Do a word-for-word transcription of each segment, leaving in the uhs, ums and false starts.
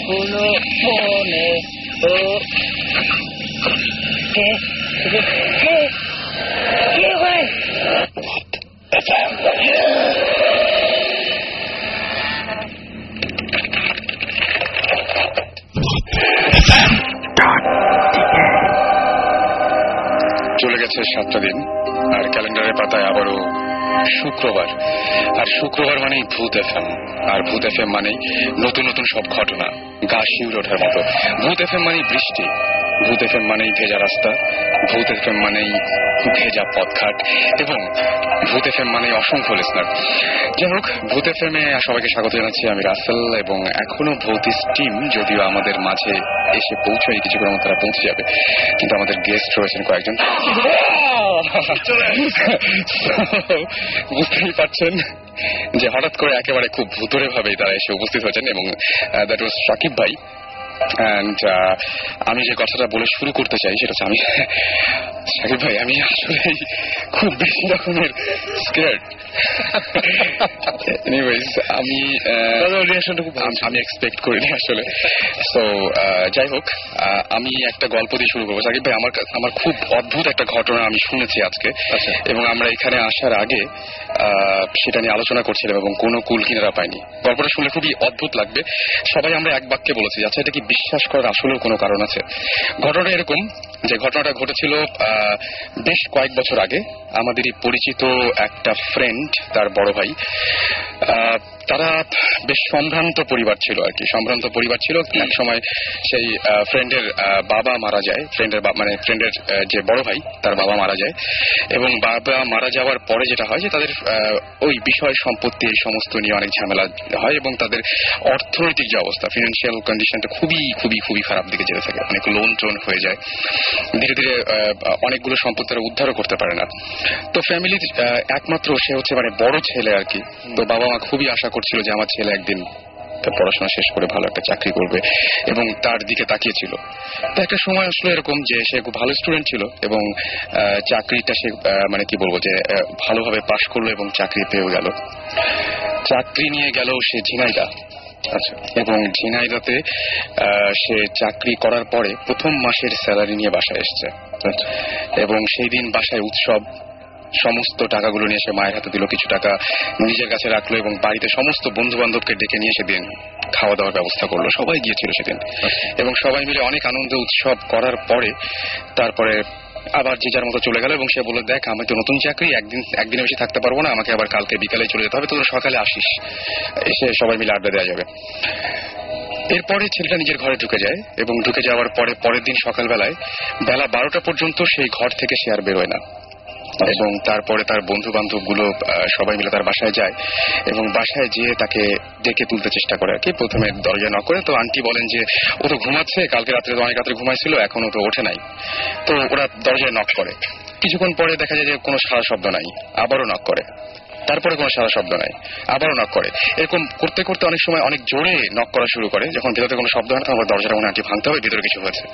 গুলো মনে তো কে কে কে ভাই চলে গেছে সাতটা দিন আর ক্যালেন্ডারের পাতায় আবারও শুক্রবার আর শুক্রবার মানেই ভূত এফএম আর ভূত এফএম মানেই নতুন নতুন সব ঘটনা গা শিউরে ওঠার মতো ভূত এফএম মানেই বৃষ্টি ভূত এফএম মানেই ভেজা রাস্তা ভূত এফএম মানেই ভেজা পথঘাট এবং ভূত এফএম মানেই অসংখ্য লিসনার। যাই হোক, ভূত এফএম এ সবাইকে স্বাগত জানাচ্ছি। আমি রাসেল এবং এখনো ভৌতিস টিম যদিও আমাদের মাঝে এসে পৌঁছায়, কিছুক্ষণ মধ্যে তারা পৌঁছে যাবে, কিন্তু আমাদের গেস্ট রয়েছেন কয়েকজন। বুঝতেই পারছেন যে হঠাৎ করে একেবারে খুব ভুতুরে ভাবেই তারা এসে উপস্থিত হয়েছেন এবং দ্যাট ওয়াজ সাকিব ভাই। অ্যান্ড আমি যে কথাটা বলে শুরু করতে চাই সেটা হচ্ছে আমি সাকিব ভাই আমি আসলে খুব বেশি রকমের স্কেয়ার্ড। এনিওয়েজ আমি আমি এক্সপেক্ট করিনি আসলে। সো যাই হোক, আমি একটা গল্প দিয়ে শুরু করবো। সাকিব ভাই, আমার আমার খুব অদ্ভুত একটা ঘটনা আমি শুনেছি আজকে এবং আমরা এখানে আসার আগে সেটা নিয়ে আলোচনা করছিলাম এবং কোনো কুল কিনারা পাইনি। গল্পটা শুনলে খুবই অদ্ভুত লাগবে। সবাই আমরা এক বাক্যে বলেছি, আচ্ছা এটা কি বিশ্বাস করার আসলেও কোনো কারণ আছে? ঘটনাটা এরকম যে ঘটনাটা ঘটেছিল বেশ কয়েক বছর আগে। আমাদেরই পরিচিত একটা ফ্রেন্ড, তার বড় ভাই, তারা বেশ সম্ভ্রান্ত পরিবার ছিল আর কি। সম্ভ্রান্ত পরিবার ছিল। এক সময় সেই ফ্রেন্ডের বাবা মারা যায়, ফ্রেন্ডের মানে ফ্রেন্ডের যে বড় ভাই তার বাবা মারা যায় এবং বাবা মারা যাওয়ার পরে যেটা হয় যে তাদের ওই বিষয় সম্পত্তি এই সমস্ত নিয়ে অনেক ঝামেলা হয় এবং তাদের অর্থনৈতিক যে অবস্থা, ফিনান্সিয়াল কন্ডিশনটা খুবই খুবই খুবই খারাপ দিকে যেতে থাকে। অনেক লোন টোন হয়ে যায়, ধীরে ধীরে অনেকগুলো সম্পত্তি তারা উদ্ধারও করতে পারে না। তো ফ্যামিলির একমাত্র সে হচ্ছে মানে বড় ছেলে আর কি। তো বাবা মা খুবই আশা করছিল যে আমার ছেলে একদিন পড়াশোনা শেষ করে ভালো একটা চাকরি করবে এবং তার দিকে তাকিয়েছিল। তো একটা সময় আসলে এরকম যে সে খুব ভালো স্টুডেন্ট ছিল এবং চাকরিটা সে মানে কি বলবো যে ভালোভাবে পাশ করলো এবং চাকরি পেয়েও গেল। চাকরি নিয়ে গেল সে ঝিনাইদহ। আচ্ছা, এবং ঝিনাইদহতে সে চাকরি করার পরে প্রথম মাসের স্যালারি নিয়ে বাসায় এসছে এবং সেই দিন বাসায় উৎসব। সমস্ত টাকাগুলো নিয়ে সে মায়ের হাতে দিল, কিছু টাকা নিজের কাছে রাখলো এবং বাড়িতে সমস্ত বন্ধু বান্ধবকে ডেকে নিয়ে সেদিন খাওয়া দাওয়ার ব্যবস্থা করলো। সবাই গিয়েছিল সেদিন এবং সবাই মিলে অনেক আনন্দ উৎসব করার পরে তারপরে আবার যে যার মতো চলে গেল এবং সে বলল, দেখ আমি তো নতুন চাকরি, একদিন একদিনে বেশি থাকতে পারবো না, আমাকে আবার কালকে বিকালে চলে যেতে হবে, তোরা সকালে আসিস, এসে সবাই মিলে আড্ডা দেওয়া যাবে। এরপরে ছেলেটা নিজের ঘরে ঢুকে যায় এবং ঢুকে যাওয়ার পরে পরের দিন সকালবেলায় বেলা বারোটা পর্যন্ত সেই ঘর থেকে সে আর বেরোয় না এবং তারপরে তার বন্ধু বান্ধব গুলো সবাই মিলে তার বাসায় যায় এবং বাসায় যেয়ে তাকে ডেকে তুলতে চেষ্টা করে আর কি। প্রথমে দরজা নক করে, তো আন্টি বলেন যে ও তো ঘুমাচ্ছে, কালকে রাত্রে তো অনেক রাত্রে ঘুমাইছিল, এখনো তো ওঠে নাই। তো ওরা দরজায় নক করে, কিছুক্ষণ পরে দেখা যায় যে কোনো সারা শব্দ নাই, আবারও নক করে, তারপরে কোনো সারা শব্দ নাই, আবারও নক করে। এরকম করতে করতে অনেক সময় অনেক জোরে নক করা শুরু করে। যখন ভেতরে কোনো শব্দ হয় না তখন দরজাটা মনে আন্টি ভাঙতে হবে, ভিতরে কিছু হয়েছে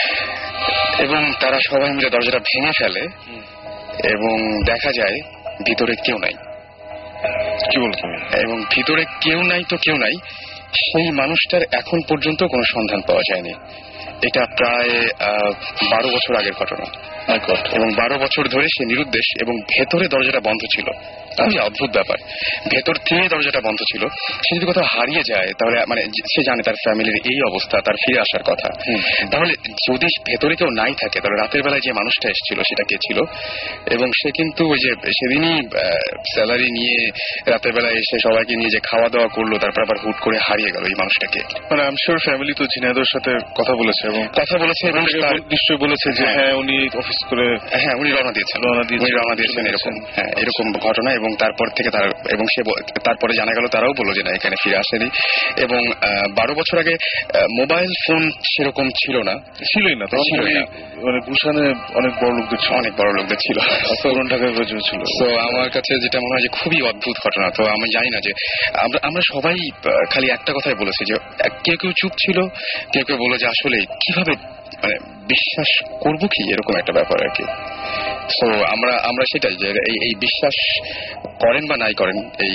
এবং তারা সবাই মিলে দরজাটা ভেঙে ফেলে এবং দেখা যায় ভিতরে কেউ নাই। কি বলছো? এবং ভিতরে কেউ নাই তো কেউ নাই, সেই মানুষটার এখন পর্যন্ত কোনো সন্ধান পাওয়া যায়নি। এটা প্রায় বারো বছর আগের ঘটনা এবং বারো বছর ধরে সে নিরুদ্দেশ এবং ভেতরে দরজাটা বন্ধ ছিল। খুবই অদ্ভুত ব্যাপার, ভেতর থেকে দরজাটা বন্ধ ছিল। সে যদি কোথাও হারিয়ে যায় তাহলে মানে সে জানে তার ফ্যামিলির এই অবস্থা, তার ফিরে আসার কথা, তাহলে যদি ভেতরে কেউ নাই থাকে তাহলে রাতের বেলায় যে মানুষটা এসেছিল সেটা কে ছিল? এবং সে কিন্তু ওই যে সেদিনই স্যালারি নিয়ে রাতের বেলায় এসে সবাইকে নিয়ে যে খাওয়া দাওয়া করলো, তারপর আবার হুট করে হারিয়ে গেল এই মানুষটাকে। মানে আই এম শিওর ফ্যামিলি তো ঝিনাইদহের সাথে কথা বলেছে এবং কথা বলেছে এবং নিশ্চয়ই বলেছে যে হ্যাঁ উনি অফিস করে হ্যাঁ উনি রওনা দিয়েছেন রওনা দিয়ে রওনা দিয়েছেন এরকম হ্যাঁ এরকম ঘটনা। এবং তারপর থেকে তার এবং সে তারপরে জানা গেল তারাও বললো যে না এখানে ফিরে আসেনি। এবং বারো বছর আগে মোবাইল ফোন সেরকম ছিল না, ছিলই না, ছিলই না। মানে গুলশানে অনেক বড় লোকদের ছিল, অনেক বড় লোকদের ছিল, পুরনো ঢাকায় ছিল। তো আমার কাছে যেটা মনে হয় যে খুবই অদ্ভুত ঘটনা। তো আমি জানি না যে আমরা আমরা সবাই খালি একটা কথাই বলেছি যে কেউ কেউ চুপ ছিল, কেউ কেউ বলে যে আসলে কিভাবে মানে বিশ্বাস করবো কি, এরকম একটা ব্যাপার আর কি। তো আমরা আমরা সেটাই যে এই বিশ্বাস করেন বা নাই করেন, এই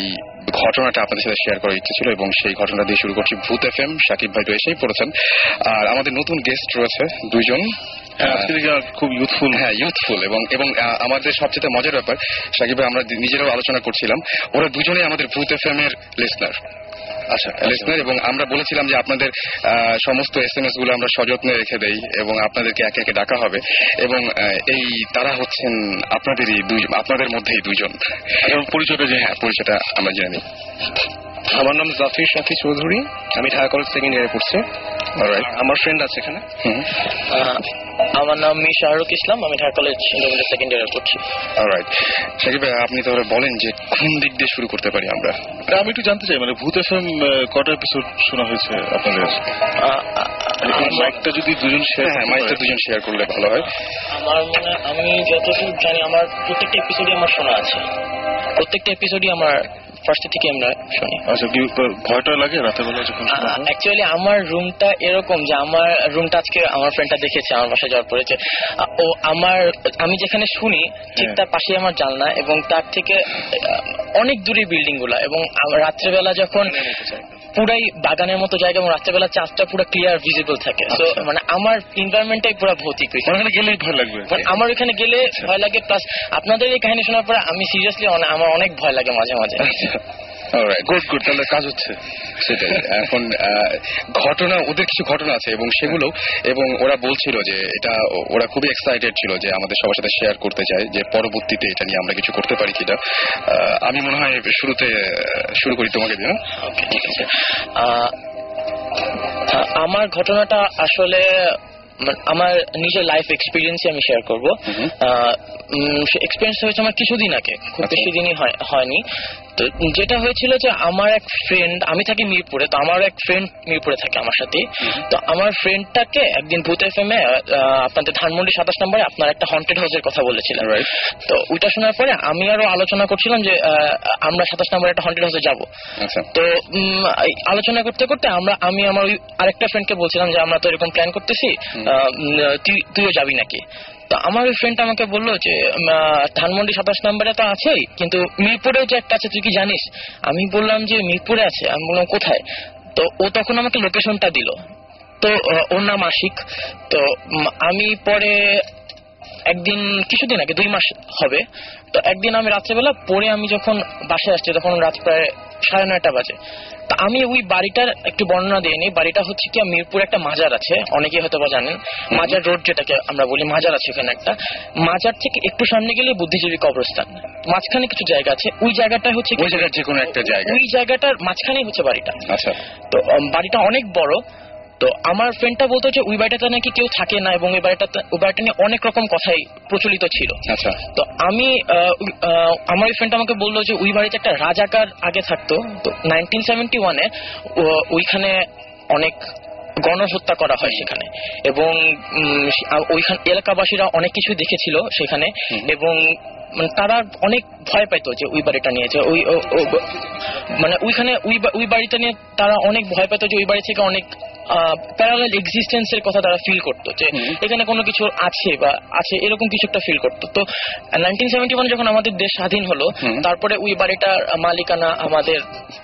ঘটনাটা আপনাদের সাথে শেয়ার করার ইচ্ছে ছিল এবং সেই ঘটনা দিয়ে শুরু করছি ভূত এফএম। শাকিব ভাই তো এসেই পড়েছেন, আর আমাদের নতুন গেস্ট রয়েছে দুইজন, খুব ইউথফুল। হ্যাঁ, ইউথফুল এবং এবং আমাদের সবচেয়ে মজার ব্যাপার, শাকিব ভাই আমরা নিজেরাও আলোচনা করছিলাম, ওরা দুজনেই আমাদের ভূত এফএম এর লিসনার। আচ্ছা, লিসনার, এবং আমরা বলেছিলাম যে আপনাদের সমস্ত এস এম এস গুলো আমরা সযত্নে রেখে দেই এবং আপনাদেরকে একে একে ডাকা হবে, এবং এই তারা হচ্ছেন আপনাদেরই দুই, আপনাদের মধ্যেই দুইজন। পরিচয়টা যে হ্যাঁ পরিচয়টা আমরা জেনে নিই। আমার নাম জাফির সাথী চৌধুরী, আমি ঢাকা কলেজ সেকেন্ড ইয়ারে পড়ছি। আমার ফ্রেন্ড আছে এখানে। আমার নাম মি শাহরুখ ইসলাম, আমি ঢাকা কলেজ সেকেন্ড ইয়ারে পড়ছি। অলরাইট, শাকিব ভাই আপনি তাহলে বলেন যে কোন দিক দিয়ে শুরু করতে পারি আমরা? আমি একটু জানতে চাই, মানে ভূত এফএম কটা এপিসোড শোনা হয়েছে আপনাদের? মাইকটা যদি দুজন শেয়ার, হ্যাঁ মাইকটা দুজন শেয়ার করলে ভালো হয়। আমার মানে আমি যতটুকু জানি আমার প্রত্যেকটা এপিসোডই আমার শোনা আছে, প্রত্যেকটা এপিসোডই আমার ফার্স্ট থেকে আমরা শুনি। আচ্ছা, কি ভয়টা লাগে রাতের বেলা যখন? অ্যাকচুয়ালি আমার রুমটা এরকম যে আমার রুমটা আজকে আমার ফ্রেন্ডটা দেখেছে আমার বাসায় যাওয়ার পরে, যে ও আমার আমি যেখানে শুনি ঠিক তার পাশে আমার জানলা এবং তার থেকে অনেক দূরে বিল্ডিং গুলা, এবং রাত্রেবেলা যখন পুরাই বাগানের মতো জায়গা এবং রাত্রেবেলা চাঁদটা পুরো ক্লিয়ার ভিজিবল থাকে, তো মানে আমার এনভায়রনমেন্টটাই পুরো ভৌতিক। ওখানে গেলেই ভয় লাগবে, আমার ওখানে গেলে ভয় লাগে, প্লাস আপনাদের এই কাহিনী শোনার পরে আমি সিরিয়াসলি আমার অনেক ভয় লাগে মাঝে মাঝে। গুড গুড, তাহলে কাজ হচ্ছে সেটাই। এখন ঘটনা, ওদের কিছু ঘটনা আছে এবং সেগুলো, এবং ওরা বলছিল যে এটা ওরা খুবই এক্সাইটেড ছিল যে আমাদের সবার সাথে শেয়ার করতে চায় যে পরবর্তীতে এটা নিয়ে আমরা কিছু করতে পারি কিনা। আমি মনে হয় শুরুতে শুরু করি তোমাকে দিয়ে। ওকে, ঠিক আছে। আমার ঘটনাটা আসলে আমার নিজের লাইফ এক্সপিরিয়েন্স আমি শেয়ার করবো। এক্সপিরিয়েন্স হয়েছে আমার কিছুদিন আগে, খুব বেশি দিনই হয়নি। তো যেটা হয়েছিল যে আমার এক ফ্রেন্ড, আমি থাকি মিরপুরে, তো আমার এক ফ্রেন্ড মিরপুরে থাকে আমার সাথে। তো আমার ফ্রেন্ডটাকে একদিন ভূত এফএম এ আপনাদের ধানমন্ডি সাতাশ নম্বরে আপনার একটা হন্টেড হাউসের কথা বলেছিলেন। তো ওইটা শোনার পরে আমি আরো আলোচনা করছিলাম যে আমরা সাতাশ নম্বরে একটা হন্টেড হাউসে যাবো। তো আলোচনা করতে করতে আমরা আমি আমার আরেকটা ফ্রেন্ডকে বলছিলাম যে আমরা তো এরকম প্ল্যান করতেছি, তুইও যাবি নাকি? তো আমার ওই ফ্রেন্ড আমাকে বললো যে ধানমন্ডি সাতাশ নম্বরে তো আছেই, কিন্তু মিরপুরেও যে একটা আছে তুই কি জানিস? আমি বললাম যে মিরপুরে আছে। আমি বললাম কোথায়? তো ও তখন আমাকে লোকেশনটা দিল। তো ওর নাম আশিক। তো আমি পরে একদিন, কিছুদিন আগে, দুই মাস হবে, তো একদিন আমি রাত্রেবেলা পরে আমি যখন বাসায় আসছি তখন রাত প্রায় সাড়ে নয়টা বাজে। তা আমি ওই বাড়িটার একটু বর্ণনা দিয়ে নিই। বাড়িটা হচ্ছে কি মিরপুর একটা মাজার আছে, অনেকেই হয়তো বা জানেন, মাজার রোড যেটাকে আমরা বলি, মাজার আছে ওখানে একটা। মাজার থেকে একটু সামনে গেলে বুদ্ধিজীবী কবরস্থান, মাঝখানে কিছু জায়গা আছে, ওই জায়গাটা হচ্ছে ওই জায়গার যে কোনো একটা জায়গা, ওই জায়গাটার মাঝখানেই হচ্ছে বাড়িটা। আচ্ছা, তো বাড়িটা অনেক বড়। তো আমার ফ্রেন্ডটা বলতো যে ওই বাড়িটাতে নাকি কেউ থাকে না এবং ওই বাড়িটা ওই বাড়িটা নিয়ে অনেক রকম কথাই প্রচলিত ছিল। আচ্ছা, তো আমি আমার ওই ফ্রেন্ড আমাকে বললো যে ওই বাড়িতে একটা রাজাকার আগে থাকতো। তো নাইনটিন সেভেন্টি ওয়ানে ওইখানে অনেক গণহত্যা করা হয় সেখানে, এবং ওইখান এলাকাবাসীরা অনেক কিছু দেখেছিল সেখানে, এবং তারা অনেক ভয় পাইতো যে ওই বাড়িটা নিয়ে, যে ওই মানে ওইখানে ওই বাড়িটা নিয়ে তারা অনেক ভয় পাইতো যে ওই বাড়ি থেকে অনেক প্যারালাল এক্সিস্টেন্সের কথা তারা ফিল করতো, যে এখানে কোনো কিছু আছে বা আছে এরকম কিছু একটা ফিল করতো। তো নাইনটিন সেভেন্টি ওয়ান যখন আমাদের দেশ স্বাধীন হলো, তারপরে ওই বাড়িটার মালিকানা আমাদের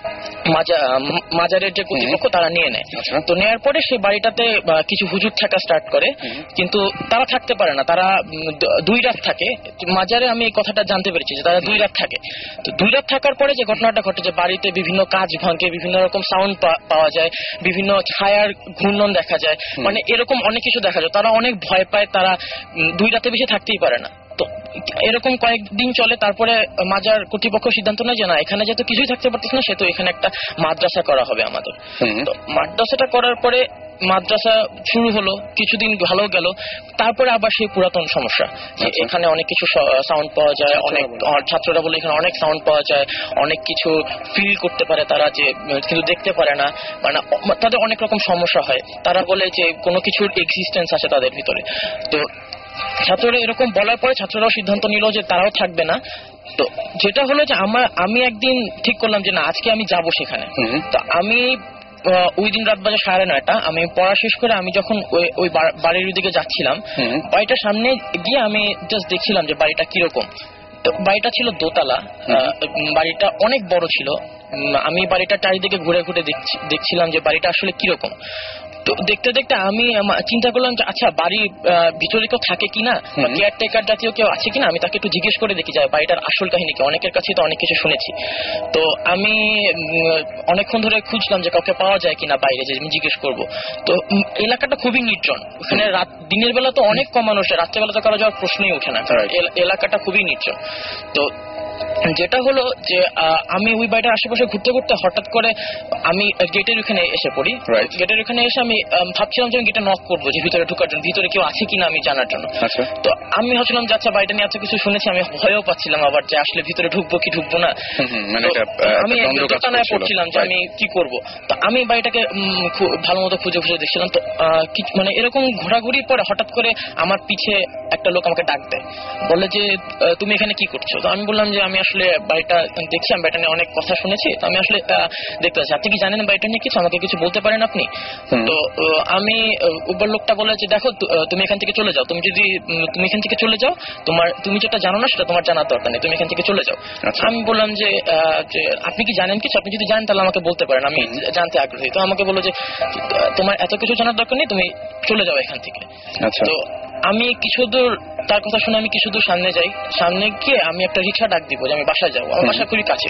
মাজারের যে কর্তৃপক্ষ তারা নিয়ে নেয়। তো নেওয়ার পরে সেই বাড়িটাতে কিছু হুজুর থাকা স্টার্ট করে, কিন্তু তারা থাকতে পারে না, তারা দুই রাত থাকে মাজারে। আমি এই কথাটা জানতে পেরেছি যে তারা দুই রাত থাকে। তো দুই রাত থাকার পরে যে ঘটনাটা ঘটে, যে বাড়িতে বিভিন্ন কাজ ভাঙে, বিভিন্ন রকম সাউন্ড পাওয়া যায়, বিভিন্ন ছায়ার ঘূর্ণন দেখা যায়, মানে এরকম অনেক কিছু দেখা যায়। তারা অনেক ভয় পায়, তারা দুই রাতে বেশি থাকতেই পারে না। তো এরকম কয়েকদিন চলে, তারপরে মাজার কর্তৃপক্ষ সিদ্ধান্ত নেয় যে না, এখানে যেহেতু কিছুই থাকতে পারতেছে না, সেহেতু এখানে একটা মাদ্রাসা করা হবে আমাদের। তো মাদ্রাসাটা করার পরে মাদ্রাসা শুরু হলো, কিছুদিন ভালো গেল, তারপরে আবার সেই পুরাতন সমস্যা, এখানে অনেক কিছু সাউন্ড পাওয়া যায়, অনেক ছাত্ররা বলে এখানে অনেক সাউন্ড পাওয়া যায়, অনেক কিছু ফিল করতে পারে তারা, যে কিন্তু দেখতে পারে না, মানে তাদের অনেক রকম সমস্যা হয়। তারা বলে যে কোনো কিছুর এক্সিস্টেন্স আছে তাদের ভিতরে। তো ছাত্ররা এরকম বলার পরে ছাত্ররাও সিদ্ধান্ত নিল যে তারাও থাকবে না। তো যেটা হলো যে আমার আমি একদিন ঠিক করলাম যে না, আজকে আমি যাব সেখানে। তো আমি ওই দিন রাত বাজে সাড়ে নয়টা, আমি পড়া শেষ করে আমি যখন ওই বাড়ির দিকে যাচ্ছিলাম, বাড়িটার সামনে গিয়ে আমি জাস্ট দেখছিলাম যে বাড়িটা কিরকম। তো বাড়িটা ছিল দোতলা, বাড়িটা অনেক বড় ছিল। আমি বাড়িটা চারিদিকে ঘুরে ঘুরে দেখছিলাম যে বাড়িটা আসলে কিরকম। তো দেখতে দেখতে আমি চিন্তা করলাম যে আচ্ছা বাড়ির ভিতরে কেউ থাকে কিনা, বা কেয়ারটেকার জাতীয় কেউ আছে কিনা, আমি তাকে একটু জিজ্ঞেস করে দেখি যায় বাড়িটার আসল কাহিনী কি। অনেকের কাছে তো অনেক কিছু শুনেছি, তো আমি অনেকক্ষণ ধরে খুঁজলাম যে কাউকে পাওয়া যায় কিনা বাইরে, যে আমি জিজ্ঞেস করবো। তো এলাকাটা খুবই নির্জন, ওখানে রাত দিনের বেলা তো অনেক কম মানুষ, রাত্রেবেলা তো কারো যাওয়ার প্রশ্নই ওঠে না, এলাকাটা খুবই নির্জন। তো যেটা হলো যে আমি ওই বাড়িটার আশেপাশে ঘুরতে ঘুরতে হঠাৎ করে আমি গেটের ওখানে এসে পড়ি। গেটের ওখানে এসে আমি ভাবছিলাম যে আমি গেটে নক করবো যে ভিতরে ঢোকার জন্য, ভিতরে কেউ আছে কিনা আমি জানার জন্য। তো আমি ভাবছিলাম যে আচ্ছা বাড়িটা নিয়ে এত কিছু শুনেছি, আমি ভয়ও পাচ্ছিলাম আবার যে আসলে ভিতরে ঢুকবো কি ঢুকবো না। আমি দোকানায় পড়ছিলাম যে আমি কি করব। তো আমি বাড়িটাকে ভালো মতো খুঁজে খুঁজে দেখছিলাম। তো মানে এরকম ঘোরাঘুরির পরে হঠাৎ করে আমার পিছে একটা লোক আমাকে ডাক দেয়, বলে যে তুমি এখানে কি করছো। তো আমি বললাম যে আমি আসলে বাড়িটা দেখছি, আমি বাড়িটা নিয়ে অনেক কথা শুনেছি, তো আমি আসলে দেখতে পাচ্ছি। আপনি কি জানেন বাড়িটা নিয়ে কিছু, আমাকে কিছু বলতে পারেন আপনি? তো আমি উপর লোকটা বলে যে দেখো তুমি এখান থেকে চলে যাও, তুমি যদি তুমি এখান থেকে চলে যাও, তোমার তুমি যেটা জানো না সেটা তোমার জানার দরকার নেই, তুমি এখান থেকে চলে যাও। আমি বললাম যে আপনি কি জানেন কিছু, আপনি যদি জানেন তাহলে আমাকে বলতে পারেন, আমি জানতে আগ্রহী। তো আমাকে বললো যে তোমার এত কিছু জানার দরকার নেই, তুমি চলে যাও এখান থেকে। তো আমি কিছু দূর তার কথা শুনে আমি কিছু দূর সামনে যাই, সামনে গিয়ে আমি একটা রিক্সা ডাক দিব যে আমি বাসায় যাবো, আমার বাসা খুবই কাছে।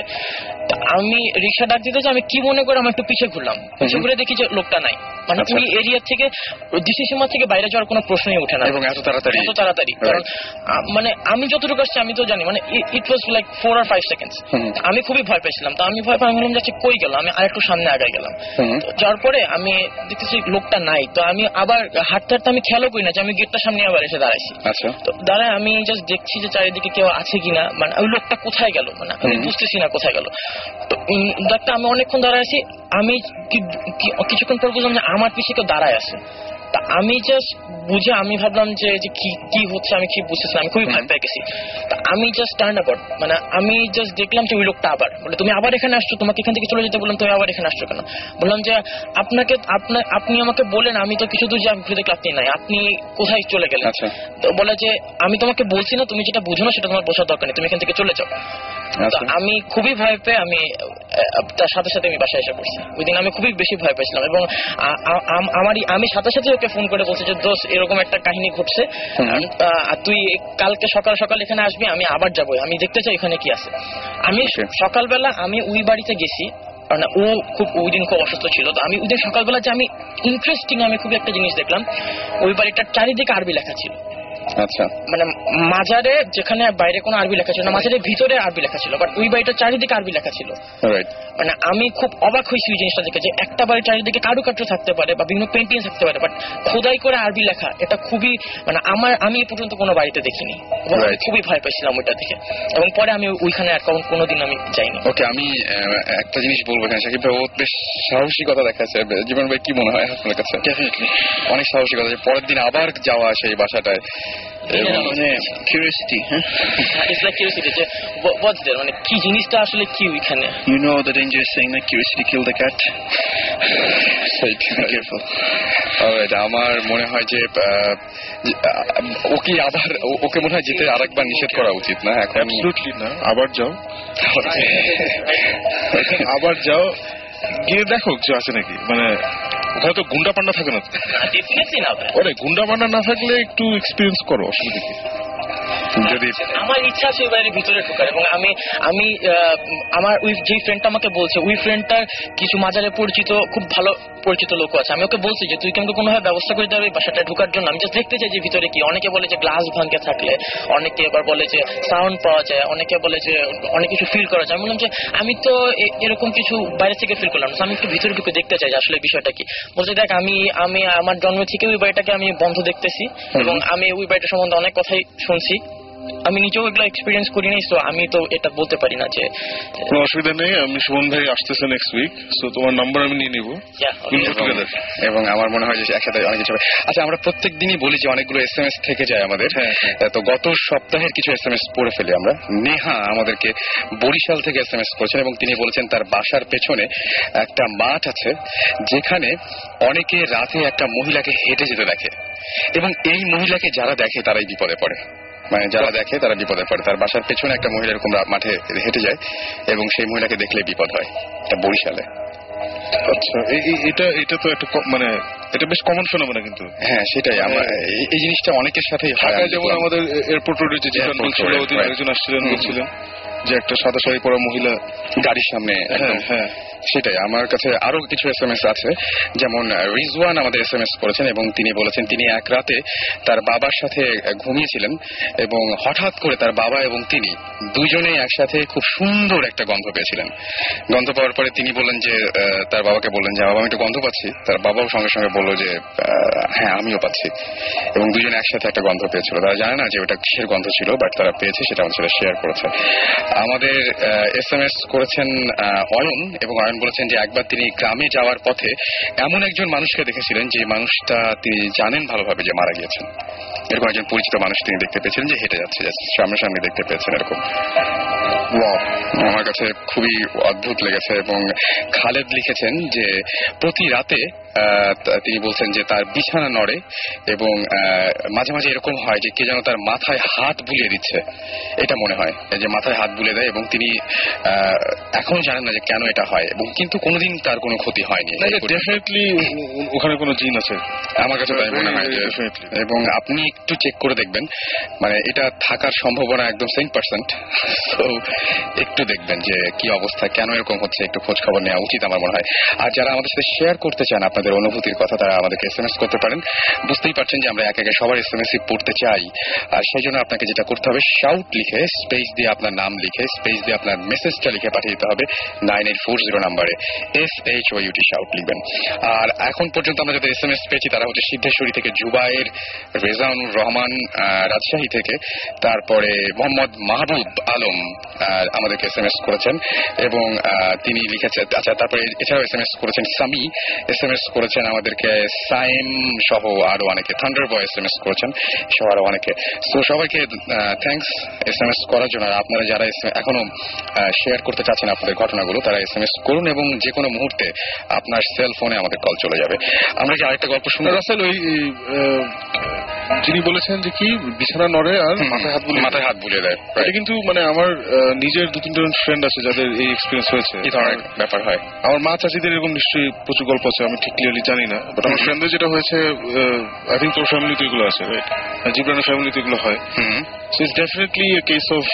আমি রিক্সা ডাক দিতে আমি কি মনে করে আমি একটু পিছিয়ে ঘুরলাম, পিছিয়ে ঘুরে দেখি যে লোকটা নাই। মানে ওই এরিয়া থেকে ডিসি সীমা থেকে বাইরে যাওয়ার কোনো প্রশ্নই ওঠে না, এবং এত তাড়াতাড়ি এত তাড়াতাড়ি কারণ মানে আমি যতটুকু আসছি আমি তো জানি, মানে it was like four or five seconds. আমি খুবই ভয় পেয়েছিলাম। তো আমি ভয় পাই, আমি বললাম যাচ্ছে কই গেল, আমি আরেকটু সামনে আগায় গেলাম। যাওয়ার পরে আমি দেখতেছি লোকটা নাই। তো আমি আবার হাঁটতে হাঁটতে আমি খেয়ালও করি না যে আমি গেটটার সামনে আবার এসে দাঁড়াইছি। তো দাঁড়ায় আমি জাস্ট দেখছি যে চারিদিকে কেউ আছে কিনা, মানে ওই লোকটা কোথায় গেল, মানে আমি বুঝতেছি না কোথায় গেল। তো ডাক্তার আমি অনেকক্ষণ দাঁড়ায় আছি, আমি কিছুক্ষণ পর বুঝলাম যে আমার পিছিয়ে কেউ দাঁড়ায় আছে। তা আমি জাস্ট বুঝে আমি ভাবলাম যে কি কি হচ্ছে আমি কি বুঝতেছি, আমি খুবই ভয় পেয়ে গেছি। তা আমি জাস্ট টার্ন অ্যাবাউট, মানে আমি জাস্ট দেখলাম যে ওই লোকটা আবার বলে তুমি আবার এখানে আসছো, তোমাকে এখান থেকে চলে যেতে বললাম, তুমি আবার এখানে আসছো কেন? বললাম যে আপনাকে আপনি আমাকে বলেন, আমি তো কিছু দূর যে আমি দেখলাম আপনি নাই, আপনি কোথায় চলে গেলেন? তো বলে যে আমি তোমাকে বলছি না, তুমি যেটা বুঝো না সেটা তোমার বোঝার দরকার নেই, তুমি এখান থেকে চলে যাও। আমি খুবই ভয় পেয়ে আমি তার সাথে সাথে আমি বাসায় এসে পড়ছি। ওই দিন আমি খুবই বেশি ভয় পেয়েছিলাম, এবং আমারই আমি সাথে সাথে ওকে ফোন করে বলছি যে দোস্ত এরকম একটা কাহিনী ঘটছে, তুই কালকে সকাল সকাল এখানে আসবি, আমি আবার যাবো, আমি দেখতে চাই এখানে কি আছে। আমি সকালবেলা আমি ওই বাড়িতে গেছি, কারণ ও খুব ওই দিন খুব অসুস্থ ছিল। তো আমি ওই দিন সকালবেলা যে আমি ইন্টারেস্টিং আমি খুব একটা জিনিস দেখলাম, ওই বাড়িটার চারিদিকে আরবি লেখা ছিল। আচ্ছা, মানে মাজারে যেখানে বাইরে কোনো আরবি লেখা ছিল না, মাজারের ভিতরে আরবি লেখা ছিল, বাট ওই বাড়িটার চারিদিকে আরবি লেখা ছিল। মানে আমি খুব অবাক হয়েছি ওই জিনিসটা দেখে, যে একটা বাড়ির চারিদিকে কারুকার্য থাকতে পারে বা বিভিন্ন পেন্টিং থাকতে পারে, বাট খোদাই করে আরবি লেখা, এটা খুবই মানে আমার আমি এ পর্যন্ত কোনো বাড়িতে দেখিনি। খুবই ভয় পেয়েছিলাম ওইটা দেখে, এবং পরে আমি ওইখানে অ্যাকাউন্ট কোনোদিন আমি যাইনি। ওকে, আমি একটা জিনিস বলবো এখানে, সাকিব ভাই ও বেশ সাহসিকতা দেখাচ্ছে। জীবন ভাই কি মনে হয় আপনার কাছে? অনেক সাহসিকতা, পরের দিন আবার যাওয়া আসে এই বাসাটায়, মানে কিউরিওসিটি। হ্যাঁ, ইটস লাইক কিউরিওসিটি যে হোয়াটস देयर, মানে কি জিনিসটা আসলে কি ওইখানে। You know the dangerous saying that curiosity kill the cat. সেই কেয়ারফুল। অলরাইট, আমার মনে হয় যে ওকে আবার ওকে মনে হয় যেতে আরেকবার নিষেধ করা উচিত না। এখন অ্যাবসলিউটলি না, আবার যাও, আবার যাও, গিয়ে দেখো কিছু আছে নাকি। মানে ওখানে তো গুন্ডা পান্ডা থাকে না, ওরে গুন্ডা পান্ডা না থাকলে একটু এক্সপিরিয়েন্স করো, অসুবিধা কি। যদি আমার ইচ্ছা আছে বাইরে ভিতরে ঢোকার, এবং আমি আমি আমার ওই যে ফ্রেন্ডটা আমাকে বলছে, ওই ফ্রেন্ডটার কিছু মাজারে পরিচিত খুব ভালো পরিচিত লোক আছে। আমি ওকে বলছি যে তুই কিন্তু কোনোভাবে ব্যবস্থা করে দেবে বাসাটা ঢোকার জন্য, আমি জাস্ট দেখতে চাই যে ভিতরে কি। অনেকে বলে যে গ্লাস ভাঙে থাকলে, অনেকে এবার বলে যে সাউন্ড পাওয়া যায়, অনেকে বলে যে অনেক কিছু ফিল করা যায়। আমি বললাম যে আমি তো এরকম কিছু বাইরে থেকে ফিল করলাম, আমি একটু ভিতরে ঢুকে দেখতে চাই যে আসলে বিষয়টা কি। বলছে দেখ আমি আমি আমার জন্ম থেকে ওই বাড়িটাকে আমি বন্ধ দেখতেছি, এবং আমি ওই বাড়িটা সম্বন্ধে অনেক কথাই শুনছি, আমি নিজেও এগুলো এক্সপিরিয়েন্স করিনি, তো আমি তো এটা বলতে পারি না যে। কোনো অসুবিধা নেই, আমি সুমন ভাই আসতেছে নেক্সট উইক, সো তোমার নাম্বার আমি নিয়ে নিব, এবং আমার মনে হয় যে একসাথে অনেক কিছু। আচ্ছা, আমরা প্রত্যেক দিনই বলি যে অনেকগুলো এস এম এস থেকে যায় আমাদের, তো গত সপ্তাহের কিছু এস এম এস পড়ে ফেলি আমরা। নেহা আমাদেরকে বরিশাল থেকে এস এম এস করেছেন, এবং তিনি বলেছেন তার বাসার পেছনে একটা মাঠ আছে যেখানে অনেকে রাতে একটা মহিলাকে হেঁটে যেতে দেখে, এবং এই মহিলাকে যারা দেখে তারাই বিপদে পড়ে। মানে যারা দেখে তারা বিপদে পড়ে। তার বাসার পেছনে একটা মহিলা এরকম মাঠে হেঁটে যায় এবং সেই মহিলাকে দেখলে বিপদ হয়। এটা বরিশালে। আচ্ছা, এটা এটা তো একটা মানে এটা বেশ কমন ফেনোমেনা কিন্তু। হ্যাঁ সেটাই, আমরা এই জিনিসটা অনেকের সাথেই হয়। যেমন আমাদের এয়ারপোর্ট রোডে যে একজন আসছিলেন, বলছিলেন যে একটা সাদা শাড়ি পরা মহিলা গাড়ির সামনে। হ্যাঁ হ্যাঁ সেটাই। আমার কাছে আরো কিছু এস এম এস আছে, যেমন রিজওয়ান আমাদের এস এম এস করেছেন এবং তিনি বলেছেন তিনি এক রাতে তার বাবার সাথে ঘুমিয়েছিলেন এবং হঠাৎ করে তার বাবা এবং তিনি দুজনে একসাথে খুব সুন্দর একটা গন্ধ পেয়েছিলেন। গন্ধ পাওয়ার পরে তিনি বললেন যে তার বাবাকে বললেন যে বাবা আমি একটু গন্ধ পাচ্ছি। তার বাবাও সঙ্গে সঙ্গে বলল যে হ্যাঁ আমিও পাচ্ছি, এবং দুজনে একসাথে একটা গন্ধ পেয়েছিল। তারা জানে না যে ওটা কিসের গন্ধ ছিল, বাট তারা পেয়েছে, সেটা আমাদের সাথে শেয়ার করেছে। আমাদের এস এম এস করেছেন অয়ন, এবং অয়ন বলেছেন যে একবার তিনি গ্রামে যাওয়ার পথে এমন একজন মানুষকে দেখেছিলেন যে মানুষটা তিনি জানেন ভালোভাবে যে মারা গিয়েছেন। এরকম একজন পরিচিত মানুষ তিনি দেখতে পেয়েছিলেন যে হেঁটে যাচ্ছে, সামনাসামনি দেখতে পেয়েছেন এরকম। আমার কাছে খুবই অদ্ভুত লেগেছে। এবং খালেদ লিখেছেন যে প্রতি রাতে তিনি বলছেন যে তার বিছানা নড়ে এবং মাঝে মাঝে এরকম হয় যে কে যেন তার মাথায় হাত বুলিয়ে দিচ্ছে, এটা মনে হয় যে মাথায় হাত বুলিয়ে দেয়, এবং তিনি এখনো জানেন না যে কেন এটা হয়, এবং কিন্তু কোনোদিন তার কোনো ক্ষতি হয়নি। ডেফিনেটলি ওখানে কোনো জিন আছে, আমার কাছে তাই মনে হয়। এবং আপনি একটু চেক করে দেখবেন, মানে এটা থাকার সম্ভাবনা একদম সেন্ট পার্সেন্ট। তো একটু দেখবেন যে কি অবস্থা, কেন এরকম হচ্ছে, একটু খোঁজ খবর নেওয়া উচিত আমার মনে হয়। আর যারা আমাদের সাথে শেয়ার করতে চান আপনাদের অনুভূতির কথা, তারা আমাদেরকে এস এম এস করতে পারেন। বুঝতেই পারছেন যে আমরা এক একে সবার এস এম এস পড়তে চাই, আর সেই জন্য আপনাকে যেটা করতে হবে, শাউট লিখে স্পেস দিয়ে আপনার নাম লিখে স্পেস দিয়ে আপনার মেসেজটা লিখে পাঠিয়ে দিতে হবে নাইন এইট ফোর জিরো নাম্বারে। S H O U T shout লিখবেন। আর এখন পর্যন্ত আমরা যাদের এস এম এস পেয়েছি তারা হচ্ছে সিদ্ধেশ্বরী থেকে জুবায়ের, রেজাউনুর রহমান রাজশাহী থেকে, তারপরে মোহাম্মদ মাহবুব আলম আমাদেরকে এস এম এস করেছেন এবং তিনি লিখেছেন। আচ্ছা, তারপরে এছাড়াও এস এম এস করেছেন সামি, এস এম এস করেছেন আমাদেরকে সাইম সহ আরো অনেকে, thunder boy S M S করেছেন সহ আরো অনেকে। তো সবাইকে থ্যাংকস এস এম এস করার জন্য। আপনারা যারা এখনো শেয়ার করতে চাচ্ছেন আপনাদের ঘটনাগুলো, তারা এস এম এস করুন এবং যে কোনো মুহূর্তে আপনার সেল ফোনে আমাদের কল চলে যাবে। আমরা কি আরেকটা গল্প শুনবো? রাসেল, ওই যিনি বলেছেন যে কি বিছানা নড়ে আর মাথায় হাত বুলিয়ে মাথায় হাত বুলিয়ে দেয়, এটা কিন্তু মানে আমার নিজের দু তিনজন ফ্রেন্ড আছে যাদের এই এক্সপিরিয়েন্স হয়েছে। এই ধরনের ব্যাপার হয়। আমার মা চাচিদের এরকম নিশ্চয়ই প্রচুর গল্প আছে, আমি ঠিক ক্লিয়ারলি জানি না, বাট আমার ফ্রেন্ডদের যেটা হয়েছে, আই থিঙ্ক তোর ফ্যামিলিতে এগুলো আছে, রাইট? জিব্রানের ফ্যামিলিতে এগুলো হয়। So it's definitely a case of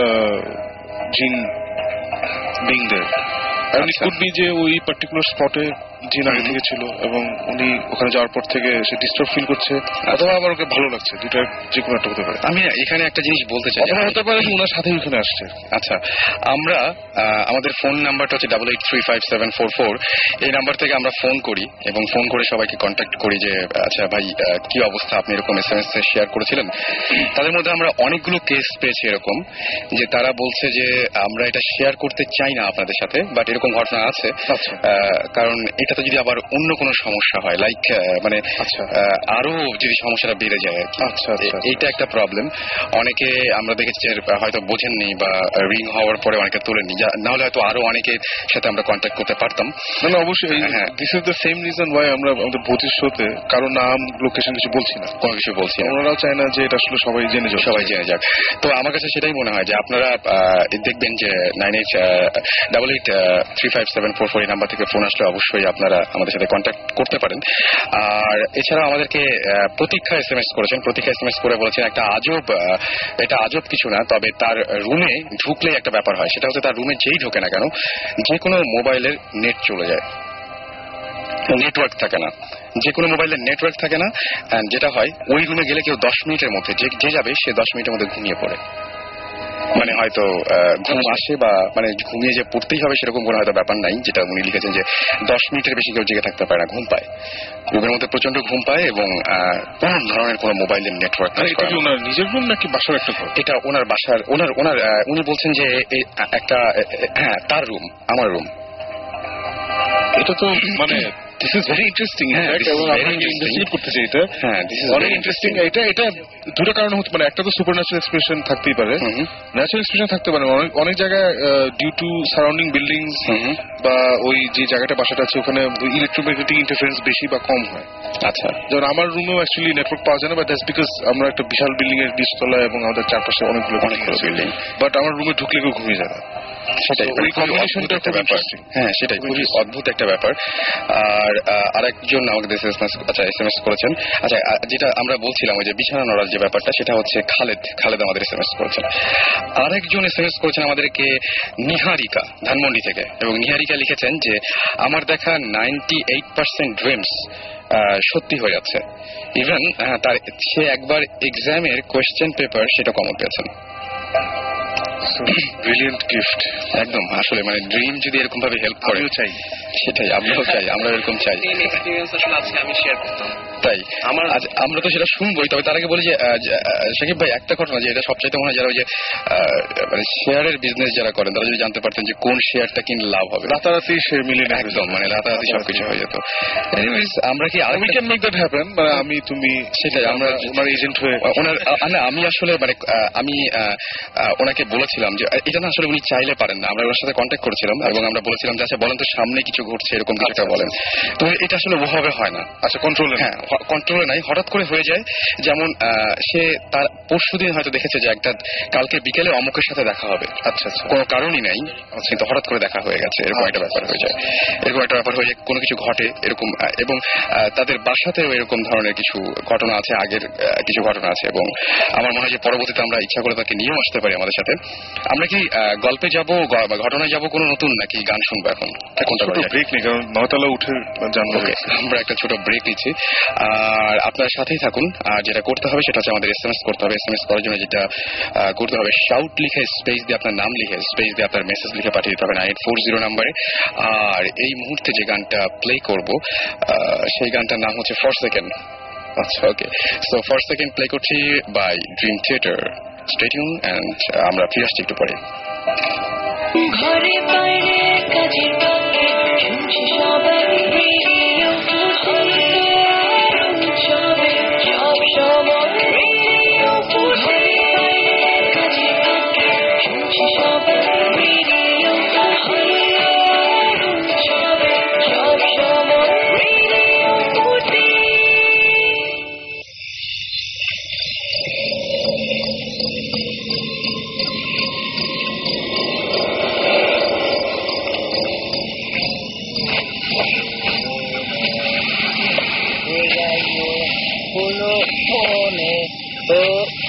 gene being there. And it could be যে ওই পার্টিকুলার স্পটে জিন আগে থেকে ছিল এবং উনি ওখানে যাওয়ার পর থেকে সে ডিস্টার্ব ফিল করছে, অথবা আবার ওকে ভালো লাগছে, দুইটা যে কোনো একটা হতে পারে। আমি এখানে একটা জিনিস বলতে চাই, অথবা হতে পারে ওনার সাথে ওখানে আসছে। আচ্ছা, আমরা আমাদের ফোন নাম্বারটা হচ্ছে double eight three five seven four four, এই নাম্বার থেকে আমরা ফোন করি এবং ফোন করে সবাইকে কন্ট্যাক্ট করি যে আচ্ছা ভাই কি অবস্থা, আপনি এরকম এস এম এস শেয়ার করেছিলেন। তাদের মধ্যে আমরা অনেকগুলো কেস পেয়েছি এরকম যে তারা বলছে যে আমরা এটা শেয়ার করতে চাই না আপনাদের সাথে, বাট এরকম ঘটনা আছে। কারণ এটাতে যদি আবার অন্য কোনো সমস্যা হয়, লাইক মানে আরো যদি সমস্যাটা বেড়ে যায়, আচ্ছা এইটা একটা প্রবলেম। অনেকে আমরা দেখেছি হয়তো বোঝেননি বা রিং হওয়ার পরে অনেকে তোলেননি, না হলে হয়তো আরো অনেকের সাথে আমরা কন্ট্যাক্ট করতে পারতাম। না অবশ্যই, হ্যাঁ, this is the same reason why আমরা আমাদের ভৌতিক শোতে কারো নাম লোকেশন কিছু বলছি না, কোনো কিছু বলছি না। ওনারাও চায় না যে এটা আসলে সবাই জেনে যাক, সবাই জেনে যাক। তো আমার কাছে সেটাই মনে হয় যে আপনারা দেখবেন যে nine eight double eight three five seven four four এই নাম্বার থেকে ফোন আসলে অবশ্যই আপনারা আমাদের সাথে কন্ট্যাক্ট করতে পারেন। আর এছাড়া আমাদেরকে প্রতীক্ষা এস এম এস করেছেন। প্রতীক্ষা এস এম এস করে বলেছেন একটা আজব, এটা আজব কিছু না, তবে তার রুমে ঢুকলেই একটা ব্যাপার হয়, সেটা হচ্ছে তার রুমে যেই ঢোকে না কেন যে কোনো মোবাইলের নেট চলে যায়, নেটওয়ার্ক থাকে না, যে কোনো মোবাইলের নেটওয়ার্ক থাকে না। যেটা হয় ওই রুমে গেলে কেউ দশ মিনিটের মধ্যে যে যাবে সে দশ মিনিটের মধ্যে ঘুমিয়ে পড়ে, মানে হয়তো ঘুম আসে বা মানে ঘুমিয়ে যে পড়তেই হবে সেরকম কোনো হয়তো ব্যাপার নাই। যেটা উনি লিখেছেন যে দশ মিনিটের বেশি কেউ জেগে থাকতে পারে না, ঘুম পায়, রুমের মধ্যে প্রচন্ড ঘুম পায় এবং কোন ধরনের কোনো মোবাইলের নেটওয়ার্ক। ওনার নিজের রুম নাকি বাসার একটা ঘর? এটা ওনার বাসার, ওনার ওনার উনি বলছেন যে একটা, হ্যাঁ তার রুম, আমার রুম। এটা তো মানে দিস ইজ ভেরি ইন্টারেস্টিং হ্যাঁ, this is এবং very আমি interesting. ইনভেস্টিগেট করতে চাই এটা হ্যাঁ, this is অনেক very ইন্টারেস্টিং। এটা এটা দুটো কারণে হতে পারে, একটা তো সুপার ন্যাচারাল এক্সপ্রেশন থাকতেই পারে, হুম। ন্যাচারাল এক্সপ্রেশন থাকতে পারে অনেক অনেক জায়গায় due to surrounding buildings hmm. বা ওই যে জায়গাটা বাসাটা আছে ওখানে ইলেকট্রোম্যাগনেটিক ইন্টারফারেন্স বেশি বা কম হয়। আচ্ছা, যেমন আমার রুমেও অ্যাকচুয়ালি নেটওয়ার্ক পাওয়া যায় না, বাট দ্যাটস বিকজ আমরা একটা বিশাল বিল্ডিং এর নিচতলা এবং আমাদের চারপাশে অনেকগুলো অনেকগুলো building। বাট আমার রুমে ঢুকলে কেউ ঘুমিয়ে যায় না। সেটাই, So, মানে ওই খুবই combination অদ্ভুত টা একটা খুব ব্যাপার। interesting. হ্যাঁ, সেটাই খুবই অদ্ভুত একটা ব্যাপার। আর আহ, আরেকজন আমাকে এসএমএস আচ্ছা এসএমএস করেছেন। আচ্ছা, আহ, যেটা আমরা বলছিলাম ওই যে বিছানা নড়ার যে ব্যাপারটা, সেটা হচ্ছে খালেদ খালেদ আমাদের এসএমএস করেছেন। আরেকজন এসএমএস করেছেন আমাদেরকে নিহারিকা ধানমন্ডি থেকে, এবং নিহারিকা লিখেছেন যে আমার দেখা নাইনটি এইট পার্সেন্ট ড্রিমস সত্যি হয়ে যাচ্ছে। ইভেন তার সে একবার এক্সামের কোয়েশ্চেন পেপার সেটা কমন পেয়েছেন। ব্রিলিয়েন্ট গিফট একদম, আসলে মানে ড্রিম যদি এরকম ভাবে হেল্প করে, আমিও চাই। সেটাই আমরাও চাই, আমরা এরকম চাই। এক্সপেরিয়েন্স আসলে আজকে আমি শেয়ার করতাম। তাই আমার আজ আমরা তো সেটা শুনবোই, তবে তার আগে বলি যে আহ, যে, আহ, শাকিব ভাই একটা ঘটনা, যে এটা সবচাইতে মনে হয় যারা ওই যে আহ, মানে শেয়ারের বিজনেস যারা করেন, তারা যদি জানতে পারতেন যে কোন শেয়ারটা কিনলে লাভ হবে, রাতারাতি সে মিলিয়ে নেবে। একদম মানে রাতারাতি সবকিছু হয়ে যেত। এনিওয়েজ, আমরা কি আর we can make that happen, মানে আমি তুমি সেটাই আমরা ওনার এজেন্ট হয়ে ওনার আহ, না আমি আসলে মানে আহ, আমি আহ, আহ, ওনাকে বলেছিলাম যে আহ, এটা না আসলে উনি চাইলে পারেন না। আমরা ওনার সাথে কন্ট্যাক্ট করেছিলাম এবং আমরা বলেছিলাম যে আচ্ছা বলেন তো সামনে কিছু ঘটছে এরকম কিছু একটা বলেন। তো এটা আসলে ওভাবে হয় না। আচ্ছা কন্ট্রোলে। হ্যাঁ, কন্ট্রোলে নাই, হঠাৎ করে হয়ে যায়। যেমন আহ, সে তার পরশুদিন হয়তো দেখেছে যে একটা কালকে বিকেলে অমুকের সাথে দেখা হবে, আচ্ছা আচ্ছা কোনো কারণই নাই, কিন্তু হঠাৎ করে দেখা হয়ে গেছে, এরকম একটা ব্যাপার হয়ে যায়। এরকম একটা ব্যাপার হয়ে যায়, কোনো কিছু ঘটে এরকম, আহ, এবং আহ, তাদের বাসাতেও এরকম ধরনের কিছু ঘটনা আছে, আগের আহ, কিছু ঘটনা আছে, এবং আমার মনে হয় যে পরবর্তীতে আমরা ইচ্ছা করে তাকে নিয়েও আসতে পারি আমাদের সাথে। আমরা কি আহ, গল্পে যাবো বা ঘটনায় যাবো কোনো নতুন, নাকি গান শুনবো এখন? কোনটা ছোট করা যায়? ব্রেক নেই, কারণ নয়তলা উঠে জানবো। Okay, আমরা একটা ছোট ব্রেক নিচ্ছি, আর আপনার সাথেই থাকুন। আর যেটা করতে হবে সেটা হচ্ছে আমাদের এসএমএস করতে হবে। এসএমএস করার জন্য যেটা আহ, করতে হবে, শাউট লিখে স্পেস দিয়ে আপনার নাম লিখে স্পেস দিয়ে আপনার মেসেজ লিখে পাঠিয়ে দিতে হবে নাইন এইট ফোর জিরো নাম্বারে। আর এই মুহূর্তে যে গানটা প্লে করব সেই গানটার নাম হচ্ছে ফর সেকেন্ড। আচ্ছা, okay, so for second play করছি by Dream Theater. Stay tune and আমরা ফিরে আসছি একটু পরে। ঘরে বাইরে কাজের ফাঁকে শুনছি সবাই রেডিও উৎসবে সব সময় রেডিও ঘরে বাইরে কাজের ফাঁকে শুনছি সবাই রেডিও উৎসবে সব সময় রেডিও ফুটি। হলো মনে তো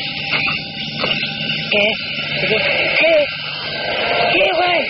কে কে কে ভাই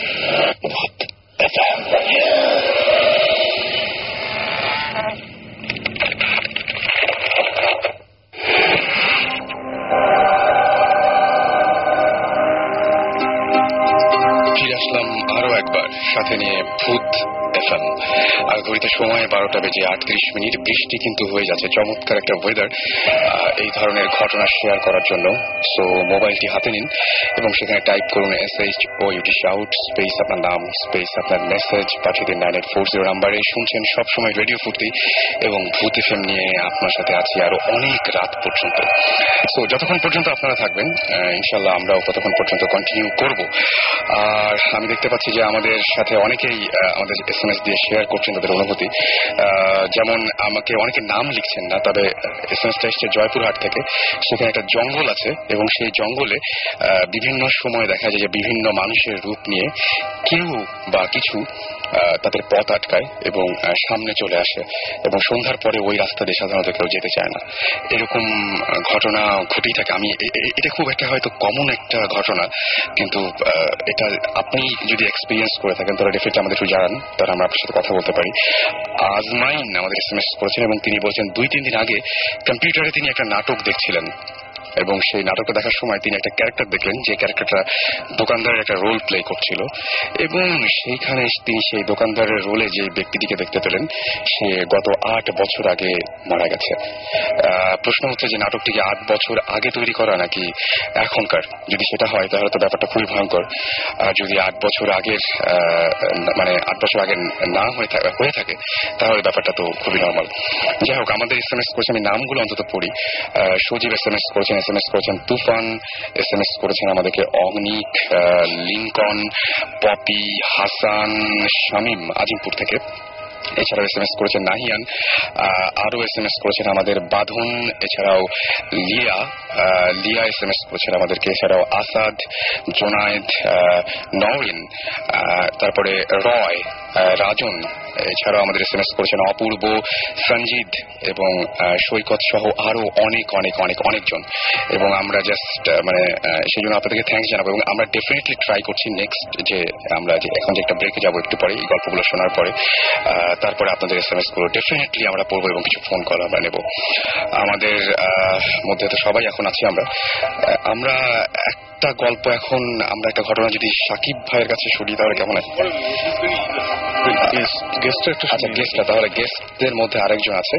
ফিরে আসলাম আরো একবার, সাথে নিয়ে ভূত এফএম। আর ঘড়িতে সময় বারোটা বেজে আটত্রিশ মিনিট। বৃষ্টি কিন্তু হয়ে যাচ্ছে, চমৎকার একটা ওয়েদার এই ধরনের ঘটনা শেয়ার করার জন্য। সো মোবাইলটি হাতে নিন এবং সেখানে টাইপ করুন S H O U T shout space আপনার নাম স্পেস আপনার মেসেজ পাঠিয়ে দিন নাইন এইট ফোর জিরো নাম্বারে। শুনছেন সবসময় রেডিও ফুর্তি এবং ভূত এফএম নিয়ে আপনার সাথে আছি আরো অনেক রাত পর্যন্ত। সো যতক্ষণ পর্যন্ত আপনারা থাকবেন ইনশাল্লাহ আমরাও ততক্ষণ পর্যন্ত কন্টিনিউ করব। আর আমি দেখতে পাচ্ছি যে আমাদের সাথে অনেকেই আমাদের এসএমএস দিয়ে শেয়ার করছেন তাদের অনুভূতি। যেমন আমাকে অনেকে নাম লিখছেন না, তবে এসএমএসটা এসছে জয়পুরহাট থেকে। সেখানে একটা জঙ্গল আছে এবং সেই জঙ্গলে বিভিন্ন সময় দেখা যায় যে বিভিন্ন মানুষের রূপ নিয়ে কেউ বা কিছু তাদের পথ আটকায় এবং সামনে চলে আসে, এবং সন্ধ্যার পরে ওই রাস্তা দিয়ে সাধারণত কেউ যেতে চায় না। এরকম ঘটনা ঘটেই থাকে। আমি এটা খুব একটা হয়তো কমন একটা ঘটনা, কিন্তু এটা আপনি যদি এক্সপিরিয়েন্স করে থাকেন তাহলে ডেফিনেটলি আমাদের একটু জানান, তাহলে আমরা আপনার সাথে কথা বলতে পারি। আজমাইন আমাদের এসএমএস করেছেন এবং তিনি বলছেন দুই তিন দিন আগে কম্পিউটারে তিনি একটা নাটক দেখছিলেন এবং সেই নাটকটা দেখার সময় তিনি একটা ক্যারেক্টার দেখলেন, যে ক্যারেক্টারটা দোকানদারের একটা রোল প্লে করছিল, এবং সেইখানে তিনি সেই দোকানদারের রোলে যে ব্যক্তিটিকে দেখতে পেলেন, সে গত আট বছর আগে মারা গেছে। প্রশ্ন হচ্ছে যে নাটকটি কি আট বছর আগে তৈরি করা নাকি এখনকার? যদি সেটা হয় তাহলে তো ব্যাপারটা খুবই ভয়ঙ্কর। আর যদি আট বছর আগের মানে আট বছর আগে না হয়ে থাকে তাহলে ব্যাপারটা তো খুবই নর্মাল। যাই হোক, আমাদের এস এম এস করেছে, আমি নামগুলো অন্তত পড়ি। সজীব এস এম এস করেছেন, এস এম এস করেছেন তুফান, এস এম এস করেছেন আমাদেরকে অগ্নিক, লিঙ্কন, পপি, হাসান, শামীম আজিমপুর থেকে। এছাড়াও এস এম এস করেছেন নাহিয়ান, আরো এস এম এস করেছেন আমাদের বাঁধন, এছাড়াও লিয়া লিয়া এস এম এস করেছেন আমাদেরকে, এছাড়াও আসাদ, জোনায়েদ, নওরিন, তারপরে রয়, রাজন, এছাড়াও আমাদের এস এম এস করেছেন অপূর্ব, সঞ্জিত এবং সৈকত সহ আরো অনেক অনেক অনেক অনেকজন। এবং আমরা জাস্ট মানে সেই জন্য আপনাদেরকে থ্যাঙ্কস জানাবো, এবং আমরা ডেফিনেটলি ট্রাই করছি নেক্সট যে আমরা যে এখন যে একটা ব্রেকে যাবো একটু পরে, এই গল্পগুলো শোনার পরে, তারপরে আপনাদের এস এম এস গুলো ডেফিনেটলি আমরা পড়বো এবং কিছু ফোন কল আমরা নেব। আমাদের মধ্যে তো সবাই এখন আছি আমরা আমরা একটা গল্প এখন আমরা একটা ঘটনা যদি সাকিব ভাইয়ের কাছে শুনি তাহলে কেমন হয়? আচ্ছা, গেস্টটা তাহলে গেস্টদের মধ্যে আরেকজন আছে,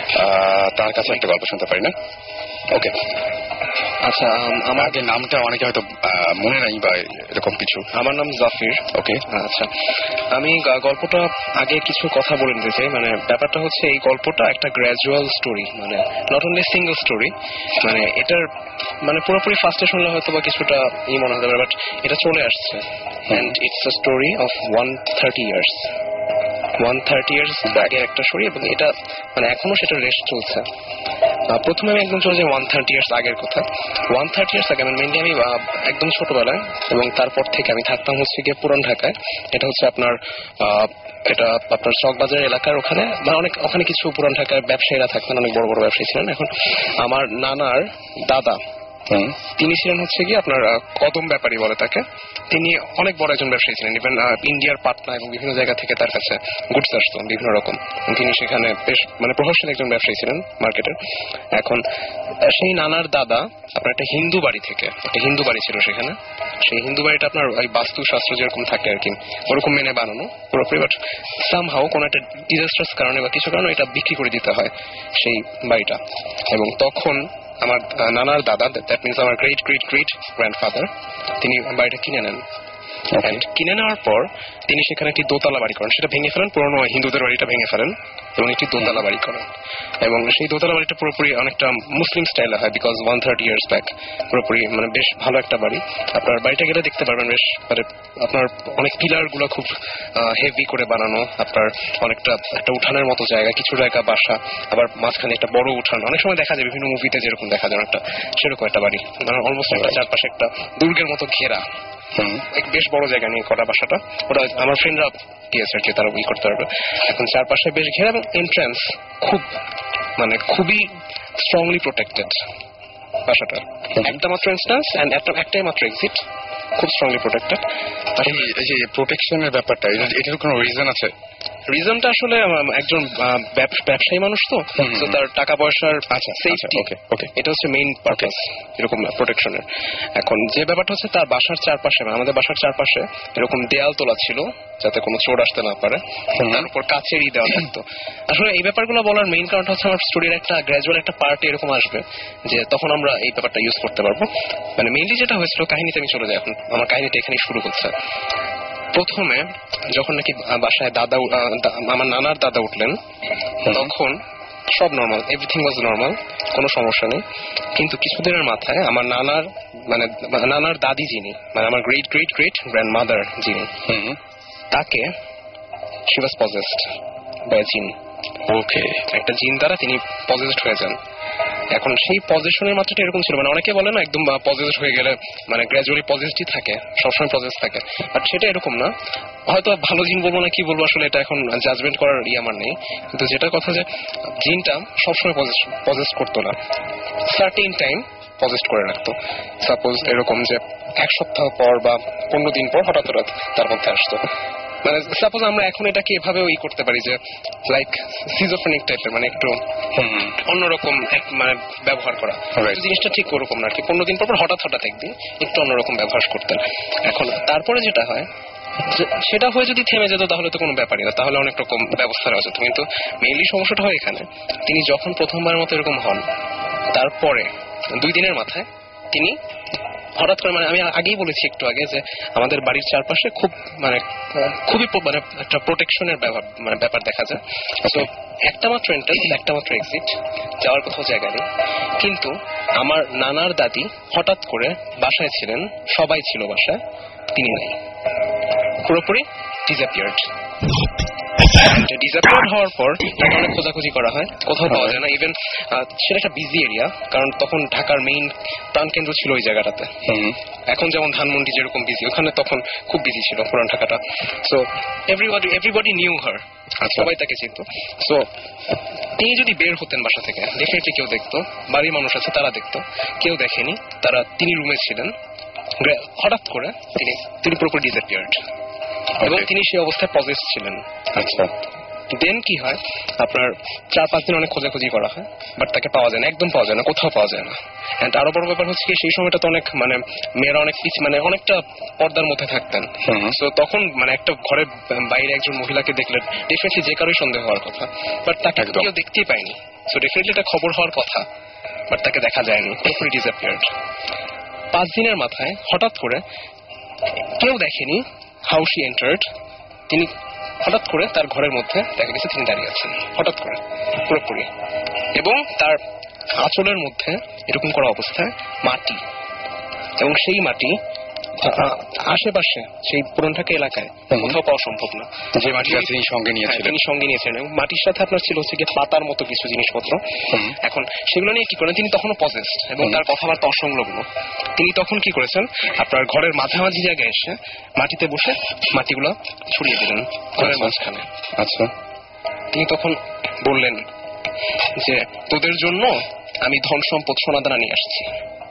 তার কাছে একটা গল্প শুনতে পারি না? ওকে, আচ্ছা, আমার আগে নামটা অনেকে হয়তো মনে নাই বা এরকম কিছু। আমার নাম জাফির। ওকে, আচ্ছা, আমি গল্পটা আগে কিছু কথা বলে নিতে চাই। মানে ব্যাপারটা হচ্ছে এই গল্পটা একটা গ্র্যাজুয়াল স্টোরি, মানে নট অনলি সিঙ্গল স্টোরি। মানে এটার মানে পুরোপুরি ফার্স্টে শুনলে হয়তো বা কিছুটা ই মনে হতে পারে, বাট এটা চলে আসছে। And it's a story of one thirty years one thirty years আগে একটা স্টোরি, এবং এটা মানে এখনো সেটা রেস্ট চলছে। প্রথমে আমি একদম চলে যাই ওয়ান থার্টি ইয়ার্স আগের কথা। ওয়ান থার্টি ইয়ার্স আগে মানে মেনলি আমি একদম ছোটবেলায়, এবং তারপর থেকে আমি থাকতাম হচ্ছে গিয়ে পুরান ঢাকায়। এটা হচ্ছে আপনার এটা আপনার চকবাজার এলাকার ওখানে, মানে অনেক ওখানে কিছু পুরান ঢাকার ব্যবসায়ীরা থাকতেন, অনেক বড় বড় ব্যবসায়ী ছিলেন। এখন আমার নানার দাদা তিনি ছিলেন হচ্ছে গিয়ে আপনার কদম ব্যাপারী বলে তাকে। তিনি অনেক বড় একজন ব্যবসায়ী ছিলেন, ইভেন ইন্ডিয়ার পাটনা এবং বিভিন্ন জায়গা থেকে তার কাছে গুডস আসতো বিভিন্ন রকম। তিনি সেখানে বেশ মানে প্রভাবশালী একজন ব্যবসায়ী ছিলেন মার্কেটের। এখন সেই নানার দাদা আপনার একটা হিন্দু বাড়ি থেকে, একটা হিন্দু বাড়ি ছিল সেখানে। সেই হিন্দু বাড়িটা আপনার ওই বাস্তুশাস্ত্র যেরকম থাকে আর কি ওরকম মেনে বানানো পুরোপুরি, বাট সামহাও কোনো একটা ডিজাস্টার্স কারণে বা কিছু কারণে এটা বিক্রি করে দিতে হয় সেই বাড়িটা। এবং তখন আমার নানার দাদা, দ্যাট মিনস আমার গ্রেট গ্রেট গ্রেট গ্র্যান্ডফাদার, তিনি বাড়িটা কিনে নেন। কিনে নেওয়ার পর তিনি সেখানে একটি দোতলা বাড়ি করেন, সেটা ভেঙে ফেলেন, পুরোনো হিন্দুদের বাড়িটা ভেঙে ফেলেন এবং একটি দোতলা বাড়ি করেন। এবং সেই দোতলা বাড়িটা পুরোপুরি অনেকটা মুসলিম স্টাইলে হয়, because one thirty years back পুরোপুরি মানে বেশ ভালো একটা বাড়ি। আপনার বাড়িটা গেলে দেখতে পারবেন বেশ মানে আপনার অনেক পিলার গুলো খুব হেভি করে বানানো, আপনার অনেকটা একটা উঠানের মতো জায়গা, কিছু জায়গা বাসা, আবার মাঝখানে একটা বড় উঠান। অনেক সময় দেখা যায় বিভিন্ন মুভিতে যেরকম দেখা যায় একটা সেরকম একটা বাড়ি, মানে অলমোস্ট একটা চারপাশে একটা দুর্গের মতো ঘেরা, এক বেশ বড় জায়গা নিয়ে করা বাসাটা। ওটা আমার ফ্রেন্ডরা গিয়েছে আর কি, তারা ই করতে পারবে। এখন চারপাশে বেশ ঘেরা এবং এন্ট্রান্স খুব মানে খুবই স্ট্রংলি প্রোটেক্টেড বাসাটা। একটা মাত্র এন্ট্রান্স এন্ড একটাই মাত্র এক্সিট, খুব স্ট্রংলি প্রোটেক্টেড। এই যে প্রোটেকশনের ব্যাপারটা, এটার কোনো রিজন আছে? রিজনটা আসলে একজন ব্যবসায়ী মানুষ তো, তার টাকা পয়সার সেফটি, এটা হচ্ছে মেইন পারপাস এরকম প্রোটেকশনের। এখন যে ব্যাপারটা হচ্ছে তার বাসার চারপাশে, আমাদের বাসার চারপাশে এরকম দেয়াল তোলা ছিল যাতে কোনো চোর আসতে না পারে, তার উপর কাছেরই দেওয়া থাকতো। আসলে এই ব্যাপারগুলো বলার মেইন কারণটা হচ্ছে আমার স্টোরির একটা গ্র্যাজুয়াল একটা পার্ট এরকম আসবে যে তখন আমরা এই ব্যাপারটা ইউজ করতে পারবো। মানে মেইনলি যেটা হয়েছিল, কাহিনীতে আমি চলে যাই, এখন আমার কাহিনীটা এখানে শুরু হচ্ছে। প্রথমে যখন নাকি বাসায় দাদা আমার নানার দাদা উঠলেন, তখন সব নর্মাল, এভরিথিং ওয়াজ নর্মাল, কোনো সমস্যা নেই। কিন্তু কিছুদিনের মাথায় আমার নানার মানে নানার দাদি যিনি, মানে আমার great great great grandmother যিনি, তাকে she was possessed by a jinn. Okay, একটা জিন দ্বারা তিনি পজেসড হয়ে যান। এখন সেই পজিশনের মাত্রাটা এরকম ছিল, মানে অনেকে বলে না একদম পজেসড হয়ে গেলে মানে গ্র্যাজুয়ালি পজেসডই থাকে, সবসময় পজেস থাকে, বাট সেটা এরকম না। হয়তো ভালো জিন বলবো না কি বলবো আসলে এটা এখন জাজমেন্ট করার ই আমার নেই, কিন্তু যেটা কথা যে জিনটা সবসময় পজেস করতো না, সার্টেন টাইম পজেস্ট করে রাখতো। সাপোজ এরকম যে এক সপ্তাহ পর বা পনেরো দিন পর হঠাৎ হঠাৎ তার মধ্যে আসতো। মানে সাপোজ আমরা এখন এটাকে এভাবেও ই করতে পারি যে লাইক সিজোফ্রেনিক টাইপের, মানে একটু অন্যরকম এক- মানে ব্যবহার করা। Right. জিনিসটা ঠিক ওরকম না আর কি, পনেরো দিন পর পর হঠাৎ হঠাৎ একদিন একটু অন্যরকম ব্যবহার করতেন। এখন তারপরে যেটা হয় যে সেটা হয়ে যদি থেমে যেত তাহলে তো কোনো ব্যাপারই না, তাহলে অনেক রকম ব্যবস্থা নেওয়া যেত। কিন্তু মেইনলি সমস্যাটা হয় এখানে, তিনি যখন প্রথমবার মতো এরকম হন তারপরে দুই দিনের মাথায় তিনি হঠাৎ করে, মানে আমি আগেই বলেছি একটু আগে যে আমাদের বাড়ির চারপাশে খুব মানে খুবই প- মানে একটা প্রোটেকশনের ব্যাপার মানে ব্যাপার দেখা যায়। তো একটা মাত্র এন্ট্রান্স, একটা মাত্র এক্সিট, যাওয়ার কোথাও জায়গা নেই। কিন্তু আমার নানার দাদি হঠাৎ করে বাসায় ছিলেন, সবাই ছিল বাসায়, তিনি নেই, পুরোপুরি ডিসঅ্যাপিয়ার্ড। ডিসঅ্যাপিয়ার্ড হওয়ার পর তাকে অনেক খোঁজাখুঁজি করা হয়, কোথাও পাওয়া যায় না। ইভেন সেটা একটা বিজি এরিয়া, কারণ তখন ঢাকার মেইন প্রাণকেন্দ্র ছিল ওই জায়গাটাতে। এখন যেমন ধানমন্ডি যেরকম বিজি, ওখানে তখন খুব বিজি ছিল পুরান ঢাকাটা। So everybody everybody knew her, সবাই তাকে চিনত। সো তিনি যদি বের হতেন বাসা থেকে, ডেফিনেটলি কেউ দেখতো, বাড়ির মানুষ আছে তারা দেখতো, কেউ দেখেনি, তারা তিনি রুমে ছিলেন। গ্রা- হঠাৎ করে তিনি তিনি পুরোপুরি ডিসঅ্যাপিয়ার্ড এবং তিনি সেই অবস্থায় পজেস ছিলেন। আচ্ছা, দেন কি হয়, আপনার চার পাঁচ দিন অনেক খোঁজাখুঁজি করা হয়, বাট তাকে পাওয়া যায় না, একদম পাওয়া যায় না, কোথাও পাওয়া যায় না। এন্ড আরো বড় ব্যাপার হচ্ছে কি, সেই সময়টা তো অনেক মানে মেয়েরা অনেক পিছ মানে অনেকটা পর্দার মধ্যে থাকতেন। তো তখন মানে একটা ঘরের বাইরে একজন মহিলাকে দেখলে ডেফিনেটলি যে কারোই সন্দেহ হওয়ার কথা, বাট তাকে তো কেউ দেখতেই পায়নি। সো ডেফিনেটলি এটা খবর হওয়ার কথা, বাট তাকে দেখা যায়নি, পুরোপুরি ডিসঅ্যাপিয়ার্ড। পাঁচ দিনের মাথায় হঠাৎ করে কেউ দেখেনি হাউ শি এন্টার্ড, তিনি হঠাৎ করে তার ঘরের মধ্যে দেখা গেছে তিনি দাঁড়িয়ে আছেন, হঠাৎ করে পুরোপুরি, এবং তার আঁচলের মধ্যে এরকম করা অবস্থায় মাটি, এবং সেই মাটি আ- আশেপাশে সেই পুরান ঢাকা এলাকায় কোথাও পাওয়া সম্ভব না। যে মাটিটা তিনি সঙ্গে হ্যাঁ, নিয়েছিলেন। তিনি সঙ্গে নিয়েছিলেন, এবং মাটির সাথে আপনার ছিল হচ্ছে গিয়ে পাতার মতো কিছু জিনিসপত্র। এখন সেগুলো নিয়ে কি করেন, তিনি তখনও পজেসড এবং তার কথাবার্তা অসংলগ্ন। তিনি তখন কি করেছেন, আপনার ঘরের মাঝামাঝি জায়গায় এসে মাটিতে বসে মাটিগুলো ছড়িয়ে দিলেন ঘরের মাঝখানে। আচ্ছা, তিনি তখন বললেন যে তোদের জন্য আমি ধন সম্পদ সোনাদানা নিয়ে আসছি।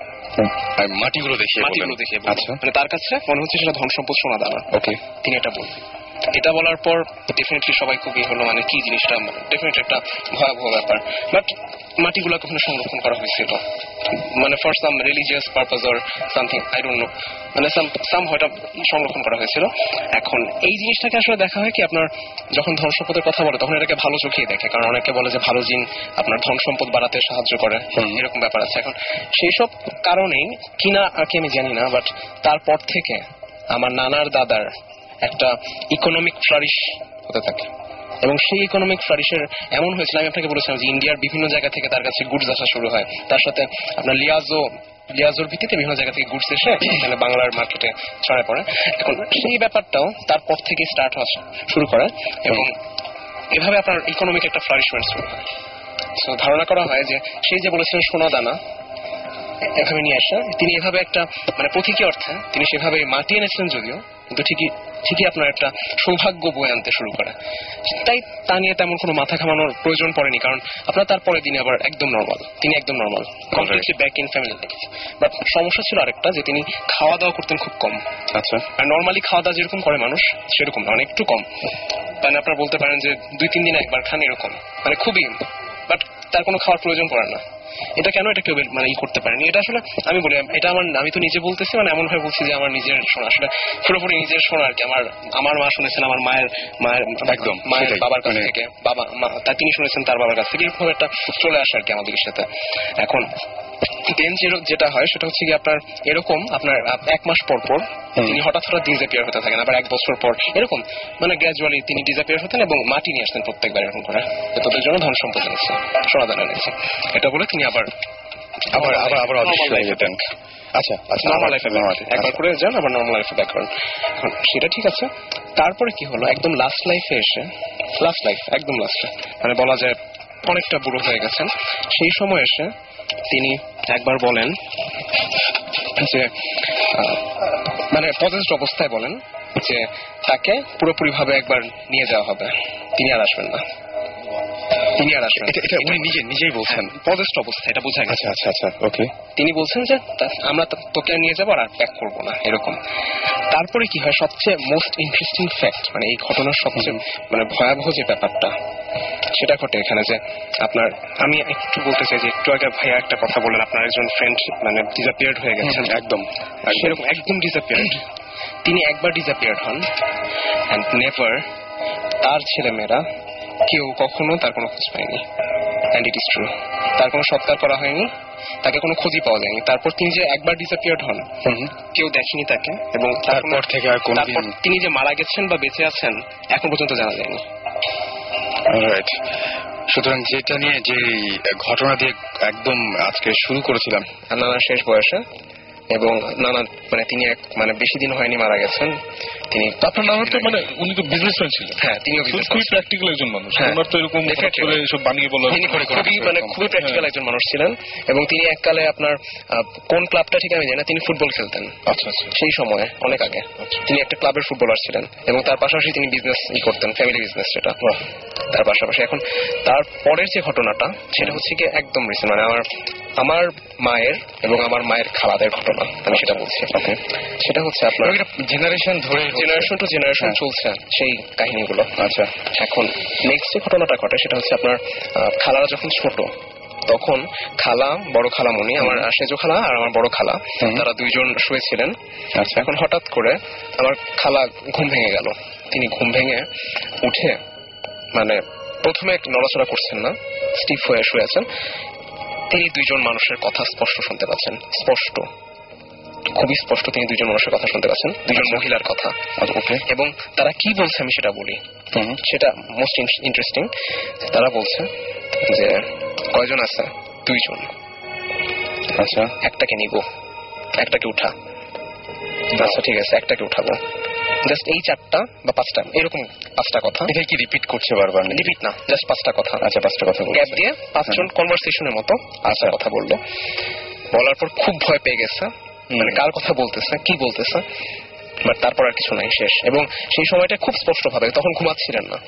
আর মাটিগুলো দেখিয়ে মাটিগুলো বললেন। দেখে বললেন। আচ্ছা, মানে তার কাছে মনে হচ্ছে সেটা ধন সম্পদ সোনাদানা। ওকে, তিনি এটা বললেন। এটা বলার পর ডেফিনেটলি সবাই খুবই হলো, মানে কি জিনিসটা, ডেফিনেটলি একটা ভয়াবহ ব্যাপার। বাট মাটিগুলো কখনো সংরক্ষণ করা হয়েছিল, মানে for some religious purpose or something, I don't know, মানে সাম সাম হয়তো সংরক্ষণ করা হয়েছিল। এখন এই জিনিসটাকে আসলে দেখা হয় কি, আপনার যখন ধন সম্পদের কথা বলে তখন এটাকে ভালো চোখেই দেখে, কারণ অনেকে বলে যে ভালো জিন আপনার ধন সম্পদ বাড়াতে সাহায্য করে, এরকম ব্যাপার আছে। এখন সেই সব কারণেই কিনা আর কি আমি জানি না, বাট তারপর থেকে আমার নানার দাদার একটা ইকোনমিক ফ্লারিশ হতে থাকে, এবং সেই ইকোনমিক ফ্লারিশের এমন হয়েছিল, আমি আপনাকে বলেছিলাম যে ইন্ডিয়ার বিভিন্ন জায়গা থেকে তার কাছে গুডস আসা শুরু হয়, তার সাথে আপনার লিয়াজো লিয়াজোর ভিত্তিতে বিভিন্ন জায়গা থেকে গুডস এসে এখানে বাংলার মার্কেটে ছড়ায় পড়ে। এখন সেই ব্যাপারটাও তারপর থেকে স্টার্ট হওয়া শুরু করে, এবং এভাবে আপনার ইকোনমিক একটা ফ্লারিশমেন্ট শুরু হয়। তো ধারণা করা হয় যে সেই যে বলেছিলেন সোনা দানা এভাবে নিয়ে আসা, তিনি এভাবে একটা মানে প্রতীকী অর্থে তিনি সেভাবে মাটি এনেছিলেন যদিও, কিন্তু ঠিকই ঠিকই আপনার একটা সৌভাগ্য বয়ে আনতে শুরু করে। তাই তা নিয়ে তেমন কোনো মাথা ঘামানোর প্রয়োজন পড়েনি, কারণ আপনার তারপরের দিনে আবার একদম নর্মাল, তিনি একদম normal, completely back in family life. But সমস্যা ছিল আরেকটা, যে তিনি খাওয়া দাওয়া করতেন খুব কম। আচ্ছা, আর নর্মালি খাওয়া দাওয়া যেরকম করে মানুষ সেরকম না, অনেক একটু কম, মানে আপনার বলতে পারেন যে দুই তিন দিন একবার খান এরকম, মানে খুবই, বাট তার কোনো খাওয়ার প্রয়োজন পড়ে না। এটা কেন এটা কেউ মানে ই করতে পারেনি, এটা আসলে আমি বলি, এটা আমার, আমি তো নিজে বলতেছি, মানে এমন ভাবে বলছি যে আমার নিজের শোনা, আসলে পুরোপুরি নিজের শোনা আর কি। আমার আমার মা শুনেছেন আমার মায়ের মায়ের একদম মায়ের সেটাই, বাবার কাছ মানে- থেকে, বাবা মা- তা তিনি শুনেছেন তার বাবার কাছ থেকে, এরকম একটা চলে আসে আর কি আমাদের সাথে। এখন দেন যেটা হয় সেটা হচ্ছে কি, আপনার এরকম আপনার এক মাস পর পর তিনি হঠাৎ হঠাৎ ডিসঅ্যাপিয়ার হতে থাকেন, আবার এক বছর পর এরকম মানে গ্র্যাজুয়ালি তিনি ডিসঅ্যাপিয়ার হতেন, এবং মাটি নিয়ে আসতেন প্রত্যেকবার এরকম করে, তোদের জন্য ধন সম্পদ এনেছে, সোনাদানা এনেছে, এটা বলে তিনি আবার আবার আবার আবার অদৃশ্য হয়ে যেতেন। আচ্ছা, আচ্ছা, নর্মাল আমার লাইফে normal, একবার আচ্ছা। করে যান, আবার নর্মাল লাইফে ব্যাক করেন। এখন সেটা ঠিক আছে, তারপরে কি হলো, একদম লাস্ট লাইফে এসে, লাস্ট লাইফ একদম লাস্টে, মানে বলা যায় অনেকটা বুড়ো হয়ে গেছেন, সেই সময় এসে তিনি একবার বলেন যে আহ, মানে পজেসড অবস্থায় বলেন যে তাকে পুরোপুরি ভাবে একবার নিয়ে যাওয়া হবে, তিনি আর আসবেন না। তিনি আর আসবেন। এটা এটা উনি নিজে নিজেই বলছেন? পজেস্ট অবস্থা, এটা বোঝা গেছে। আচ্ছা আচ্ছা আচ্ছা ওকে। তিনি বলছেন যে তা- আমরা তো- তোকে নিয়ে যাবো আর প্যাক করবো না, এরকম। তারপরে কি হয়, সবচেয়ে মোস্ট ইন্টারেস্টিং ফ্যাক্ট, মানে এই ঘটনার সবচেয়ে মানে ভয়াবহ যে ব্যাপারটা সেটা ঘটে এখানে, যে আপনার আমি একটু বলতে চাই যে একটু আগে ভাইয়া একটা কথা বললেন, আপনার একজন ফ্রেন্ড মানে ডিসঅ্যাপিয়ার্ড হয়ে গেছেন। একদম সেরকম একদম ডিসঅ্যাপিয়ার্ড। তিনি একবার ডিসঅ্যাপিয়ার্ড হন অ্যান্ড নেভার তার ছেলেমেয়েরা কেউ কখনো তার কোনো খোঁজ পায়নি। অ্যান্ড ইট ইজ ট্রু, তার কোনো সৎকার করা হয়নি, তাকে কোনো খোঁজই পাওয়া যায়নি। তারপর তিনি যে একবার ডিসঅ্যাপিয়ার্ড হন, কেউ দেখেনি তাকে, এবং তারপর থেকে আর কোনোদিন তারপর তিনি যে মারা গেছেন বা বেঁচে আছেন এখন পর্যন্ত জানা যায়নি। রাইট। সুতরাং যেটা নিয়ে যে ঘটনা দিয়ে একদম আজকে শুরু করেছিলাম, নানা শেষ বয়সে, এবং নানা মানে তিনি এক মানে বেশি দিন হয়নি মারা গেছেন। তিনি আপনার নাম তো মানে উনি তো বিজনেসম্যান ছিলেন। হ্যাঁ, তিনিও businessman খুবই প্র্যাকটিক্যাল একজন মানুষ। হ্যাঁ। ওনার তো এরকম হঠাৎ করে এসব বানিয়ে বলা তিনি খুবই মানে খুবই প্র্যাকটিক্যাল একজন মানুষ ছিলেন, এবং তিনি এককালে আপনার আহ, কোন ক্লাবটা ঠিক আমি জানি না, তিনি ফুটবল খেলতেন। আচ্ছা আচ্ছা সেই সময়ে অনেক আগে তিনি একটা ক্লাবের ফুটবলার ছিলেন, এবং তার পাশাপাশি তিনি বিজনেস ই করতেন, ফ্যামিলি বিজনেস সেটা। তার পাশাপাশি এখন তার পরের যে ঘটনাটা সেটা হচ্ছে কি একদম রিসেন্ট, মানে আমার আমার মায়ের এবং আমার মায়ের খালাদের ঘটনা, আমি সেটা বলছি। ওকে, সেটা হচ্ছে আপনার জেনারেশন ধরে জেনারেশন টু জেনারেশন চলছে সেই কাহিনীগুলো। আচ্ছা, এখন নেক্সট যে ঘটনাটা ঘটে সেটা হচ্ছে আপনার আহ, খালারা যখন ছোট তখন খালা বড় খালামণি, আমার সেজো খালা আর আমার বড় খালা, তারা দুইজন শুয়েছিলেন। আচ্ছা, এখন হঠাৎ করে আমার খালা ঘুম ভেঙে গেল। তিনি ঘুম ভেঙে উঠে মানে প্রথমে নড়াচড়া করছেন না, স্টিফ হয়ে শুয়ে আছেন। তিনি দুইজন মানুষের কথা স্পষ্ট শুনতে পাচ্ছেন, স্পষ্ট, খুবই স্পষ্ট তিনি দুইজন মানুষের কথা শুনতে পাচ্ছেন, দুইজন মহিলার কথা। ওকে, এবং তারা কি বলছে আমি সেটা বলি, সেটা মোস্ট ইন্টারেস্টিং। তারা বলছে যে কয়জন আছে? দুইজন। আচ্ছা, একটাকে নিব, একটাকে উঠা। আচ্ছা ঠিক আছে, একটাকে উঠাবো। জাস্ট এই চারটা বা পাঁচটা, এরকম পাঁচটা কথা। এটা কি রিপিট করছে বারবার? রিপিট না, জাস্ট পাঁচটা কথা। আচ্ছা, পাঁচটা কথা গ্যাপ দিয়ে পাঁচজন কনভারসেশনের মতো আচ্ছা কথা বললো। বলার পর খুব ভয় পেয়ে গেছে, মানে কার কথা বলতেছে, কি বলতেছে, বাট তারপর আর কিছু নাই, শেষ। এবং সেই সময়টা খুব স্পষ্ট ভাবে, তখন ঘুমাচ্ছিলেন না,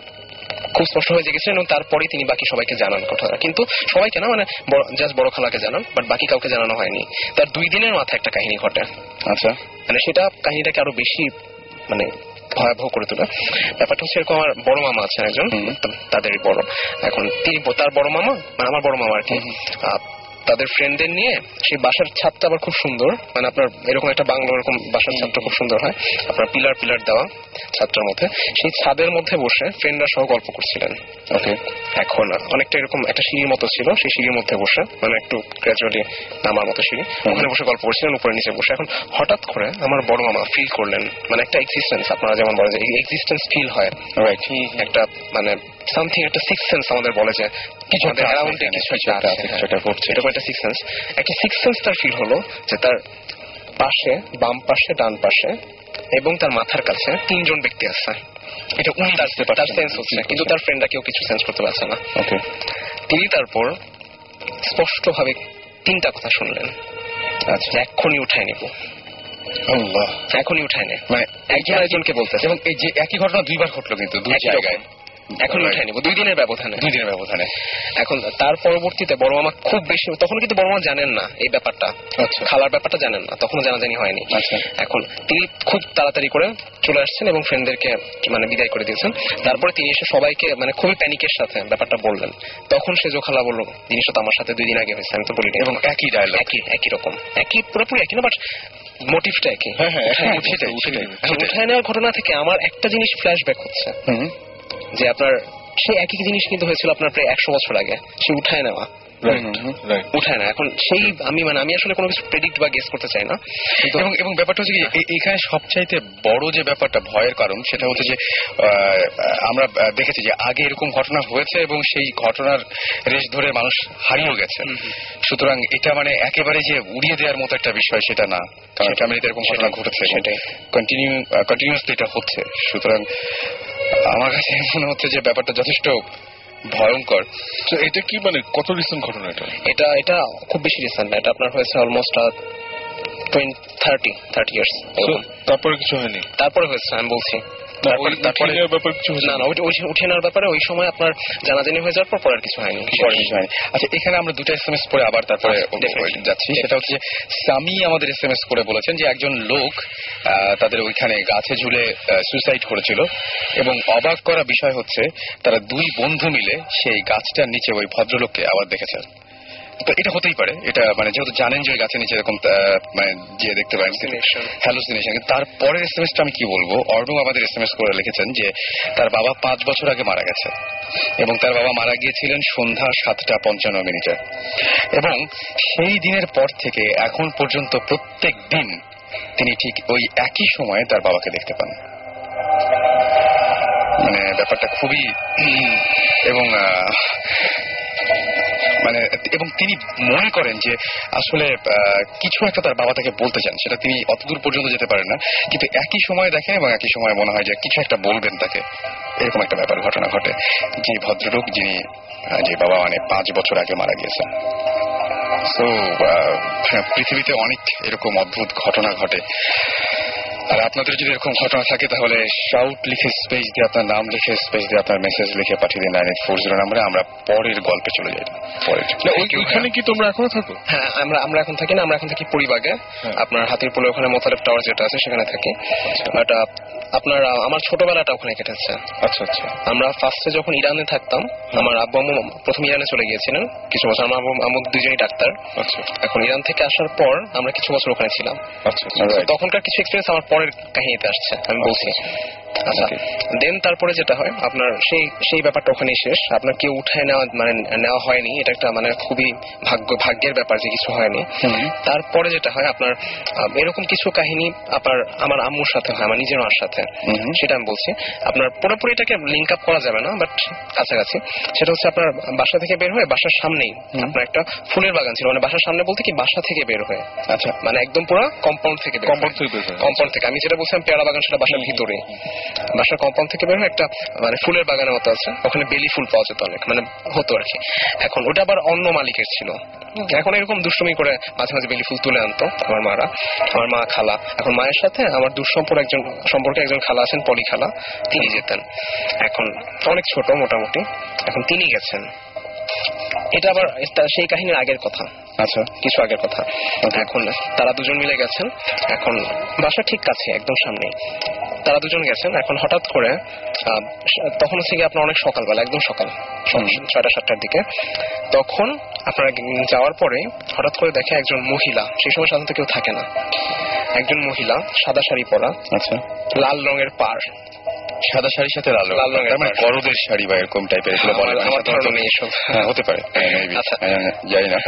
খুব স্পষ্ট হয়ে জেগেছিলেন, এবং তারপরে তিনি বাকি সবাইকে জানান কথাটা। কিন্তু সবাইকে না, মানে জাস্ট বড় খালাকে জানান, বাট বাকি কাউকে জানানো হয়নি। তার দুই দিনের মাথায় একটা কাহিনী ঘটে। আচ্ছা, মানে সেটা কাহিনীটাকে আরো বেশি মানে ভয়াবহ করে তোলে। ব্যাপারটা হচ্ছে এরকম, আমার বড় মামা আছেন একজন, তাদেরই বড়। এখন তিনি তার বড় মামা মানে আমার বড় মামা আর কি, তাদের ফ্রেন্ডদের নিয়ে সেই বাসার ছাদটা আবার খুব সুন্দর, মানে আপনার এরকম একটা বাংলো এরকম বাসার ছাদটা খুব সুন্দর হয়, আপনার পিলার পিলার দেওয়া ছাদটার মধ্যে। সেই ছাদের মধ্যে বসে ফ্রেন্ডরা সহ গল্প করছিলেন। ওকে, এখন অনেকটা এরকম একটা সিঁড়ির মতো ছিল, সেই সিঁড়ির মধ্যে বসে, মানে একটু গ্র্যাজুয়ালি নামার মতো সিঁড়ি, ওখানে বসে গল্প করছিলেন উপরে নিচে বসে। এখন হঠাৎ করে আমার বড় মামা ফিল করলেন, মানে একটা এক্সিস্টেন্স, আপনারা যেমন বলেন যে এক্সিস্টেন্স ফিল হয়, রাইট, একটা মানে সামথিং, একটা সিক্স সেন্স আমাদের বলে যে কিছু একটা অ্যারাউন্ডে কিছু একটা আছে, সেটা ঘটছে, এরকম একটা সিক্স সেন্স। একটা সিক্স সেন্স তার ফিল হলো যে তার পাশে, বাম পাশে, ডান পাশে এবং তার মাথার কাছে তিনজন ব্যক্তি আছে। এটা উনি তার সেন্স হচ্ছে, কিন্তু তার ফ্রেন্ডরা কেউ কিছু সেন্স করতে পারছে না। ওকে, তিনি তারপর স্পষ্ট ভাবে তিনটা কথা শুনলেন। আচ্ছা, এক্ষুনি উঠায় নিব, আল্লাহ, এখনই উঠায় নে, মানে একজন একজনকে বলতেছে। এবং এই যে একই ঘটনা দুইবার ঘটলো, কিন্তু দুই জায়গায়। এখন উঠায় নিব, দুই দিনের ব্যবধানে, দুই দিনের ব্যবধানে। এখন তার পরবর্তীতে বড় মামা খুব বেশি, তখন কিন্তু বড় মামা জানেন না এই ব্যাপারটা, খালার ব্যাপারটা জানেন না, তখন জানাজানি হয়নি। এখন তিনি খুব তাড়াতাড়ি করে চলে আসছেন এবং ফ্রেন্ডদেরকে মানে বিদায় করে দিয়েছেন। তারপরে তিনি এসে সবাইকে মানে খুবই প্যানিকের সাথে ব্যাপারটা বললেন। তখন সেজো খালা বললো, জিনিসটা তো আমার সাথে দুই দিন আগে হয়েছে, আমি তো বলিনি। এবং একই ডায়লগ, একই একই রকম, একই পুরোপুরি একই না, বাট মোটিভটা একই। হ্যাঁ হ্যাঁ, উঠায় নেওয়ার ঘটনা থেকে আমার একটা জিনিস ফ্ল্যাশব্যাক হচ্ছে, যে আপনার সেই একই জিনিস কিন্তু হয়েছিল আপনার প্রায় একশো বছর আগে, সে উঠায় নেওয়া, উঠায় না। এখন সেই আমি মানে আমি আসলে কোনো কিছু প্রেডিক্ট বা গেস করতে চাই না, এবং এবং ব্যাপারটা হচ্ছে কি, এখানে সবচাইতে বড় যে ব্যাপারটা ভয়ের কারণ সেটা হচ্ছে যে আমরা দেখেছি যে আগে এরকম ঘটনা হয়েছে এবং সেই ঘটনার রেশ ধরে মানুষ হারিয়েও গেছে। সুতরাং এটা মানে একেবারে যে উড়িয়ে দেওয়ার মতো একটা বিষয় সেটা না, কারণ ফ্যামিলিতে এরকম ঘটনা ঘটেছে, সেটাই কন্টিনিউ কন্টিনিউয়াসলি এটা হচ্ছে। সুতরাং আমার কাছে মনে হচ্ছে যে ব্যাপারটা যথেষ্ট ভয়ঙ্কর। তো এটা কি মানে কত রিসেন্ট ঘটনা? এটা এটা এটা খুব বেশি রিসেন্ট না, এটা আপনার হয়েছে অলমোস্ট থার্টি থার্টি ইয়ার্স। তারপরে কিছু হয়নি? তারপরে হয়েছে, আমি বলছি তারপরে তারপরে ব্যাপার কিছু হয়েছে? না না ওই ওই উঠে নেওয়ার ব্যাপারে ওই সময় আপনার জানাজানি হয়ে যাওয়ার পর পর আর কিছু হয়নি। পরে কিছু হয়নি। আচ্ছা, এখানে আমরা দুটো এসএমএস পরে আবার তারপরে Definitely. যাচ্ছি। সেটা হচ্ছে সামি আমাদের এসএমএস করে বলেছেন যে একজন লোক আহ, তাদের ওইখানে গাছে ঝুলে সুইসাইড করেছিল এবং অবাক করা বিষয় হচ্ছে তারা দুই বন্ধু মিলে সেই গাছটার নিচে ওই ভদ্রলোককে আবার দেখেছেন। তো এটা হতেই পারে, এটা মানে যেহেতু জানেন যে ওই গাছের নিচে এরকম আহ, মানে যে দেখতে পারেন হ্যালুসিনেশন। তারপরের এসএমএসটা আমি কি বলবো, অর্ণব আমাদের এসএমএস করে লিখেছেন যে তার বাবা পাঁচ বছর আগে মারা গেছে এবং তার বাবা মারা গিয়েছিলেন সন্ধ্যা সাতটা পঞ্চান্ন মিনিটে এবং সেই দিনের পর থেকে এখন পর্যন্ত প্রত্যেক দিন তিনি ঠিক ওই একই সময়ে তার বাবাকে দেখতে পান। মানে ব্যাপারটা খুবই এবং মানে এবং তিনি মনে করেন যে আসলে কিছু একটা তার বাবা তাকে বলতে চান, সেটা তিনি অতদূর পর্যন্ত যেতে পারেন না, কিন্তু একই সময় দেখেন এবং একই সময় মনে হয় যে কিছু একটা বলবেন তাকে, এরকম একটা ব্যাপার ঘটনা ঘটে। যে ভদ্রলোক যিনি যে বাবা মানে পাঁচ বছর আগে মারা গিয়েছেন। সো পৃথিবীতে অনেক এরকম অদ্ভুত ঘটনা ঘটে। আর আপনাদের যদি এরকম ঘটনা থাকে তাহলে শাউট লিখে স্পেস দিয়ে আপনার নাম লিখে স্পেস দিয়ে আপনার মেসেজ লিখে পাঠিয়ে দিন নাইন এইট ফোর জিরো নাম্বারে। আমরা পরের গল্পে চলে যাই। পরের ওইখানে কি তোমরা এখনো থাকো? হ্যাঁ, আমরা আমরা এখন থাকি না, আমরা এখন থাকি পরিবাগে। আপনার হাতির পোলে ওখানে মোতালেব টাওয়ার যেটা আছে সেখানে থাকি। বাট আপনার আমার ছোটবেলাটা ওখানে কেটেছে। আচ্ছা আচ্ছা। আমরা ফার্স্টে যখন ইরানে থাকতাম, আমার আব্বু আম্মু প্রথম ইরানে চলে গিয়েছিলেন কিছু বছর। আমার আব্বু আম্মু দুজনই ডাক্তার। আচ্ছা। এখন ইরান থেকে আসার পর আমরা কিছু বছর ওখানে ছিলাম। আচ্ছা। তখনকার কিছু এক্সপিরিয়েন্স আমার পরের কাহিনীতে আসছে, আমি বলছি। আচ্ছা, দেন তারপরে যেটা হয় আপনার সেই সেই ব্যাপারটা ওখানেই শেষ। আপনার কেউ উঠায় নেওয়া মানে নেওয়া হয়নি, এটা একটা মানে খুবই ভাগ্য ভাগ্যের ব্যাপার যে কিছু হয়নি। তারপরে যেটা হয় আপনার এরকম কিছু কাহিনী আপনার আমার আম্মুর সাথে হয়, আমার নিজের মার সাথে, সেটা আমি বলছি। আপনার পুরোপুরি এটাকে লিঙ্ক আপ করা যাবে না, বাট কাছাকাছি। সেটা হচ্ছে আপনার বাসা থেকে বের হয়ে বাসার সামনেই আপনার একটা ফুলের বাগান ছিল। মানে বাসার সামনে বলতে কি বাসা থেকে বের হয়ে, আচ্ছা মানে একদম পুরো কম্পাউন্ড থেকে কম্পাউন্ড থেকে কম্পাউন্ড থেকে আমি যেটা বলছিলাম পেয়ারা বাগান সেটা বাসার ভিতরে। বাসার কম্পাউন্ড থেকে বের হয়ে একটা মানে ফুলের বাগানের মতো আছে, ওখানে বেলি ফুল পাওয়া যেত অনেক, মানে হতো আর কি। এখন ওটা আবার অন্য মালিকের ছিল। এখন এরকম দুষ্টুমি করে মাঝে মাঝে বেলি ফুল তুলে আনতো আমার মারা, আমার মা খালা। এখন মায়ের সাথে আমার দুঃসম্পর্ক একজন সম্পর্কে একজন খালা আছেন, পলি খালা, তিনি যেতেন। এখন অনেক ছোট মোটামুটি, এখন তিনি গেছেন। এটা আবার সেই কাহিনীর আগের কথা, আচ্ছা কিছু আগের কথা। এখন তারা দুজন মিলে গেছেন, এখন বাসা ঠিক কাছে একদম সামনে। তারা দুজন গেছেন, এখন হঠাৎ করে তখন হচ্ছে কি আপনার অনেক সকালবেলা, একদম সকাল ছয়টা সাতটার দিকে। তখন আপনারা যাওয়ার পরে হঠাৎ করে দেখে একজন মহিলা, সেই সময় সাধারণত কেউ থাকে না, একজন মহিলা সাদা শাড়ি পরা, আচ্ছা লাল রঙের পাড়, সাদা শাড়ির সাথে লাল লাল রঙের মানে বড়দের শাড়ি বা এরকম টাইপের, এগুলো বলে আমার ধারণা নেই এসব। হ্যাঁ হতে পারে, আচ্ছা জানি না।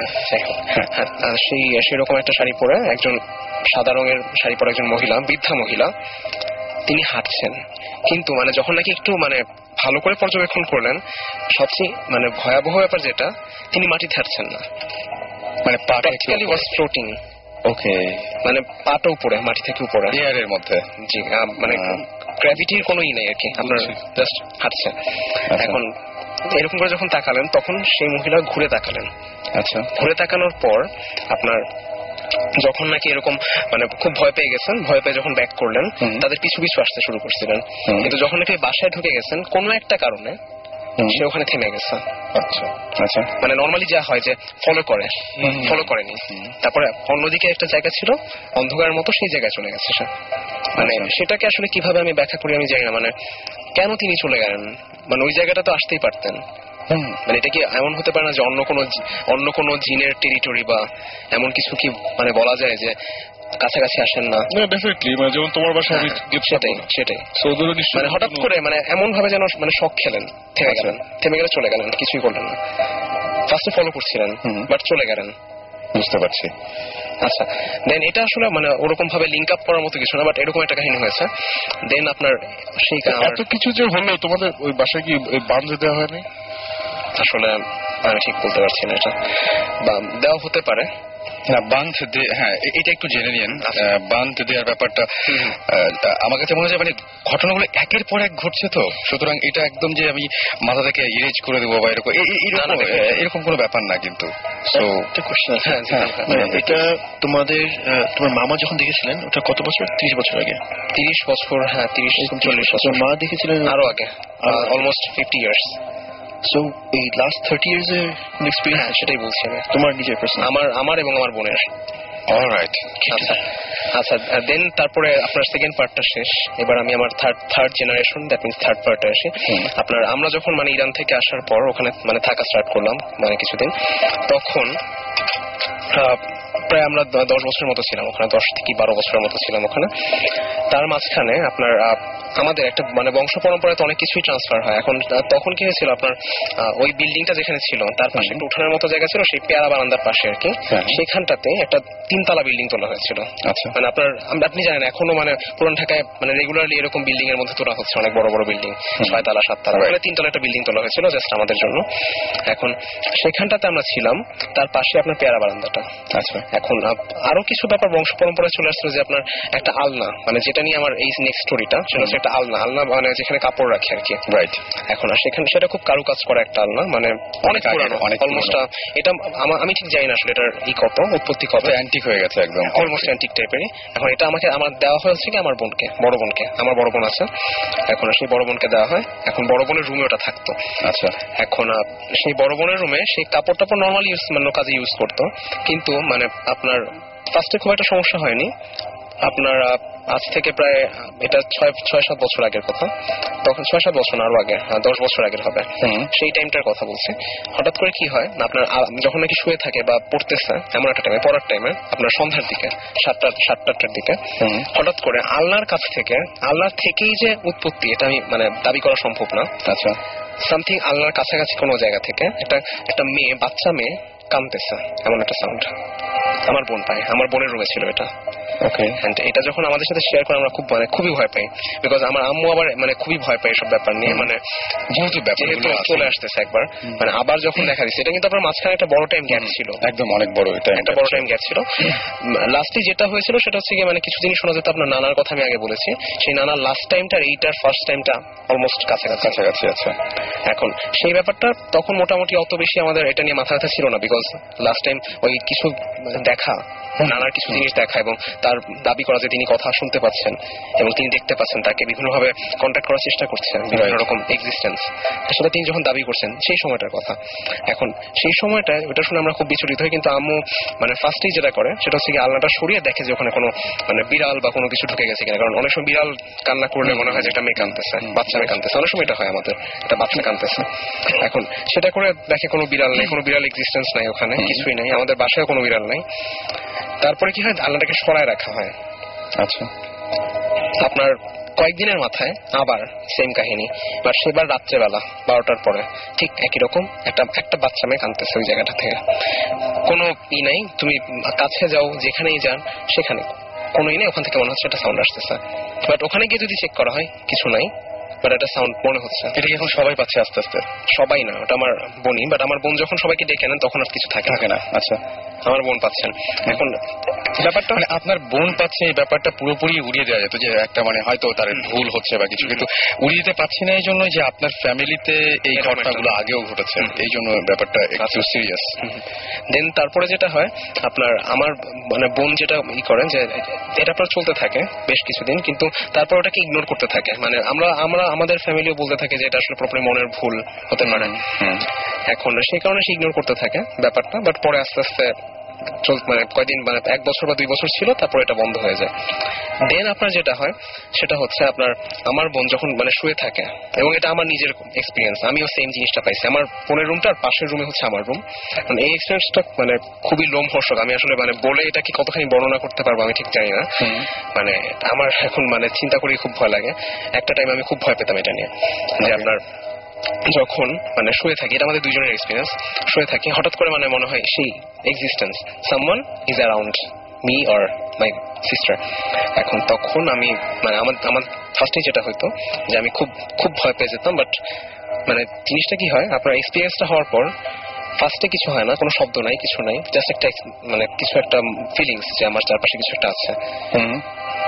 সেই সেরকম একটা শাড়ি পরে একজন সাদা রঙের শাড়ি পরা একজন মহিলা, বৃদ্ধা মহিলা, তিনি হাঁটছেন। কিন্তু মানে যখন নাকি একটু মানে ভালো করে পর্যবেক্ষণ করলেন, সবচেয়ে মানে ভয়াবহ ব্যাপার যেটা, তিনি মাটিতে হাঁটছেন না, মানে প্র্যাকটিক্যালি ওয়াজ ফ্লোটিং। ওকে, মানে পাটা উপরে, মাটি থেকে উপরে, এয়ারের মধ্যে। জি, মানে গ্র্যাভিটির কোনো ই নাই আর কি, আপনার জাস্ট হাঁটছে। এখন এরকম করে যখন তাকালেন, তখন সেই মহিলা ঘুরে তাকালেন। আচ্ছা, ঘুরে তাকানোর পর আপনার যখন নাকি এরকম মানে খুব ভয় পেয়ে গেছেন, ভয় পেয়ে যখন ব্যাক করলেন, তাদের পিছু পিছু আসতে শুরু করছিলেন। কিন্তু যখন নাকি বাসায় ঢুকে গেছেন, কোনো একটা কারণে সে ওখানে থেমে গেছে। আচ্ছা আচ্ছা, মানে নর্মালি যা হয় যে ফলো করে, ফলো করেনি। তারপরে অন্যদিকে একটা জায়গা ছিল অন্ধকারের মতো, সেই জায়গায় চলে গেছে সে। মানে সেটাকে আসলে কিভাবে আমি ব্যাখ্যা করি আমি জানি না, মানে কেন তিনি চলে গেলেন, মানে ওই জায়গাটা তো আসতেই পারতেন। মানে এটা কি এমন হতে পারে না যে অন্য কোনো অন্য কোনো জিনের টেরিটরি বা এমন কিছু কি মানে বলা যায় যে কাছাকাছি আসেন না? ডেফিনেটলি, মানে যেমন তোমার বাসায় আমি সেটাই সেটাই মানে হঠাৎ করে মানে এমন ভাবে যেন মানে শক খেলেন, থেমে গেলেন, থেমে গেলে চলে গেলেন, কিছুই করলেন না। ফার্স্টে ফলো করছিলেন বাট চলে গেলেন, বুঝতে পারছি। আচ্ছা, দেন এটা আসলে মানে ওরকম ভাবে লিঙ্ক আপ করার মতো কিছু না, বাট এরকম একটা কাহিনী হয়েছে। দেন আপনার সেই এত কিছু যে হলো, তোমাদের ওই বাসায় কি বাঁধ দেওয়া হয়নি? আসলে আমি ঠিক বলতে পারছি না, এটা দেওয়া হতে পারে। না, বাঁধ হ্যাঁ এটা একটু জেনে নিন। বাঁধ দেওয়ার ব্যাপারটা আমার কাছে মনে হয় মানে ঘটনাগুলো একের পর এক ঘটছে, তো সুতরাং এটা একদম যে আমি মাথা থেকে ইরেজ করে দেবো বা এরকম এরকম কোনো ব্যাপার না। কিন্তু সো একটা কোশ্চেন আছে। মানে এটা তোমাদের আহ, তোমার মামা যখন দেখেছিলেন ওটা কত বছর? তিরিশ বছর আগে? তিরিশ বছর, হ্যাঁ তিরিশ চল্লিশ বছর। তোমার মা দেখেছিলেন আরো আগে, অলমোস্ট ফিফটি ইয়ার্স। সো এই লাস্ট থার্টি ইয়ার্স এর কোন এক্সপিরিয়েন্স সেটাই বলছি আমি, তোমার নিজের পার্সোনাল? আমার আমার এবং আমার বোনের। অলরাইট। আচ্ছা আচ্ছা দেন তারপরে আপনার সেকেন্ড পার্টটা শেষ, এবার আমি আমার third third generation, that means third পার্টে আসি। আপনার আমরা যখন মানে ইরান থেকে আসার পর ওখানে মানে থাকা স্টার্ট করলাম মানে কিছুদিন, তখন আহ, প্রায় আমরা দ- দশ বছরের মতো ছিলাম ওখানে, দশ থেকে বারো বছরের মতো ছিলাম ওখানে। তার মাঝখানে আপনার আহ, আমাদের একটা মানে বংশ পরম্পরায় তো অনেক কিছুই ট্রান্সফার হয়। এখন আহ, তখন কি হয়েছিল আপনার আহ, ওই বিল্ডিংটা যেখানে ছিল তার পাশে একটা উঠানের মতো জায়গা ছিল, সেই পেয়ারা বারান্দার পাশে আর কি, সেখানটাতে একটা তিনতলা বিল্ডিং তোলা হয়েছিল। আচ্ছা। মানে আপনার আম- আপনি জানেন এখনো মানে পুরান ঢাকায় মানে রেগুলারলি এরকম বিল্ডিং এর মধ্যে তোলা হচ্ছে, অনেক বড় বড় বিল্ডিং, ছয়তলা সাততলা, মানে তিনতলা একটা বিল্ডিং তোলা হয়েছিল জাস্ট আমাদের জন্য। এখন সেখানটাতে আমরা ছিলাম, তার পাশে আপনার পেয়ারা বারান্দাটা। আচ্ছা। এখন আপ- আরো কিছু ব্যাপার বংশ পরম্পরায় চলে আসছিল, যে আপনার একটা আলনা, মানে যেটা নিয়ে আমার এই নেক্সট স্টোরিটা, সেটা হচ্ছে একটা আলনা, আলনা মানে যেখানে কাপড় রাখে আর কি। রাইট। এখন আর সেখানে সেটা খুব কারুকাজ করা একটা আলনা, মানে অনেক আগে, পুরানো, অনেক অলমোস্ট এটা আমা- আমি ঠিক জানি না আসলে এটার এই কত উৎপত্তি কত, অ্যান্টিক হয়ে গেছে একদম, অলমোস্ট অ্যান্টিক টাইপেরই। এখন এটা আমাকে আমার দেওয়া হয়েছে কি আমার বোনকে, বড় বোনকে, আমার বড় বোন আছে, এখন সেই বড় বোনকে দেওয়া হয়। এখন বড় বোনের রুমে ওটা থাকতো। আচ্ছা। এখন আহ, সেই বড় বোনের রুমে সেই কাপড় টাপড় নর্মালি ইউজ মানে কাজে ইউজ করতো, কিন্তু মানে আপনার ফার্স্টে খুব একটা সমস্যা হয়নি। আপনার আহ, আজ থেকে প্রায় আহ, এটা ছয় ছয় সাত বছর আগের কথা, তখন ছয় সাত বছর না আরো আগে, আহ, দশ বছর আগের হবে, সেই টাইমটার কথা বলছি। হঠাৎ করে কি হয় আপনার আ- যখন নাকি শুয়ে থাকে বা পড়তেছে এমন একটা টাইমে, পড়ার টাইমে আপনার সন্ধ্যার দিকে সাতটা সাতটার দিকে, হঠাৎ করে আল্লাহর কাছ থেকে, আল্লাহর থেকেই যে উৎপত্তি এটা আমি মানে দাবি করা সম্ভব না। আচ্ছা। সামথিং আল্লাহর কাছাকাছি কোনো জায়গা থেকে একটা একটা মেয়ে, বাচ্চা মেয়ে কাঁদতেছে, এমন একটা সাউন্ড আমার বোন পায়। আমার বোনের রুমে ছিল এটা। ওকে। And এটা যখন আমাদের সাথে শেয়ার করে আমরা খুব মানে খুবই ভয় পাই, বিকজ আমার আম্মু আবার মানে খুবই ভয় পায় এসব ব্যাপার নিয়ে, মানে যেহেতু যেহেতু ব্যাপারগুলো আছে। চলে আসতেছে একবার, মানে আবার যখন দেখা দিচ্ছে, এটা কিন্তু আপনার মাঝখানে একটা বড় টাইম গ্যাপ ছিল, একদম অনেক বড়, এটা একটা বড় টাইম গ্যাপ ছিল। লাস্টে যেটা হয়েছিল সেটা হচ্ছে গিয়ে মানে কিছু জিনিস শোনা যেত, আপনার নানার কথা আমি আগে বলেছি, সেই নানার লাস্ট টাইমটা এইটার ফার্স্ট টাইমটা অলমোস্ট কাছাকাছি কাছাকাছি। আচ্ছা। এখন সেই ব্যাপারটা তখন মোটামুটি অত বেশি আমাদের এটা নিয়ে মাথা ব্যথা ছিল না, বিকজ লাস্ট টাইম ওই কিছু দেখা, নানার কিছু জিনিস দেখা এবং তার দাবি করা যে তিনি কথা শুনতে পাচ্ছেন এবং তিনি দেখতে পাচ্ছেন, তাকে বিভিন্নভাবে কন্ট্যাক্ট করার চেষ্টা করছেন, বিভিন্ন রকম এক্সিস্টেন্স, সেটা তিনি যখন দাবি করছেন সেই সময়টার কথা। এখন সেই সময়টা ওটা শুনে আমরা খুব বিচলিত হই, কিন্তু আম্মু মানে ফার্স্টেই যেটা করে সেটা হচ্ছে কি আলনাটা সরিয়ে দেখে যে ওখানে কোনো মানে বিড়াল বা কোনো কিছু ঢুকে গেছে কিনা, কারণ অনেক সময় বিড়াল কান্না করলে মনে হয় যে একটা মেয়ে কাঁদতেছে, বাচ্চা মেয়ে কাঁদতেছে, অনেক সময় এটা হয় আমাদের, একটা বাচ্চা কাঁদতেছে। এখন সেটা করে দেখে কোনো বিড়াল নেই, কোনো বিড়াল এক্সিস্টেন্স নাই ওখানে, কিছুই নাই, আমাদের বাসায় কোনো বিড়াল নাই। তারপরে কি হয়, আলনাটাকে সরায় রাখা হয়। আচ্ছা। আপনার কয়েকদিনের মাথায় আবার সেম কাহিনী, বা সেবার রাত্রেবেলা বারোটার পরে ঠিক একই রকম একটা একটা বাচ্চা মেয়ে কাঁদতেছে ওই জায়গাটা থেকে। কোনো ই নাই, তুমি কাছে যাও যেখানেই যান সেখানে কোনো ই নেই, ওখান থেকে মনে হচ্ছে একটা সাউন্ড আসতেছে, বাট ওখানে গিয়ে যদি চেক করা হয় কিছু নাই, বাট একটা সাউন্ড মনে হচ্ছে। এটা কি এখন সবাই পাচ্ছে আস্তে আস্তে? সবাই না, ওটা আমার বোনই, বাট আমার বোন যখন সবাইকে ডেকে নেন তখন আর কিছু থাকে থাকে না। আচ্ছা। আমার বোন পাচ্ছেন। এখন ব্যাপারটা মানে আপনার বোন পাচ্ছে, এই ব্যাপারটা পুরোপুরি উড়িয়ে দেওয়া যেত যে একটা মানে হয়তো তার ভুল হচ্ছে বা কিছু, কিন্তু উড়িয়ে দিতে পারছি না এই জন্য যে আপনার ফ্যামিলিতে এই ঘটনাগুলো আগেও ঘটেছে, এই জন্য ব্যাপারটা একটু সিরিয়াস। দেন তারপরে যেটা হয় আপনার আমার মানে বোন যেটা ই করেন যে এটা আপনার চলতে থাকে বেশ কিছুদিন, কিন্তু তারপর ওটাকে ইগনোর করতে থাকে, মানে আমরা আমরা আমাদের ফ্যামিলিও বলতে থাকে যে এটা আসলে পুরোপুরি মনের ভুল হতে পারে। এখন সেই কারণে সে ইগনোর করতে থাকে ব্যাপারটা, বাট পরে আস্তে আস্তে চল মানে কয়দিন মানে এক বছর বা দুই বছর ছিল, তারপর এটা বন্ধ হয়ে যায়। দেন আপনার যেটা হয় সেটা হচ্ছে আপনার আমার বোন যখন মানে শুয়ে থাকে, এবং এটা আমার নিজের এক্সপিরিয়েন্স, আমিও সেম জিনিসটা পাইছি। আমার বোনের রুমটা আর পাশের রুমে হচ্ছে আমার রুম, মানে এই এক্সপিরিয়েন্সটা মানে খুবই লোমহর্ষক। আমি আসলে মানে বলে এটা কি কতখানি বর্ণনা করতে পারবো আমি ঠিক জানি না, মানে আমার এখন মানে চিন্তা করেই খুব ভয় লাগে। একটা টাইম আমি খুব ভয় পেতাম এটা নিয়ে, যে আপনার যখন মানে শুয়ে থাকি, এটা আমাদের দুজনের এক্সপিরিয়েন্স, শুয়ে থাকি হঠাৎ করে মানে মনে হয় সেই existence, someone is around me or my sister. এখন তখন আমি মানে আমার আমার ফার্স্টে যেটা হইতো যে আমি খুব খুব ভয় পেয়ে যেতাম, বাট মানে জিনিসটা কি হয় আপনার এক্সপিরিয়েন্সটা হওয়ার পর ফার্স্টে কিছু হয় না, কোনো শব্দ নাই, কিছু নাই, জাস্ট একটা মানে কিছু একটা ফিলিংস যে আমার চারপাশে কিছু একটা আছে।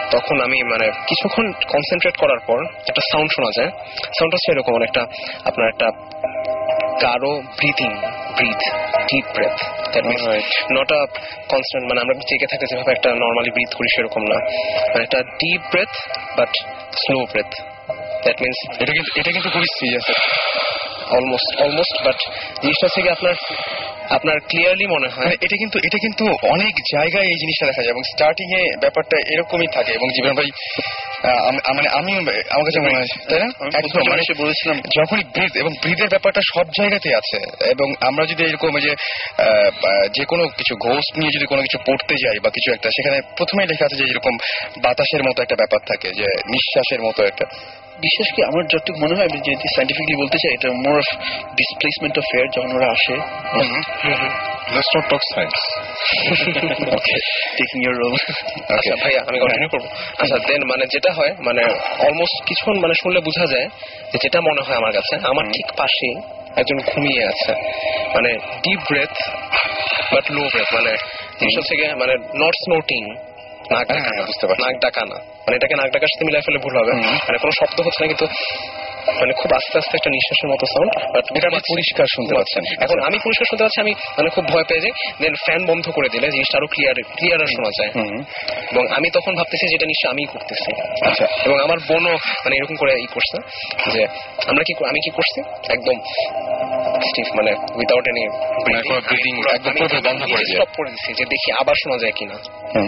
তখন আমি মানে কিছুক্ষণ কনসেন্ট্রেট করার পর একটা সাউন্ড শোনা যায়। সাউন্ড হচ্ছে এরকম একটা আপনার একটা গাঢ় breathing, breath, deep breath. That means not a constant, মানে আমরা জেগে থাকতে যেভাবে একটা নর্মালি ব্রিথ করি সেরকম না, মানে একটা deep breath but slow breath. That means এটা কিন্তু এটা কিন্তু খুবই সিরিয়াস, অলমোস্ট অলমোস্ট বাট জিনিসটা হচ্ছে কি আপনার আপনার ক্লিয়ারলি মনে হয় এটা কিন্তু এটা কিন্তু অনেক জায়গায় এই জিনিসটা দেখা যায় এবং স্টার্টিং এ ব্যাপারটা এরকমই থাকে এবং জীবন ভাই মানে আমি আমার কাছে মনে হয় তাই না একদম মানে বলেছিলাম যখনই ব্রিথ এবং ব্রিথের ব্যাপারটা সব জায়গাতেই আছে এবং আমরা যদি এরকম যে যে কোনো কিছু ঘোস্ট নিয়ে যদি কোনো কিছু পড়তে যাই বা কিছু একটা সেখানে প্রথমেই লেখা আছে যে এরকম বাতাসের মতো একটা ব্যাপার থাকে, যে নিঃশ্বাসের মতো একটা। বিশেষ করে আমার যতটুকু মনে হয়, আমি যদি সাইন্টিফিকলি বলতে চাই, এটা more of displacement of air যখন ওরা আসে। Let's not talk science. Okay, taking your role. আচ্ছা ভাইয়া আমি কন্টিনিউ করবো। আচ্ছা দেন মানে যেটা হয় মানে অলমোস্ট কিছুক্ষণ মানে শুনলে বোঝা যায় যে যেটা মনে হয় আমার কাছে আমার ঠিক পাশে একজন ঘুমিয়ে আছে, মানে deep breath but low breath, মানে জিনিসটা থেকে মানে নট স্নোটিং, নাক ডাকা না, বুঝতে পারছি, নাক ডাকা না, মানে এটাকে নাক ডাকার সাথে মিলাই ফেলে ভুল হবে, মানে কোনো শব্দ হচ্ছে না কিন্তু মানে খুব আস্তে আস্তে একটা নিঃশ্বাসের মতো সাউন্ড, বাট এটা আপনি পরিষ্কার শুনতে পাচ্ছেন। এখন আমি পরিষ্কার শুনতে পাচ্ছি, আমি মানে খুব ভয় পেয়ে যাই, দেন ফ্যান বন্ধ করে দিলে জিনিসটা আরো ক্লিয়ার ক্লিয়ার শোনা যায় এবং আমি তখন ভাবতেছি যেটা নিশ্চয় আমিই করতেছি। আচ্ছা, এবং আমার বোনও মানে এরকম করে ই করছে যে আমরা কি আমি কি করছি একদম স্টিফ, মানে উইদাউট এনি ব্রিদিং একদম বন্ধ করে স্টপ করে দিচ্ছি যে দেখি আবার শোনা যায় কিনা।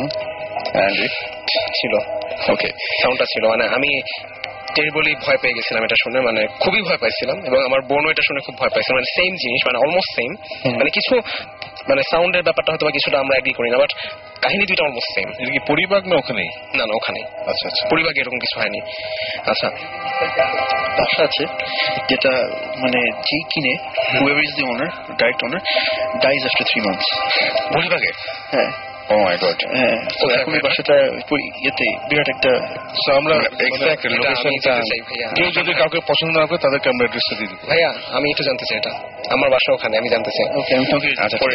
ছিল ওকে সাউন্ডটা ছিল, মানে আমি টেরিবলি ভয় পেয়ে গেছিলাম এটা শুনে, মানে খুবই ভয় পাইছিলাম এবং আমার বোনও এটা শুনে খুব ভয় পাইছিল, মানে সেম জিনিস, মানে অলমোস্ট সেম, মানে কিছু মানে সাউন্ডের ব্যাপারটা হয়তো কিছুটা আমরা এগ্রি করি না, বাট কাহিনী দুইটা অলমোস্ট সেম। এটা কি পরিবাগ না ওখানেই? না না ওখানেই। আচ্ছা আচ্ছা, পরিবাগ এরকম কিছু হয়নি। আচ্ছা বাসা আছে যেটা মানে যে কিনে whoever is the owner, direct owner, dies after three months. পরিবাগে? হ্যাঁ। Oh my God. হ্যাঁ, তো এখন এই বাসাটা ইয়েতে বিরাট একটা, আমরা এক্সাক্ট লোকেশনটা কেউ যদি কাউকে পছন্দ না করে তাদেরকে আমরা অ্যাড্রেসটা দিয়ে দেবো। ভাইয়া আমি একটু জানতে চাই, এটা আমার বাসা ওখানে, আমি জানতে চাই। ওকে আমি তোমাকে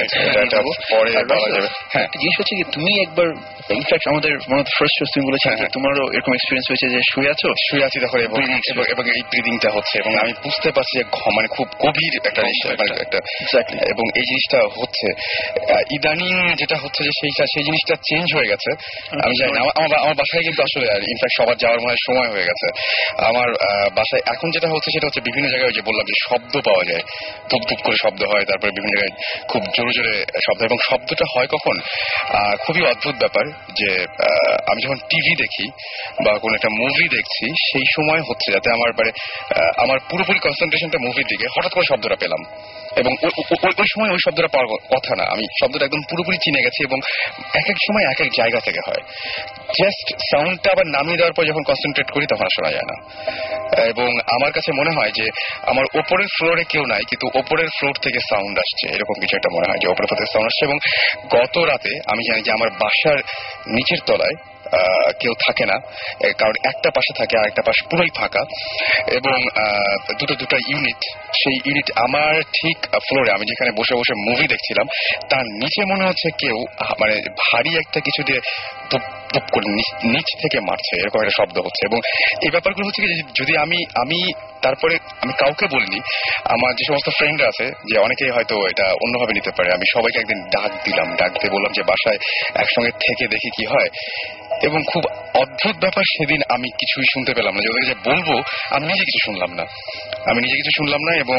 পরে বলা যাবে। হ্যাঁ, জিনিস হচ্ছে কি তুমি একবার ইনফ্যাক্ট আমাদের one of the first shows তুমি বলেছিলে যে তোমারও এরকম এক্সপিরিয়েন্স হয়েছে যে শুয়ে আছো শুয়ে আছি তখন এবং এবং এই ব্রিদিংটা হচ্ছে এবং আমি বুঝতে পারছি যে মানে খুব গভীর একটা একটা এবং এই জিনিসটা হচ্ছে ইদানিং যেটা হচ্ছে যে সেই সেই জিনিসটা চেঞ্জ হয়ে গেছে। আমি জানি না, আমার আমার বাসায় কিন্তু আসলে ইনফ্যাক্ট সবার যাওয়ার মনে সময় হয়ে গেছে। আমার বাসায় এখন যেটা হচ্ছে সেটা হচ্ছে বিভিন্ন জায়গায় যে বললাম যে শব্দ পাওয়া যায়, ধুপ ধুপ করে শব্দ হয়, তারপরে বিভিন্ন জায়গায় খুব জোরে জোরে শব্দ, এবং শব্দটা হয় কখন খুবই অদ্ভুত ব্যাপার যে আমি যখন টিভি দেখি বা কোন একটা মুভি দেখছি সেই সময় হচ্ছে যাতে আমার মানে আমার পুরোপুরি কনসেন্ট্রেশনটা মুভির দিকে, হঠাৎ করে শব্দটা পেলাম এবং ওই সময় ওই শব্দটা পাওয়ার কথা না, আমি শব্দটা একদম পুরোপুরি চিনে গেছি এবং এক এক সময় এক এক জায়গা থেকে হয়। জাস্ট সাউন্ডটা আবার নামিয়ে দেওয়ার পর যখন কনসেন্ট্রেট করি তখন শোনা যায় না এবং আমার কাছে মনে হয় যে আমার ওপরের ফ্লোরে কেউ নাই কিন্তু ওপরের ফ্লোর থেকে সাউন্ড আসছে, এরকম কিছু একটা মনে হয় যে ওপরের ফ্লোর থেকে সাউন্ড আসছে। এবং গত রাতে আমি জানি যে আমার বাসার নিচের তলায় কেউ থাকে না, কারণ একটা পাশে থাকে আর একটা পাশ পুরোই ফাঁকা এবং দুটো দুটো ইউনিট, সেই ইউনিট আমার ঠিক ফ্লোরে আমি যেখানে বসে বসে মুভি দেখছিলাম তার নিচে মনে হচ্ছে কেউ মানে ভারী একটা কিছু দিয়ে ধুপ করে নিচ থেকে মারছে, এরকম একটা শব্দ হচ্ছে। এবং এই ব্যাপারগুলো হচ্ছে কি যদি আমি আমি তারপরে আমি কাউকে বলিনি, আমার যে সমস্ত ফ্রেন্ডরা আছে যে অনেকেই হয়তো এটা অন্যভাবে নিতে পারে, আমি সবাইকে একদিন ডাক দিলাম, ডাক দিয়ে বললাম যে বাসায় একসঙ্গে থেকে দেখি কি হয়। এবং খুব অদ্ভুত ব্যাপার, সেদিন আমি কিছুই শুনতে পেলাম না, যে ওদেরকে যে বলবো আমি নিজে কিছু শুনলাম না, আমি নিজে কিছু শুনলাম না এবং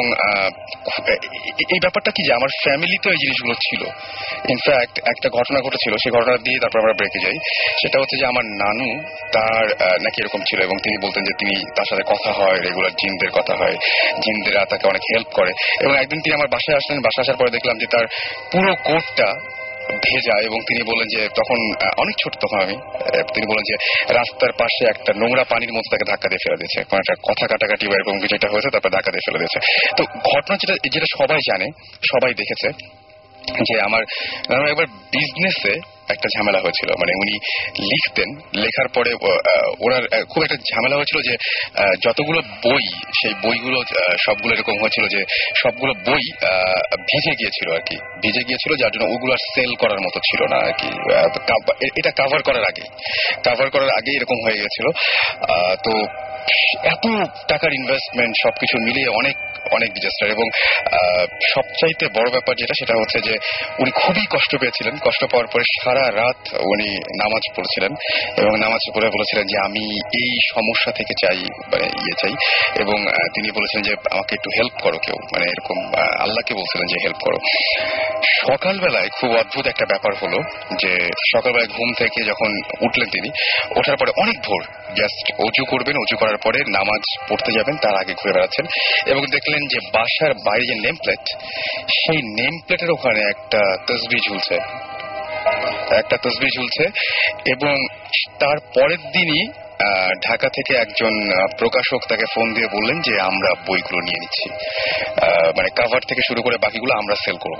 এই ব্যাপারটা কি যে আমার ফ্যামিলিতে এই জিনিসগুলো ছিল। ইনফ্যাক্ট একটা ঘটনা ঘটেছিল, সেই ঘটনা দিয়ে তারপর আমরা ব্রেকে যাই। সেটা হচ্ছে যে আমার নানু তার নাকি এরকম ছিল এবং তিনি বলতেন যে তিনি তার সাথে কথা হয়, রেগুলার জিনদের কথা হয়, জিনদেরা তাকে অনেক হেল্প করে। এবং একদিন তিনি আমার বাসায় আসলেন, বাসায় আসার পরে দেখলাম যে তার পুরো কোটটা ভেজা এবং তিনি বললেন যে তখন অনেক ছোট তখন আমি, তিনি বললেন যে রাস্তার পাশে একটা নোংরা পানির মতো তাকে ধাক্কা দিয়ে ফেলে দিয়েছে, কোনো একটা কথা কাটাকাটি বা এরকম কিছু একটা হয়েছে, তারপর ধাক্কা দিয়ে ফেলে দিয়েছে। তো ঘটনা যেটা যেটা সবাই জানে, সবাই দেখেছে যে আমার আমার একবার বিজনেসে একটা ঝামেলা হয়েছিল, মানে উনি লিখতেন, লেখার পরে ওনার খুব একটা ঝামেলা হয়েছিল যে যতগুলো বই, সেই বইগুলো সবগুলো এরকম হয়েছিল যে সবগুলো বই ভিজে গিয়েছিল আর কি, ভিজে গিয়েছিল যার জন্য ওগুলো আর সেল করার মতো ছিল না আর কি। এটা কাভার করার আগে কাভার করার আগে এরকম হয়ে গেছিল। তো এত টাকার ইনভেস্টমেন্ট সবকিছু মিলিয়ে অনেক অনেক ডিজাস্টার। এবং সবচাইতে বড় ব্যাপার যেটা, সেটা হচ্ছে যে উনি খুবই কষ্ট পেয়েছিলেন। কষ্ট পাওয়ার পরে সারা রাত উনি নামাজ পড়ছিলেন এবং নামাজ পড়ে বলেছিলেন যে আমি এই সমস্যা থেকে চাই, মানে ইয়ে চাই। এবং তিনি বলেছিলেন যে আমাকে একটু হেল্প করো কেউ, মানে এরকম আল্লাহকে বলছিলেন যে হেল্প করো। সকালবেলায় খুব অদ্ভুত একটা ব্যাপার হলো যে সকালবেলায় ঘুম থেকে যখন উঠলেন, তিনি ওঠার পরে অনেক ভোর জাস্ট অজু করবেন, অজু করার পরে নামাজ পড়তে যাবেন, তার আগে ঘুরে বেড়াচ্ছেন এবং দেখলেন যে বাসার বাইরে যে নেম প্লেট, সেই নেম প্লেটের ওখানে একটা তসবিহ ঝুলছে, একটা তসবিহ ঝুলছে। এবং তার পরের দিনই ঢাকা থেকে একজন প্রকাশক তাকে ফোন দিয়ে বললেন যে আমরা বইগুলো নিয়ে নিচ্ছি, মানে কাভার থেকে শুরু করে বাকিগুলো আমরা সেল করব।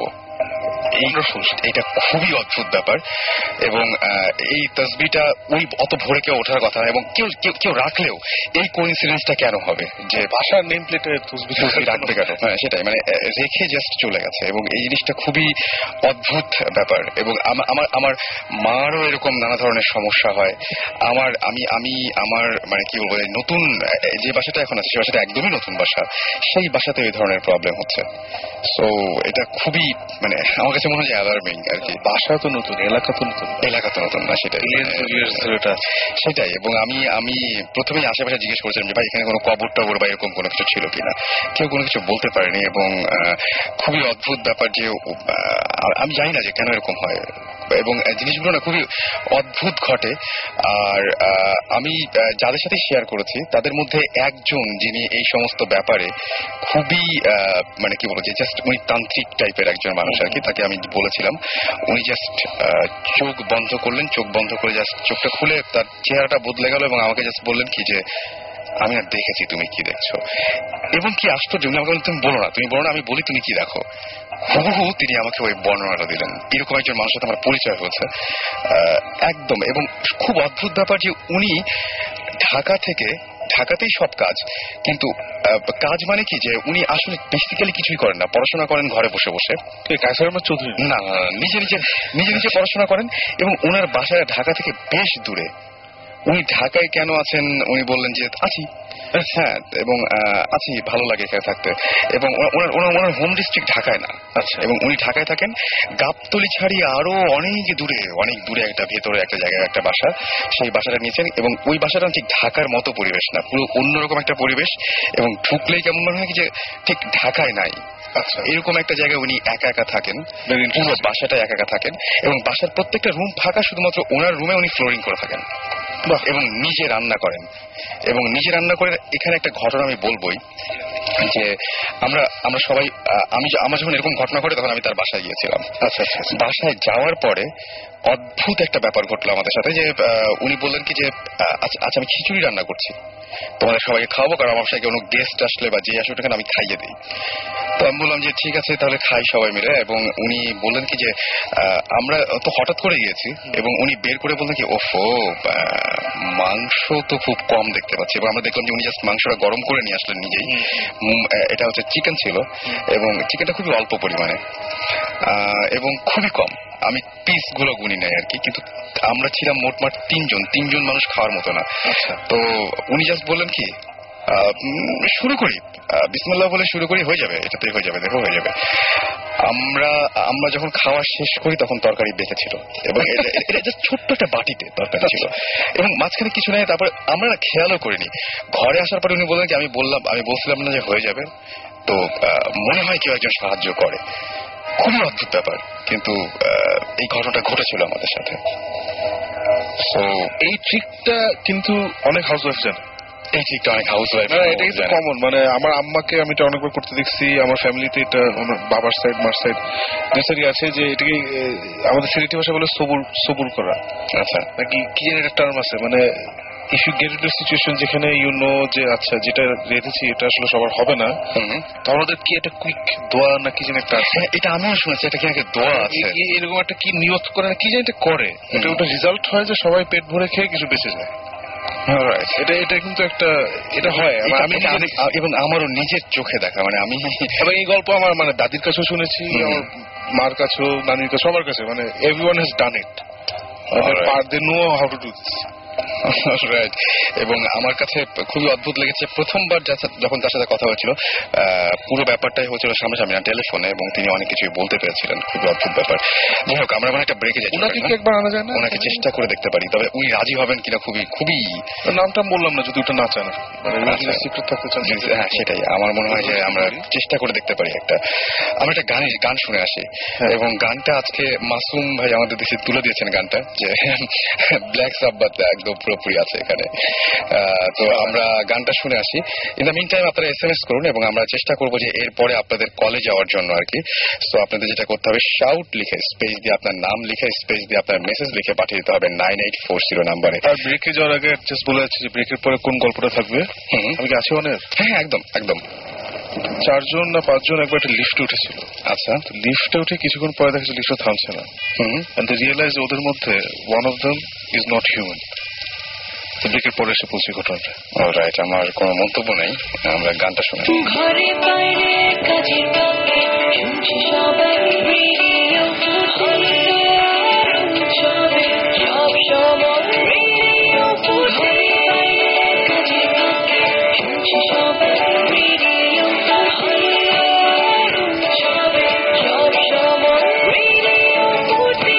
এইটা খুবই অদ্ভুত ব্যাপার। এবং এই তসবিটা ওই অত ভোরে কেউ ওঠার কথা, এবং কেউ কেউ রাখলেও এই কোইন্সিডেন্সটা কেন হবে যে ভাষার নেম প্লেটে তসবি রাখবে কেন? হ্যাঁ, সেটাই, মানে রেখে জাস্ট চলে গেছে। এবং এই জিনিসটা খুবই অদ্ভুত ব্যাপার। এবং আমার আমার মারও এরকম নানা ধরনের সমস্যা হয়। আমার আমি আমি আমার মানে কি বলবো, নতুন যে বাসাটা এখন আছে, সেই বাসাটা একদমই নতুন বাসা, সেই বাসাতে এই ধরনের প্রবলেম হচ্ছে। সো এটা খুবই, মানে আমার কাছে মনে হয় অ্যালার্মিং আর কি। বাসা তো নতুন, এলাকা তো নতুন, এলাকা তো নতুন না, সেটাই সেটাই এবং আমি আমি প্রথমেই আশেপাশে জিজ্ঞেস করেছিলাম যে ভাই এখানে কোনো কবর টবর বা এরকম কোনো কিছু ছিল কিনা। কেউ কোনো কিছু বলতে পারেনি। এবং খুবই অদ্ভুত ব্যাপার যে আমি জানি না যে কেন এরকম হয়, এবং জিনিসগুলো না খুবই অদ্ভুত ঘটে। আর আমি যাদের সাথে শেয়ার করেছি তাদের মধ্যে একজন, যিনি এই সমস্ত ব্যাপারে খুবই মানে কি বলবো যে জাস্ট উনি তান্ত্রিক টাইপের একজন মানুষ আর কি। তাকে আমি বলেছিলাম, উনি জাস্ট চোখ বন্ধ করলেন, চোখ বন্ধ করে জাস্ট চোখটা খুলে তার চেহারাটা বদলে গেল এবং আমাকে জাস্ট বললেন কি যে আমি আর দেখেছি, তুমি কি দেখছো। এবং কি আশ্চর্য, উনি আমাকে বললেন তুমি বলো না, তুমি বলো না, আমি বলি তুমি কি দেখো। হুবহু তিনি আমাকে ওই বর্ণনাটা দিলেন। এরকম একজন মানুষের সাথে আমার পরিচয় হয়েছে একদম। এবং খুব অদ্ভুত ব্যাপার যে উনি ঢাকা থেকে, ঢাকাতেই সব কাজ, কিন্তু কাজ মানে কি যে উনি আসলে বেসিক্যালি কিছুই করেন না, পড়াশোনা করেন ঘরে বসে বসে। চৌধুরী না, নিজে নিজে নিজে নিজে পড়াশোনা করেন। এবং ওনার বাসায় ঢাকা থেকে বেশ দূরে। উনি ঢাকায় কেন আছেন উনি বললেন যে আছি, হ্যাঁ, এবং আছি, ভালো লাগে এখানে থাকতে। এবং ওনার ওনার হোম ডিস্ট্রিক্ট ঢাকায় না। আচ্ছা। এবং উনি ঢাকায় থাকেন, গাবতলী ছাড়িয়ে আরো অনেক দূরে, অনেক দূরে একটা ভেতরে একটা জায়গায় একটা বাসা, সেই বাসাটা নিয়েছেন। এবং ওই বাসাটা ঠিক ঢাকার মতো পরিবেশ না, পুরো অন্যরকম একটা পরিবেশ। এবং ঢুকলেই কেমন মনে হয় যে ঠিক ঢাকায় নাই। আচ্ছা, এরকম একটা জায়গায় উনি একা একা থাকেন, পুরো বাসাটা একা একা থাকেন। এবং বাসার প্রত্যেকটা রুম ফাঁকা, শুধুমাত্র ওনার রুমে উনি ফ্লোরিং করে থাকেন এবং নিজে রান্না করেন। এবং নিজে রান্না করে এখানে একটা ঘটনা আমি বলবোই যে আমরা আমরা সবাই, আমি আমার যখন এরকম ঘটনা ঘটে তখন আমি তার বাসায় গিয়েছিলাম। আচ্ছা আচ্ছা, বাসায় যাওয়ার পরে অদ্ভুত একটা ব্যাপার ঘটলো আমাদের সাথে যে উনি বললেন কি যে আচ্ছা আমি খিচুড়ি রান্না করছি, তোমাদের সবাইকে খাওয়াবো, কারণ আমার সাথে কোনো গেস্ট আসলে বা যে আসলে এখানে আমি খাইয়ে দিই। তো আমি বললাম যে ঠিক আছে তাহলে খাই সবাই মিলে। এবং উনি বললেন কি যে আমরা তো হঠাৎ করে গিয়েছি, এবং উনি বের করে বললেন কি ওফো মাংস তো খুব কম দেখতে পাচ্ছি। এবং আমরা দেখলাম যে উনি জাস্ট মাংসটা গরম করে নিয়ে আসলেন নিজেই। এটা হচ্ছে চিকেন ছিল, এবং চিকেনটা খুবই অল্প পরিমাণে এবং খুবই কম, আমি পিস গুলো গুনি নাই আর কি। কিন্তু আমরা ছিলাম মোটমাট তিনজন, তিনজন মানুষ খাওয়ার মতো না। তো উনি জাস্ট বললেন কি শুরু করি, বিসমিল্লাহ বলে শুরু করি, হয়ে যাবে, এটাতেই হয়ে যাবে, দেখো হয়ে যাবে। আমরা আমরা যখন খাওয়া শেষ করি তখন তরকারি বেঁচে ছিল, এবং এটা জাস্ট ছোট্ট একটা বাটিতে তরকারি ছিল, এবং মাঝখানে কিছু নেই। তারপরে আমরা না খেয়ালও করিনি। ঘরে আসার পরে উনি বললেন যে আমি বললাম আমি বলছিলাম না যে হয়ে যাবে, তো মনে হয় কেউ একজন সাহায্য করে। খুবই অদ্ভুত ব্যাপার, কিন্তু এই ঘটনাটা ঘটেছিল আমাদের সাথে। তো এই ট্রিকটা কিন্তু অনেক হাউসওয়াইফ জানে। এই ট্রিকটা অনেক হাউসওয়াইফ, এটা কিন্তু কমন। মানে আমার আম্মাকে আমি এটা অনেকবার করতে দেখছি, আমার ফ্যামিলিতে এটা, আমার বাবার সাইড মার সাইড দুই সাইডই আছে, যে এটাকে আমাদের সিলেটি ভাষা বলে সবুর সবুর করা। আচ্ছা, নাকি কি যেন একটা টার্ম আছে, মানে if you get into situation যেখানে ইউ নো যে আচ্ছা যেটা রেখেছি এটা আসলে সবার হবে না, তাহলে ওদের কি একটা কুইক দোয়া না কি যেন একটা আছে, এটা আমিও শুনেছি, এটা কি একটা দোয়া আছে, এরকম একটা কি নিয়ত করে না কি যেন এটা করে, এটা ওটা রেজাল্ট হয় যে সবাই পেট ভরে খেয়ে কিছু বেঁচে যায়। এটা এটা কিন্তু একটা এটা হয় আমি এবং আমারও নিজের চোখে দেখা, মানে আমি এবং এই গল্প আমার মানে দাদির কাছেও শুনেছি, আমার মার কাছেও নানির কাছে সবার কাছে, মানে everyone has done it, they know how to do this. Right. এবং আমার কাছে খুবই অদ্ভুত লেগেছে প্রথমবার যখন তার সাথে কথা হয়েছিল, পুরো ব্যাপারটাই হচ্ছিল সামনাসামনি না, টেলিফোনে, এবং তিনি অনেক কিছুই বলতে পেরেছিলেন, খুবই অদ্ভুত ব্যাপার। যাই হোক, আমরা মানে একটা ব্রেকে যাচ্ছি, ওনাকে কি একবার আনা যায় না, ওনাকে চেষ্টা করে দেখতে পারি, তবে উনি রাজি হবেন কিনা খুবই খুবই নামটা বললাম না যদি ওটা না চান, সিক্রেট থাকতে চান। হ্যাঁ সেটাই, আমার মনে হয় যে আমরা চেষ্টা করে দেখতে পারি একটা, আমরা একটা গান গান শুনে আসি, এবং গানটা আজকে মাসুম ভাই আমাদের দেশে তুলে দিয়েছেন গানটা, যে ব্ল্যাক সাব্বাত একদম পুরোপুরি আছে এখানে। তো আমরা গানটা শুনে আসি, ইন দ্য মিন টাইম আপনারা এস এম এস করুন, এবং আমরা চেষ্টা করবো যে এরপরে আপনাদের কলে যাওয়ার জন্য আর কি। সো আপনাদের যেটা করতে হবে, শাউট লিখে স্পেস দিয়ে আপনার নাম লিখে স্পেস দিয়ে আপনার মেসেজ লিখে পাঠিয়ে দিতে হবে নাইন এইট ফোর জিরো নাম্বারে। আর ব্রেকে যাওয়ার আগে জাস্ট বলে যাচ্ছি যে ব্রেকের পরে কোন গল্পটা থাকবে। আমি কি আছি অনেক? হ্যাঁ একদম একদম। চারজন না পাঁচজন একবার একটা লিফটে উঠেছিল। আচ্ছা, লিফটে উঠে কিছুক্ষণ পরে দেখেছে লিফটে থামছে না, এন্ড দে রিয়েলাইজ ওদের মধ্যে one of them is not human. ব্রেকের পরে এসে পৌঁছে ঘটনাটা। রাইট, আমার কোনো মন্তব্য নেই, আমরা গানটা শুনে। ঘরে বাইরে কাজের ফাঁকে শুনছি সবাই রেডিও ফুটি, উৎসবে সব সময় রেডিও ফুটি। বাইরে কাজের ফাঁকে শুনছি সবাই রেডিও ফুটি, উৎসবে সব সময় রেডিও ফুটি।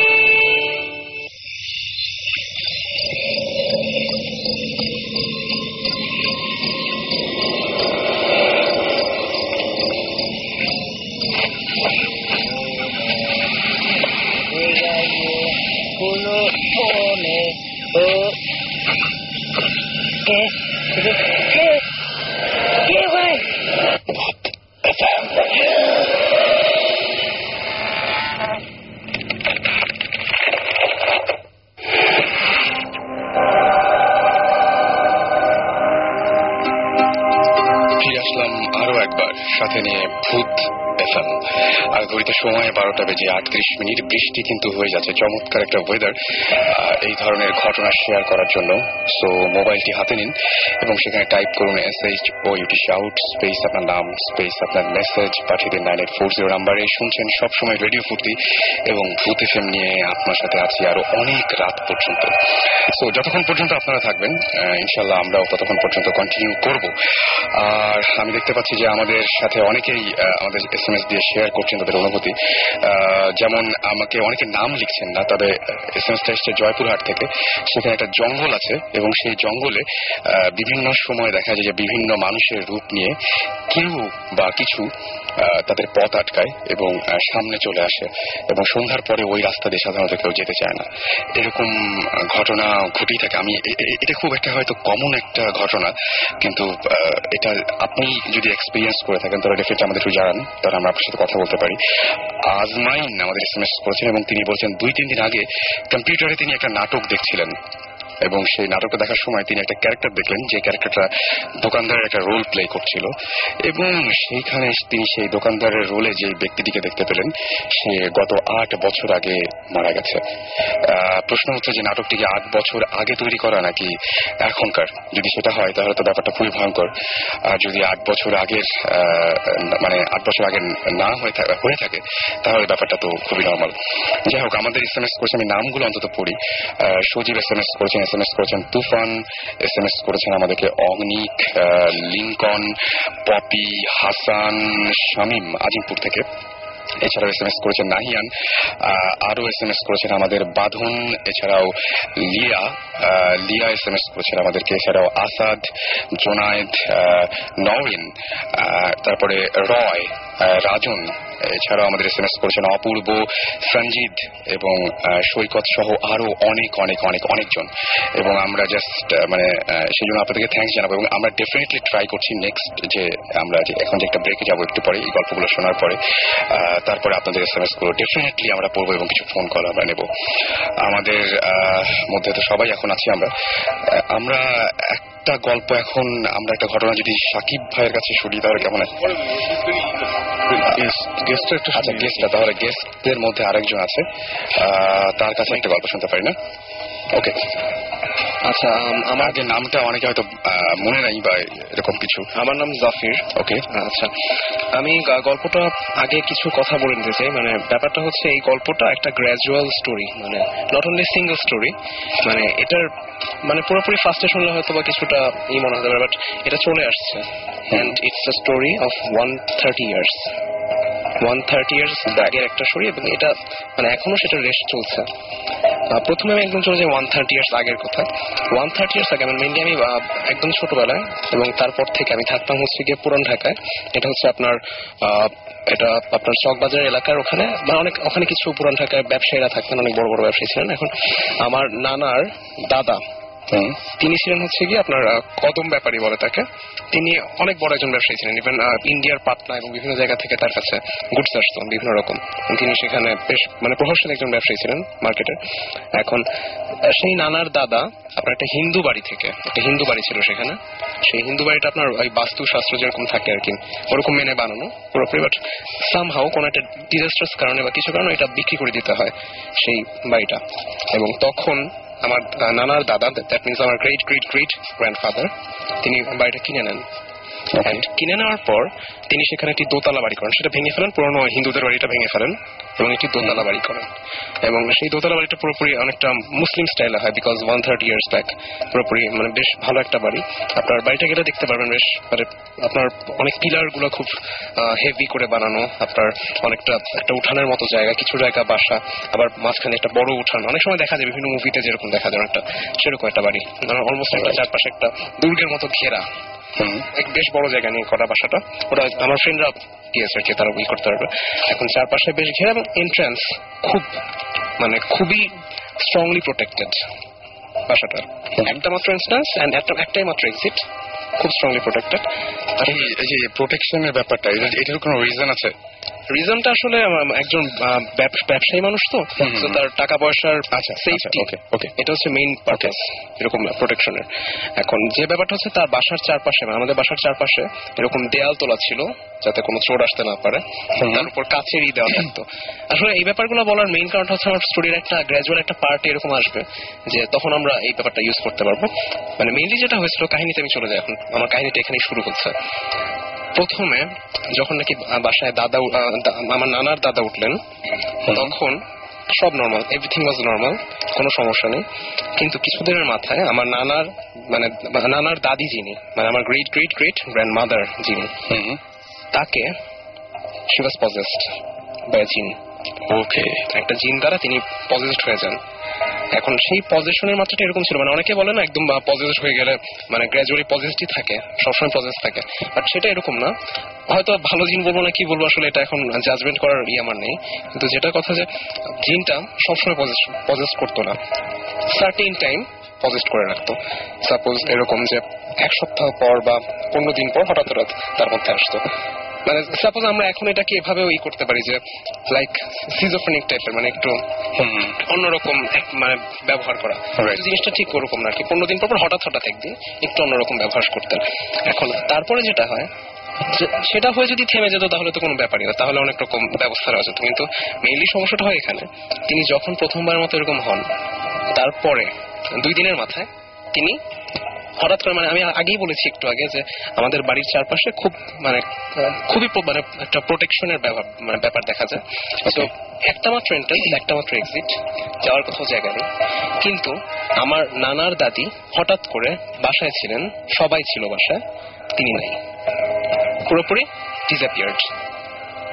ফিরে আসলাম আরো একবার, সাথে নিয়ে ভূত এফএম। আর ঘড়িতে সময় বারোটা বেজে আটত্রিশ মিনিট। বৃষ্টি কিন্তু হয়ে যাচ্ছে, চমৎকার একটা ওয়েদার এই ধরনের ঘটনা শেয়ার করার জন্য। সো মোবাইলটি হাতে নিন এবং সেখানে টাইপ করুন S H O U T shout space আপনার নাম স্পেস আপনার মেসেজ পাঠিয়ে দিন নাইন এইট ফোর জিরো নাম্বারে। শুনছেন সবসময় রেডিও ফুর্তি এবং ভূত এফএম নিয়ে আপনার সাথে আছি আরো অনেক রাত পর্যন্ত। সো যতক্ষণ পর্যন্ত আপনারা থাকবেন ইনশাল্লাহ আমরাও ততক্ষণ পর্যন্ত কন্টিনিউ করব। আর আমি দেখতে পাচ্ছি যে আমাদের সাথে অনেকেই আমাদের এস এম এস দিয়ে শেয়ার করছেন তাদের অনুভূতি। যেমন আমাকে অনেকে নাম লিখছেন না, তবে এস এম এসটা এসছে জয়পুরহাট থেকে। সেখানে একটা জঙ্গল আছে এবং সেই জঙ্গলে বিভিন্ন সময় দেখা যায় যে বিভিন্ন মানুষের রূপ নিয়ে কেউ বা কিছু তাদের পথ আটকায় এবং সামনে চলে আসে, এবং সন্ধ্যার পরে ওই রাস্তা দিয়ে সাধারণত কেউ যেতে চায় না। এরকম ঘটনা ঘটেই থাকে। আমি এটা খুব একটা হয়তো কমন একটা ঘটনা, কিন্তু এটা আপনি যদি এক্সপিরিয়েন্স করে থাকেন তাহলে ডেফিনেটলি আমাদের একটু জানান, তাহলে আমরা আপনার সাথে কথা বলতে পারি। আজমাইন আমাদের এস এম এস করেছেন এবং তিনি বলছেন দুই তিন দিন আগে কম্পিউটারে তিনি একটা নাটক দেখছিলেন এবং সেই নাটকটা দেখার সময় তিনি একটা ক্যারেক্টার দেখলেন, যে ক্যারেক্টারটা দোকানদারের একটা রোল প্লে করছিল, এবং সেইখানে তিনি সেই দোকানদারের রোলে যে ব্যক্তিটিকে দেখতে পেলেন সে গত আট বছর আগে মারা গেছে। প্রশ্ন হচ্ছে যে নাটকটি কি আট বছর আগে তৈরি করা নাকি এখনকার? যদি সেটা হয় তাহলে তো ব্যাপারটা খুবই ভয়ঙ্কর। আর যদি আট বছর আগের মানে আট বছর আগে না হয়ে থাকে তাহলে ব্যাপারটা তো খুবই নর্মাল। যাই হোক, আমাদের এস এম এস করেছে, আমি নামগুলো অন্তত পড়ি। সজীব এস এম এস করেছেন, এস এম এস করেছেন তুফান, এস এম এস করেছেন আমাদেরকে অগ্নিক, লিঙ্কন, পপি, হাসান, শামীম আজিমপুর থেকে। এছাড়াও এস এম এস করেছেন নাহিয়ান, আরো এস এম এস করেছেন আমাদের বাঁধন, এছাড়াও লিয়া লিয়া এস এম এস করেছেন আমাদেরকে, এছাড়াও আসাদ, জোনায়েদ, নওরিন, তারপরে রয়, রাজন, এছাড়াও আমাদের এস এম এস করেছেন অপূর্ব, সঞ্জিত এবং সৈকত সহ আরো অনেক অনেক অনেক অনেকজন। এবং আমরা জাস্ট মানে সেই জন্য আপনাদেরকে থ্যাঙ্কস জানাবো এবং আমরা ডেফিনেটলি ট্রাই করছি নেক্সট যে আমরা যে এখন যে একটা ব্রেকে যাবো একটু পরে এই গল্পগুলো শোনার পরে, তারপরে আপনাদের এস এম এস গুলো ডেফিনেটলি আমরা পড়বো এবং কিছু ফোন কল আমরা নেব। আমাদের মধ্যে তো সবাই এখন আছি আমরা আমরা একটা গল্প এখন আমরা একটা ঘটনা যদি সাকিব ভাইয়ের কাছে শুনি তাহলে কেমন হয়? আচ্ছা গেস্টটা তাহলে গেস্টদের মধ্যে আরেকজন আছে, তার কাছে একটা গল্প শুনতে পারি না? ওকে আচ্ছা, আমার আগে নামটা অনেকে হয়তো মনে নাই বা এরকম কিছু। আমার নাম জাফির। ওকে আচ্ছা, আমি গল্পটা আগে কিছু কথা বলে নিতে চাই। মানে ব্যাপারটা হচ্ছে এই গল্পটা একটা গ্র্যাজুয়াল স্টোরি, মানে নট অনলি সিঙ্গেল স্টোরি। মানে এটার মানে পুরোপুরি ফার্স্টে শুনলে হয়তো বা কিছুটা ই মনে হতে পারে, বাট এটা চলে আসছে and it's a story of one thirty years one thirty years আগের একটা স্টোরি এবং এটা মানে এখনো সেটা রেস্ট চলছে। প্রথমে আমি একদম চলে যাই ওয়ান থার্টি ইয়ার্স আগের কথা। ওয়ান থার্টি ইয়ার্স আগে মানে মেনলি আমি একদম ছোটবেলায় এবং তারপর থেকে আমি থাকতাম হচ্ছে গিয়ে পুরান ঢাকায়। এটা হচ্ছে আপনার এটা আপনার চকবাজার এলাকার ওখানে মানে অনেক ওখানে কিছু পুরান ঢাকায় ব্যবসায়ীরা থাকতেন, অনেক বড় বড় ব্যবসায়ী ছিলেন। এখন আমার নানার দাদা তিনি ছিলেন হচ্ছে গিয়ে আপনার কদম ব্যাপারী বলে তাকে। তিনি অনেক বড় একজন ব্যবসায়ী ছিলেন, ইভেন ইন্ডিয়ার পাটনা এবং বিভিন্ন জায়গা থেকে তার কাছে গুডস আসতো বিভিন্ন রকম। তিনি সেখানে বেশ মানে প্রভাবশালী একজন ব্যবসায়ী ছিলেন মার্কেটের। এখন সেই নানার দাদা আপনার একটা হিন্দু বাড়ি থেকে একটা হিন্দু বাড়ি ছিল সেখানে। সেই হিন্দু বাড়িটা আপনার ওই বাস্তুশাস্ত্র যেরকম থাকে আর কি ওরকম মেনে বানানো পুরোপুরি, বাট সামহাও কোনো একটা ডিজাস্টার্স কারণে বা কিছু কারণে এটা বিক্রি করে দিতে হয় সেই বাড়িটা। এবং তখন আমার নানার দাদা, দ্যাট মিনস আমার গ্রেট গ্রেট গ্রেট গ্র্যান্ডফাদার, তিনি বাড়িটা কিনে নেন। কিনে নেওয়ার পর তিনি সেখানে একটি দোতলা বাড়ি করেন, সেটা ভেঙে ফেলেন, পুরোনো হিন্দুদের বাড়িটা ভেঙে ফেলেন এবং একটি দোতলা বাড়ি করেন। এবং সেই দোতলা বাড়িটা পুরোপুরি অনেকটা মুসলিম স্টাইলে হয়, because one thirty years back পুরোপুরি মানে বেশ ভালো একটা বাড়ি। আপনার বাড়িটা গেলে দেখতে পারবেন বেশ মানে আপনার অনেক পিলার গুলো খুব হেভি করে বানানো, আপনার অনেকটা একটা উঠানের মতো জায়গা, কিছু জায়গা বাসা, আবার মাঝখানে একটা বড় উঠান। অনেক সময় দেখা যায় বিভিন্ন মুভিতে যেরকম দেখা যায় একটা সেরকম একটা বাড়ি, অলমোস্ট একটা চারপাশে একটা দুর্গের মতো ঘেরা, এক বেশ বড় জায়গা নিয়ে করা বাসাটা। ওটা আমার ফ্রেন্ডরা গিয়েছে আর কি, তারা ই করতে পারবে। এখন চারপাশে বেশ ঘেরা এবং এন্ট্রান্স খুব মানে খুবই স্ট্রংলি প্রোটেক্টেড বাসাটা। একটা মাত্র এন্ট্রান্স এন্ড একটাই মাত্র এক্সিট, খুব স্ট্রংলি প্রোটেক্টেড। এই যে প্রোটেকশনের ব্যাপারটা, এটার কোনো রিজন আছে? রিজনটা আসলে একজন ব্যবসায়ী মানুষ তো, তার টাকা পয়সার সেফটি, এটা হচ্ছে মেইন পারপাস এরকম প্রোটেকশনের। এখন যে ব্যাপারটা হচ্ছে তার বাসার চারপাশে আমাদের বাসার চারপাশে এরকম দেয়াল তোলা ছিল যাতে কোনো চোর আসতে না পারে, তার উপর কাচেরই দেওয়া থাকতো। আসলে এই ব্যাপারগুলো বলার মেইন কারণটা হচ্ছে আমার স্টোরির একটা গ্র্যাজুয়াল একটা পার্ট এরকম আসবে যে তখন আমরা এই ব্যাপারটা ইউজ করতে পারবো। মানে মেইনলি যেটা হয়েছিল কাহিনীতে আমি চলে যাই, এখন আমার কাহিনীটা এখানেই শুরু হচ্ছে। প্রথমে যখন নাকি বাসায় দাদা আমার নানার দাদা উঠলেন তখন সব নর্মাল, এভরিথিং ওয়াজ নর্মাল, কোনো সমস্যা নেই। কিন্তু কিছুদিনের মাথায় আমার নানার মানে নানার দাদি যিনি মানে আমার great great great grandmother যিনি, তাকে she was possessed by a jinn. Okay, একটা জিন দ্বারা তিনি পজেসড হয়ে যান। এখন সেই পজেশনের মাত্রাটা এরকম ছিল, মানে অনেকে বলে না একদম পজেসড হয়ে গেলে মানে গ্র্যাজুয়ালি পজেসডই থাকে, সবসময় পজেস থাকে, বাট সেটা এরকম না। হয়তো ভালো জিন বলবো না কি বলবো আসলে এটা এখন জাজমেন্ট করার ই আমার নেই, কিন্তু যেটা কথা যে জিনটা সবসময় পজেস করতো না, সার্টেন টাইম পজেস্ট করে রাখতো। সাপোজ এরকম যে এক সপ্তাহ পর বা পনেরো দিন পর হঠাৎ হঠাৎ তার মধ্যে আসতো। মানে সাপোজ আমরা এখন এটাকে এভাবে ওই করতে পারি যে লাইক সিজোফ্রেনিক টাইপের, মানে একটু অন্যরকম মানে ব্যবহার করা, জিনিসটা ঠিক ওরকম না আর কি। পনেরো দিন পর পর হঠাৎ হঠাৎ একদিন একটু অন্যরকম ব্যবহার করতেন। এখন তারপরে যেটা হয় সেটা হয়ে যদি থেমে যেত তাহলে তো কোনো ব্যাপারই না, তাহলে অনেক রকম ব্যবস্থা নেওয়া যেত। কিন্তু মেইনলি সমস্যাটা হয় এখানে, তিনি যখন প্রথমবার মতো এরকম হন তারপরে দুই দিনের মাথায় তিনি হঠাৎ করে, মানে আমি আগেই বলেছি একটু আগে যে আমাদের বাড়ির চারপাশে খুব মানে খুবই মানে একটা প্রোটেকশনের মানে ব্যাপার দেখা যায়। তো একটা মাত্র এন্ট্রান্স, একটা মাত্র এক্সিট, যাওয়ার কোথাও জায়গা নেই। কিন্তু আমার নানার দাদি হঠাৎ করে বাসায় ছিলেন, সবাই ছিল বাসায়, তিনি নাই, পুরোপুরি ডিসঅ্যাপিয়ার্ড।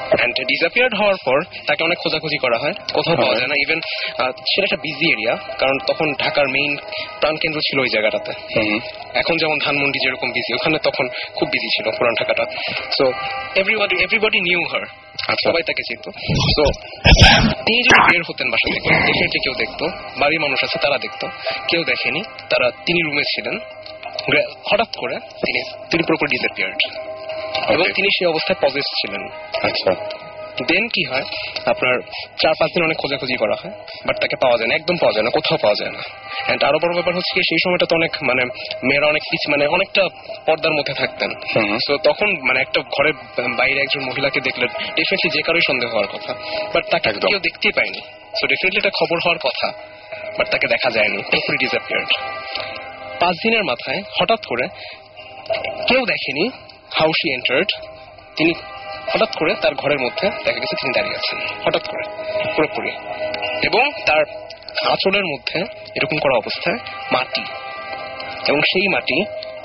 অ্যান্ড ডিসঅ্যাপিয়ার্ড হওয়ার পর তাকে অনেক খোঁজাখুঁজি করা হয়, কোথাও পাওয়া যায় না। ইভেন সেটা একটা বিজি এরিয়া, কারণ তখন ঢাকার মেইন প্রাণকেন্দ্র ছিল ওই জায়গাটাতে। এখন যেমন ধানমন্ডি যেরকম বিজি, ওখানে তখন খুব বিজি ছিল পুরান ঢাকাটা। So everybody everybody knew her, সবাই তাকে চিনত। তো তিনি যদি বের হতেন বাসা থেকে, ডেফিনেটলি কেউ দেখতো, বাড়ির মানুষ আছে তারা দেখতো, কেউ দেখেনি, তারা তিনি রুমে ছিলেন। হঠাৎ করে তিনি তিনি পুরোপুরি ডিসঅ্যাপিয়ার্ড এবং তিনি সেই অবস্থায় পজেস ছিলেন। আচ্ছা, দেন কি হয়, আপনার চার পাঁচ দিন অনেক খোঁজাখুঁজি করা হয়, বাট তাকে পাওয়া যায় না, একদম পাওয়া যায় না, কোথাও পাওয়া যায় না। এন্ড আরো বড় ব্যাপার হচ্ছে সেই সময়টা তো অনেক মানে মেয়েরা অনেক পিছ মানে অনেকটা পর্দার মধ্যে থাকতেন। তো তখন মানে একটা ঘরের বাইরে একজন মহিলাকে দেখলে ডেফিনেটলি যে কারোই সন্দেহ হওয়ার কথা, বাট তাকে কেউ দেখতেই পায়নি। সো ডেফিনেটলি এটা খবর হওয়ার কথা, বাট তাকে দেখা যায়নি, পুরোপুরি ডিসঅ্যাপিয়ার্ড। পাঁচ দিনের মাথায় হঠাৎ করে কেউ দেখেনি হাউ শি এন্টার্ড, তিনি হঠাৎ করে তার ঘরের মধ্যে দেখা গেছে তিনি দাঁড়িয়ে আছেন হঠাৎ করে পুরোপুরি, এবং তার আঁচলের মধ্যে এরকম করা অবস্থায় মাটি, এবং সেই মাটি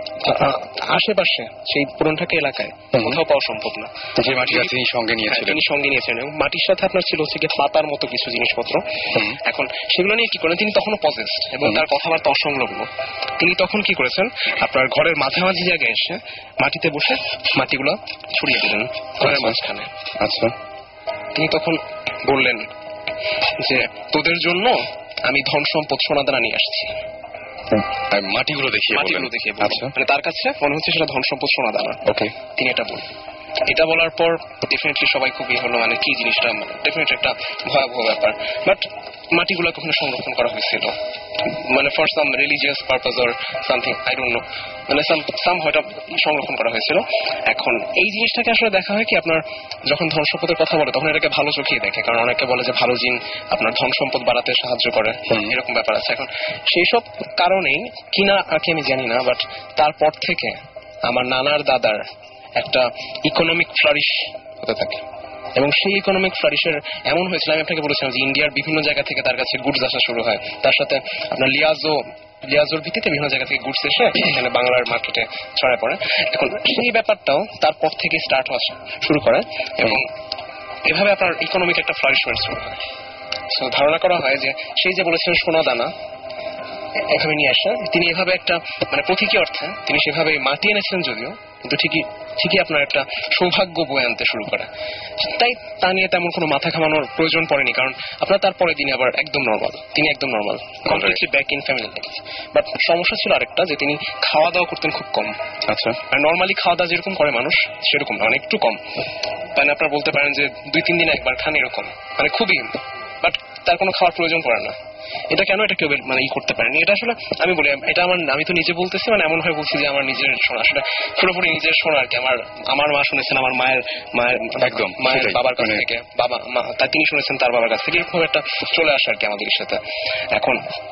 আশেপাশে সেই পুরান ঢাকা এলাকায় কোথাও পাওয়া সম্ভব না। যে মাটিটা তিনি সঙ্গে নিয়েছিলেন তিনি সঙ্গে নিয়েছেন এবং মাটির সাথে আপনার ছিল হচ্ছে গিয়ে পাতার মতো কিছু জিনিসপত্র। এখন সেগুলো নিয়ে কি করেন, তিনি তখনও পজেসড এবং তার কথাবার্তা অসংলগ্ন। তিনি তখন কি করেছেন, আপনার ঘরের মাঝামাঝি জায়গায় এসে মাটিতে বসে মাটিগুলো ছড়িয়ে দিলেন ঘরের মাঝখানে। আচ্ছা, তিনি তখন বললেন যে তোদের জন্য আমি ধন সম্পদ সোনাদানা নিয়ে আসছি। মাটিগুলো দেখিয়ে মাটিগুলো দেখিয়ে মানে তার কাছে মনে হচ্ছে সেটা ধন সম্পদ সোনাদানা। ওকে, তিনি এটা বললেন। এটা বলার পর ডেফিনেটলি সবাই খুবই হলো মানে কি জিনিসটা, ডেফিনেটলি একটা ভয়াবহ ব্যাপার। বাট মাটিগুলো কখনো সংরক্ষণ করা হয়েছিল মানে for some religious purpose or something, I don't know, মানে সাম সাম হয়তো সংরক্ষণ করা হয়েছিল। এখন এই জিনিসটাকে আসলে দেখা হয় কি, আপনার যখন ধন সম্পদের কথা বলে তখন এটাকে ভালো চোখেই দেখে, কারণ অনেকে বলে যে ভালো জিন আপনার ধন সম্পদ বাড়াতে সাহায্য করে, এরকম ব্যাপার আছে। এখন সেই সব কারণেই কিনা আগে আমি জানি না, বাট তারপর থেকে আমার নানার দাদার একটা ইকোনমিক ফ্লারিশ হতে থাকে, এবং সেই ইকোনমিক ফ্লারিশের এমন হয়েছিল, আমি আপনাকে বলেছিলাম যে ইন্ডিয়ার বিভিন্ন জায়গা থেকে তার কাছে গুডস আসা শুরু হয়, তার সাথে আপনার লিয়াজো লিয়াজোর ভিত্তিতে বিভিন্ন জায়গা থেকে গুডস এসে এখানে বাংলার মার্কেটে ছড়ায় পড়ে। এখন সেই ব্যাপারটাও তারপর থেকে স্টার্ট হওয়া শুরু করে এবং এভাবে আপনার ইকোনমিক একটা ফ্লারিশ হওয়া শুরু হয়। সো ধারণা করা হয় যে সেই যে বলেছিলেন সোনা দানা এভাবে নিয়ে আসা, তিনি এভাবে একটা মানে প্রতীকী অর্থে তিনি সেভাবে মাটি এনেছিলেন যদিও, কিন্তু ঠিকই ঠিকই আপনার একটা সৌভাগ্য বয়ে আনতে শুরু করে। তাই তা নিয়ে তেমন কোনো মাথা ঘামানোর প্রয়োজন পড়েনি, কারণ আপনার তারপরে তিনি আবার একদম নর্মাল, তিনি একদম normal, completely back in family life. But সমস্যা ছিল আরেকটা, যে তিনি খাওয়া দাওয়া করতেন খুব কম। আচ্ছা, আর নর্মালি খাওয়া দাওয়া যেরকম করে মানুষ সেরকম মানে একটু কম, মানে আপনার বলতে পারেন যে দুই তিন দিনে একবার খান এরকম, মানে খুবই, বাট তার কোনো খাওয়ার প্রয়োজন পড়ে না। এটা কেন এটা কেউ মানে ই করতে পারেনি, এটা আসলে আমি বলি এটা আমার, আমি তো নিজে বলতেছি মানে এমন ভাবে বলছি যে আমার নিজের শোনা, আসলে পুরোপুরি নিজের শোনা আর কি। আমার আমার মা শুনেছেন আমার মায়ের মায়ের একদম মায়ের বাবার কাছ থেকে, বাবা মা তাই তিনি শুনেছেন তার বাবার কাছ থেকে, এরকম একটা চলে আসে আর কি আমাদের সাথে। এখন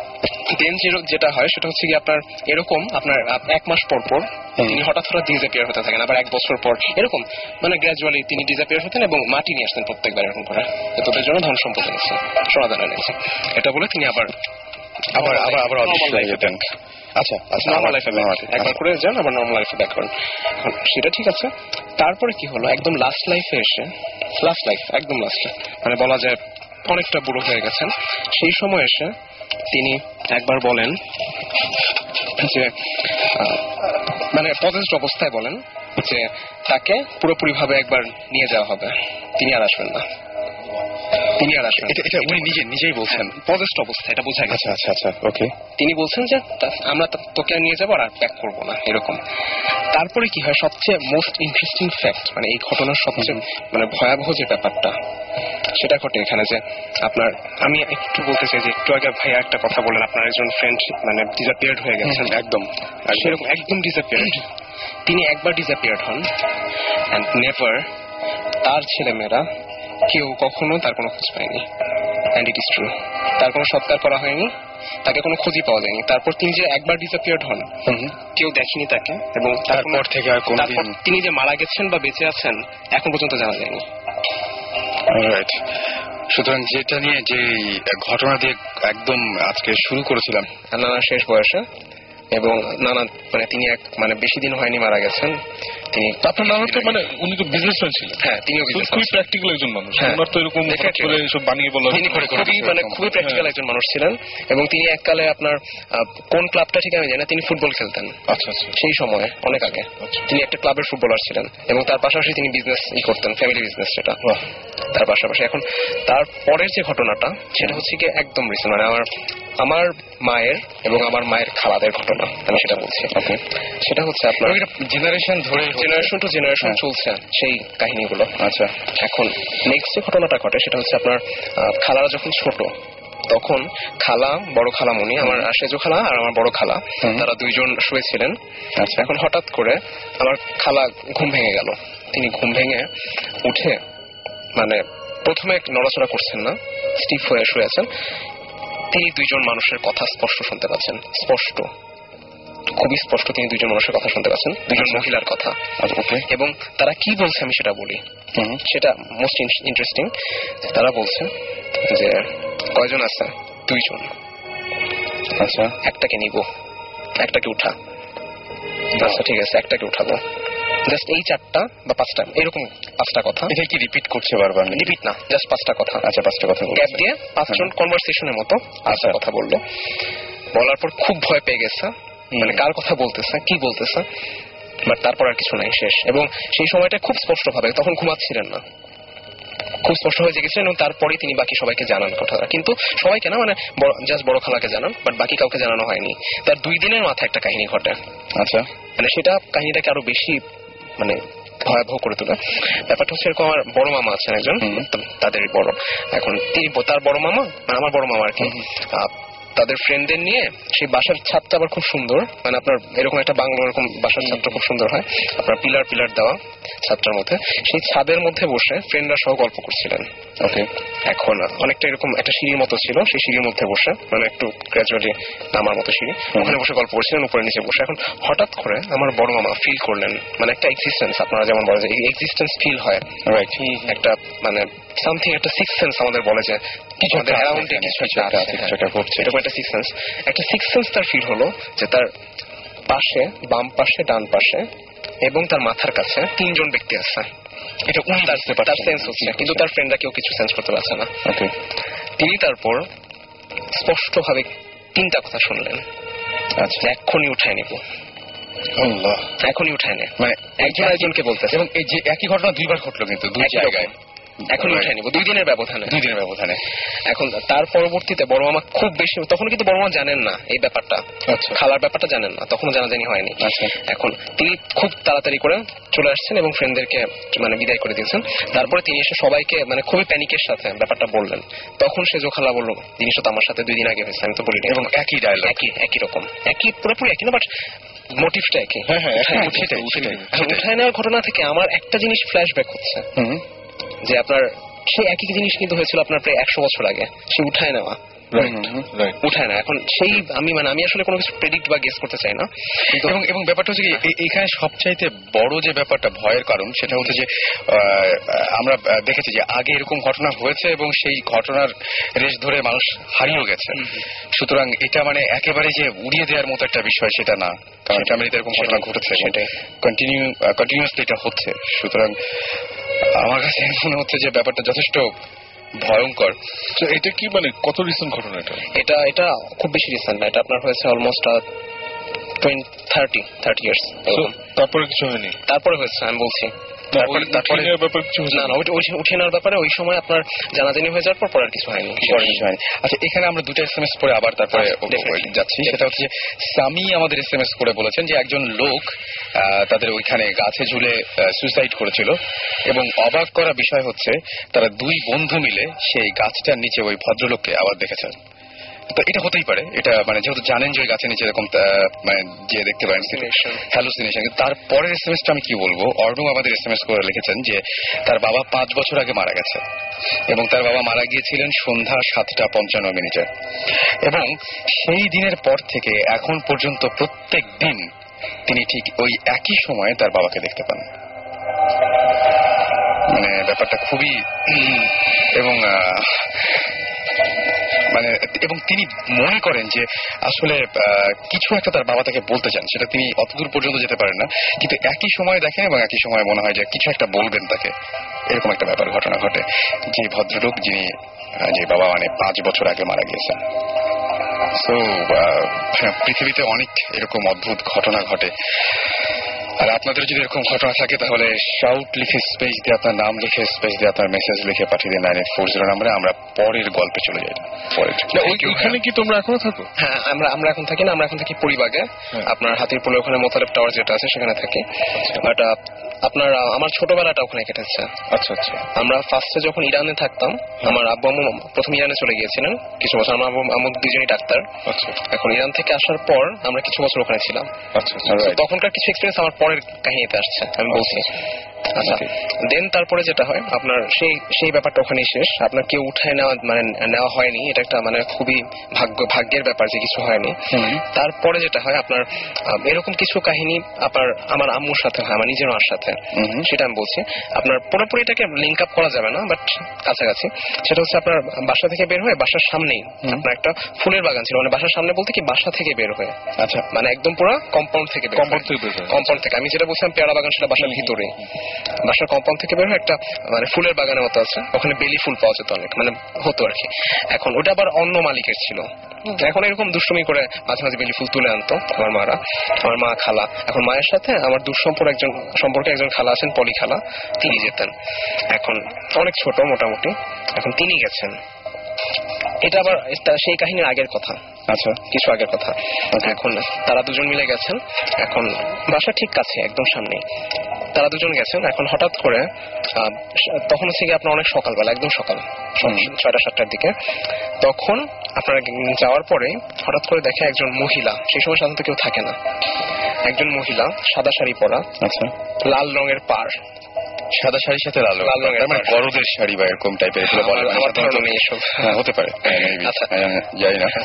দেন যেটা হয় সেটা হচ্ছে কি আপনার এরকম আপনার এক মাস পর পর তিনি হঠাৎ হঠাৎ ডিসঅ্যাপিয়ার হতে থাকেন, আবার এক বছর পর এরকম মানে গ্র্যাজুয়ালি তিনি ডিসঅ্যাপিয়ার হতেন এবং মাটি নিয়ে আসতেন প্রত্যেকবার এরকম করে, তোদের জন্য ধন সম্পদ এনেছে, সোনাদানা এনেছে, এটা বলে তিনি আবার আবার আবার আবার অদৃশ্য হয়ে যেতেন। আচ্ছা আচ্ছা, নর্মাল লাইফে একবার করে যান আবার নর্মাল লাইফে ব্যাক করেন। এখন সেটা ঠিক আছে, তারপরে কি হলো, একদম লাস্ট লাইফে এসে, লাস্ট লাইফ একদম লাস্টে মানে বলা যায় অনেকটা বুড়ো হয়ে গেছেন, সেই সময় এসে তিনি একবার বলেন যে মানে পজেসড অবস্থায় বলেন যে তাকে পুরোপুরি ভাবে একবার নিয়ে যাওয়া হবে, তিনি আর আসবেন না, তিনি আর আসবেন। এটা উনি নিজে নিজেই বলছেন পজেসড অবস্থা, এটা বোঝা গেছে। আচ্ছা আচ্ছা, ওকে। তিনি বলছেন যে আমরা তোকে নিয়ে যাবো আর ব্যাক করবো না এরকম। তারপরে কি হয়, সবচেয়ে মোস্ট ইন্টারেস্টিং ফ্যাক্ট মানে এই ঘটনার সবচেয়ে মানে ভয়াবহ যে ব্যাপারটা সেটা ঘটে এখানে, যে আপনার আমি একটু বলতে চাই যে একটু আগে ভাইয়া একটা কথা বলেন, আপনার একজন ফ্রেন্ড মানে ডিসঅ্যাপিয়ার্ড হয়ে গেছেন, একদম সেরকম একদম ডিসঅ্যাপিয়ার্ড। তিনি একবার ডিসঅ্যাপিয়ার্ড হন এন্ড নেভার, তার ছেলেমেয়েরা কেউ কখনো তার কোনো খোঁজ পায়নি, এন্ড ইট ইজ ট্রু, তার কোনো সৎকার করা হয়নি, তাকে কোনো খোঁজই পাওয়া যায়নি। তারপর তিনি যে একবার ডিসঅ্যাপিয়ার্ড হন কেউ দেখেনি তাকে, এবং তারপর থেকে আর কোনদিন তিনি যে মারা গেছেন বা বেঁচে আছেন এখন পর্যন্ত জানা যায়নি। রাইট, সুতরাং যেটা নিয়ে যে ঘটনা দিয়ে একদম আজকে শুরু করেছিলাম নানা শেষ বয়সে, এবং নানা মানে তিনি এক মানে বেশি দিন হয়নি মারা গেছেন, তিনি আপনার নানা তো মানে উনি তো বিজনেসম্যান ছিলেন। হ্যাঁ তিনিও তো businessman খুবই ছিলেন। প্র্যাকটিক্যাল একজন মানুষ। হ্যাঁ। ওনার তো এরকম হঠাৎ Exactly. করে এসব বানিয়ে বলা তিনি খুবই মানে খুবই প্র্যাকটিক্যাল হ্যাঁ। একজন মানুষ ছিলেন এবং তিনি এককালে আপনার আহ, কোন ক্লাবটা ঠিক আমি জানি না, তিনি ফুটবল খেলতেন আচ্ছা আচ্ছা সেই সময়ে অনেক আগে। আচ্ছা। তিনি একটা ক্লাবের ফুটবলার ছিলেন এবং তার পাশাপাশি তিনি বিজনেস ই করতেন, ফ্যামিলি বিজনেস সেটা। বাহ। তার পাশাপাশি এখন তার পরের যে ঘটনাটা সেটা হচ্ছে কি একদম রিসেন্ট, মানে আমার আমার মায়ের এবং আমার মায়ের খালাদের ঘটনা আমি সেটা বলছি। সেটা হচ্ছে আপনার জেনারেশন ধরে জেনারেশন টু জেনারেশন হ্যাঁ। চলছে সেই কাহিনীগুলো। আচ্ছা এখন নেক্সট যে ঘটনাটা ঘটে সেটা হচ্ছে আপনার আহ, খালারা যখন ছোট তখন খালা বড় খালামণি আমার সেজো খালা আর আমার বড় খালা হুম। তারা দুইজন শুয়েছিলেন। আচ্ছা এখন হঠাৎ করে আমার খালা ঘুম ভেঙে গেল। তিনি ঘুম ভেঙে উঠে মানে প্রথমে নড়াচড়া করছেন না, স্টিফ হয়ে শুয়ে আছেন। তিনি দুইজন মানুষের কথা স্পষ্ট শুনতে পাচ্ছেন, স্পষ্ট খুবই স্পষ্ট তিনি দুইজন মানুষের কথা শুনতে পাচ্ছেন, দুইজন মহিলার কথা। ওকে এবং তারা কি বলছে আমি সেটা বলি, সেটা মোস্ট ইন্টারেস্টিং। তারা বলছে যে কয়জন আছে, দুইজন, আচ্ছা একটাকে নিব, একটাকে উঠা। আচ্ছা ঠিক আছে একটাকে উঠাবো। জাস্ট এই চারটা বা পাঁচটা এরকম পাঁচটা কথা। এটা কি রিপিট করছে বারবার? রিপিট না, জাস্ট পাঁচটা কথা। আচ্ছা পাঁচটা কথা গ্যাপ দিয়ে পাঁচজন কনভারসেশনের মতো পাঁচটা কথা বললো। বলার পর খুব ভয় পেয়ে গেছে, মানে কার কথা বলতেছে কি বলতেছে, বাট তারপর আর কিছু নাই, শেষ। এবং সেই সময়টা খুব স্পষ্ট ভাবে, তখন ঘুমাচ্ছিলেন না, খুব স্পষ্ট হয়ে জেগেছিলেন এবং তারপরেই তিনি বাকি সবাইকে জানান কথাটা। কিন্তু সবাইকে না, মানে জাস্ট বড় খালাকে জানান, বাট বাকি কাউকে জানানো হয়নি। তার দুই দিনের মাথায় একটা কাহিনী ঘটে। আচ্ছা মানে সেটা কাহিনীটাকে আরো বেশি মানে ভয়াবহ করে তোলে। ব্যাপারটা হচ্ছে এরকম, আমার বড় মামা আছেন একজন, তাদেরই বড়। এখন তিনি তার বড় মামা মানে আমার বড় মামা আর কি, আহ, তাদের ফ্রেন্ডদের নিয়ে সেই বাসার ছাদটা আবার খুব সুন্দর, মানে আপনার এরকম একটা বাংলো এরকম বাসার ছাদটা খুব সুন্দর হয়, আপনার পিলার পিলার দেওয়া ছাদটার মধ্যে। সেই ছাদের মধ্যে বসে ফ্রেন্ডরা সহ গল্প করছিলেন। ওকে এখন অনেকটা এরকম একটা সিঁড়ির মতো ছিল, সেই সিঁড়ির মধ্যে বসে মানে একটু গ্রাজুয়ালি নামার মতো সিঁড়ি, ওখানে বসে গল্প করছিলেন উপরে নিচে বসে। এখন হঠাৎ করে আমার বড় মামা ফিল করলেন মানে একটা এক্সিস্টেন্স, আপনারা যেমন বলে যে এক্সিস্টেন্স ফিল হয়, রাইট? একটা মানে সামথিং, একটা সিক্স সেন্স আমাদের বলে যে কিছু আমাদের অ্যারাউন্ডে কিছু একটা আছে, কিছু একটা ঘটছে, এরকম একটা সিক্স সেন্স। একটা সিক্স সেন্স তার ফিল হলো যে তার পাশে, বাম পাশে, ডান পাশে এবং তার মাথার কাছে তিনজন ব্যক্তি আছে। এটা উনি তার সেন্স হচ্ছে, কিন্তু তার ফ্রেন্ডরা কেউ কিছু সেন্স করতে পারছে না। ওকে তিনি তারপর স্পষ্ট ভাবে তিনটা কথা শুনলেন। আচ্ছা এক্ষুনি উঠায় নিব, আল্লাহ এখনই উঠায় নে, মানে একজন একজনকে বলতেছে। এবং এই যে একই ঘটনা দুইবার ঘটলো কিন্তু দুই একই জায়গায়, এখনই উঠায় নিব, দুই দিনের ব্যবধানে, দুই দিনের ব্যবধানে। এখন তার পরবর্তীতে বড় মামা খুব বেশি, তখন কিন্তু বড় মামা জানেন না এই ব্যাপারটা, আচ্ছা খালার ব্যাপারটা জানেন না, তখন জানাজানি হয়নি। আচ্ছা এখন তিনি খুব তাড়াতাড়ি করে চলে আসছেন এবং ফ্রেন্ডদেরকে মানে বিদায় করে দিয়েছেন। তারপরে তিনি এসে সবাইকে মানে খুবই প্যানিকের সাথে ব্যাপারটা বললেন। তখন সেজো খালা বলল, জিনিসটা তো আমার সাথে দুই দিন আগে হয়েছে, আমি তো বলি এবং একই ডায়লগ, একই একই রকম, একই পুরোপুরি একই না, বাট মোটিভটা একই। হ্যাঁ হ্যাঁ উঠায় হ্যাঁ, নিতে। সেটাই সেটাই এখন উঠায় নেওয়ার ঘটনা থেকে আমার একটা জিনিস ফ্ল্যাশব্যাক হচ্ছে, হুম যে আপনার সেই একই জিনিস কিন্তু হয়েছিল আপনার প্রায় একশো বছর আগে, সে উঠায় নেওয়া, রাইট উঠায় না। এখন সেই আমি মানে আমি আসলে কোনো কিছু প্রেডিক্ট বা গেস করতে চাই না, কিন্তু এবং এবং ব্যাপারটা হচ্ছে কি, এ- এখানে সবচাইতে বড় যে ব্যাপারটা ভয়ের কারণ সেটা হচ্ছে যে আহ, আমরা আহ, দেখেছি যে আগে এরকম ঘটনা হয়েছে এবং সেই ঘটনার রেশ ধরে মানুষ হারিয়েও গেছে। সুতরাং এটা মানে একেবারে যে উড়িয়ে দেওয়ার মতো একটা বিষয় সেটা না, কারণ ফ্যামিলিতে এরকম ঘটনা ঘটেছে, সেটাই কন্টিনিউ কন্টিনিউসলি এটা হচ্ছে। সুতরাং আমার কাছে মনে হচ্ছে যে ব্যাপারটা যথেষ্ট ভয়ঙ্কর। তো এটা কি মানে কত রিসেন্ট ঘটনা এটা? এটা এটা খুব বেশি রিসেন্ট না, এটা আপনার হয়েছে almost thirty thirty years. So, তারপরে কিছু হয়নি? তারপরে হয়েছে আমি বলছি, তারপরে তারপরে ব্যাপার কিছু না না ওইটা ওই- উঠিয়ে নেওয়ার ব্যাপারে ওই সময় আপনার জানাজানি হয়ে যাওয়ার পর পরে আর কিছু হয়নি। পরে কিছু হয়নি। আচ্ছা এখানে আমরা দুটো এসএমএস পরে আবার তারপরে আচ্ছা, definitely. যাচ্ছি। সেটা হচ্ছে যে সামি আমাদের এসএমএস করে বলেছেন যে একজন লোক আহ, তাদের ওইখানে গাছে ঝুলে সুইসাইড করেছিল এবং অবাক করা বিষয় হচ্ছে তারা দুই বন্ধু মিলে সেই গাছটার নিচে ওই ভদ্রলোককে আবার দেখেছেন। তো এটা হতেই পারে, এটা মানে যেহেতু জানেন যে ওই গাছের নিচে এরকম আহ, মানে যে দেখতে পারেন হ্যালুসিনেশন। তারপরের এসএমএসটা আমি কি বলবো, অর্ণব আমাদের এসএমএস করে লিখেছেন যে তার বাবা পাঁচ বছর আগে মারা গেছে এবং তার বাবা মারা গিয়েছিলেন সন্ধ্যা সাতটা পঞ্চান্ন মিনিটে এবং সেই দিনের পর থেকে এখন পর্যন্ত প্রত্যেক দিন তিনি ঠিক ওই একই সময়ে তার বাবাকে দেখতে পান। মানে ব্যাপারটা খুবই এবং আহ, মানে এবং তিনি মনে করেন যে আসলে কিছু একটা তার বাবা তাকে বলতে চান, সেটা তিনি অতদূর পর্যন্ত যেতে পারেন না, কিন্তু একই সময় দেখেন এবং একই সময় মনে হয় যে কিছু একটা বলবেন তাকে, এরকম একটা ব্যাপার ঘটনা ঘটে। যে ভদ্রলোক যিনি যে বাবা মানে পাঁচ বছর আগে মারা গিয়েছেন। তো পৃথিবীতে অনেক এরকম অদ্ভুত ঘটনা ঘটে। আর আপনাদের যদি এরকম ঘটনা থাকে তাহলে শাউট লিখে স্পেস দিয়ে আপনার নাম লিখে স্পেস দিয়ে আপনার মেসেজ লিখে পাঠিয়ে দিন নাইন এইট ফোর জিরো নাম্বারে। আমরা পরের গল্পে চলে যাই। ওইখানে কি তোমরা এখনো থাকো? হ্যাঁ, আমরা আমরা এখন থাকি না, আমরা এখন থাকি পরিবাগে। আপনার হাতির পোলে ওখানে মোতালেব টাওয়ার যেটা আছে সেখানে থাকি। বাট আপনার আমার ছোটবেলাটা ওখানে কেটেছে। আচ্ছা আচ্ছা। আমরা ফার্স্টে যখন ইরানে থাকতাম, আমার আব্বু আম্মু প্রথম ইরানে চলে গিয়েছিলেন কিছু বছর। আমার আব্বু আম্মু দুজনই ডাক্তার। আচ্ছা। এখন ইরান থেকে আসার পর আমরা কিছু বছর ওখানে ছিলাম। আচ্ছা। তখনকার কিছু এক্সপিরিয়েন্স আমার পরের কাহিনীতে আসছে, আমি বলছি। আচ্ছা, দেন তারপরে যেটা হয় আপনার সেই সেই ব্যাপারটা ওখানেই শেষ। আপনার কেউ উঠায় নেওয়া মানে নেওয়া হয়নি, এটা একটা মানে খুবই ভাগ্য ভাগ্যের ব্যাপার যে কিছু হয়নি। তারপরে যেটা হয় আপনার এরকম কিছু কাহিনী আপনার আমার আম্মুর সাথে হয়, আমার নিজের মার সাথে, সেটা আমি বলছি। আপনার পুরোপুরি এটাকে লিঙ্ক আপ করা যাবে না, বাট কাছাকাছি। সেটা হচ্ছে আপনার বাসা থেকে বের হয়ে বাসার সামনেই আপনার একটা ফুলের বাগান ছিল। মানে বাসার সামনে বলতে কি বাসা থেকে বের হয়ে, আচ্ছা মানে একদম পুরো কম্পাউন্ড থেকে বের কম্পাউন্ড থেকে কম্পাউন্ড থেকে আমি যেটা বলছিলাম পেয়ারা বাগান সেটা বাসার ভিতরে। বাসার কম্পাউন্ড থেকে বের হয়ে একটা মানে ফুলের বাগানের মতো আছে, ওখানে বেলি ফুল পাওয়া যেত অনেক, মানে হতো আর কি। এখন ওটা আবার অন্য মালিকের ছিল। এখন এরকম দুষ্টুমি করে মাঝে মাঝে বেলি ফুল তুলে আনতো আমার মারা, আমার মা খালা। এখন মায়ের সাথে আমার দুঃসম্পর্ক একজন সম্পর্কে একজন খালা আছেন, পলি খালা, তিনি যেতেন। এখন অনেক ছোট মোটামুটি, এখন তিনি গেছেন। এটা আবার সেই কাহিনীর আগের কথা। আচ্ছা, কিছু আগের কথা। এখন তারা দুজন মিলে গেছেন, এখন বাসা ঠিক কাছে একদম সামনে তারা দুজন গেছেন। এখন হঠাৎ করে তখন হচ্ছে গিয়ে আপনার অনেক সকালবেলা, একদম সকাল ছয়টা সাতটার দিকে। তখন আপনারা যাওয়ার পরে হঠাৎ করে দেখে একজন মহিলা, সেই সময় সাধারণত কেউ থাকে না, একজন মহিলা সাদা শাড়ি পরা, আচ্ছা লাল রঙের পাড়, সাদা শাড়ির সাথে লাল লাল রঙের মানে বড়দের শাড়ি বা এরকম টাইপের আমার ধারণা নেই এসব, হতে পারে, জানি না।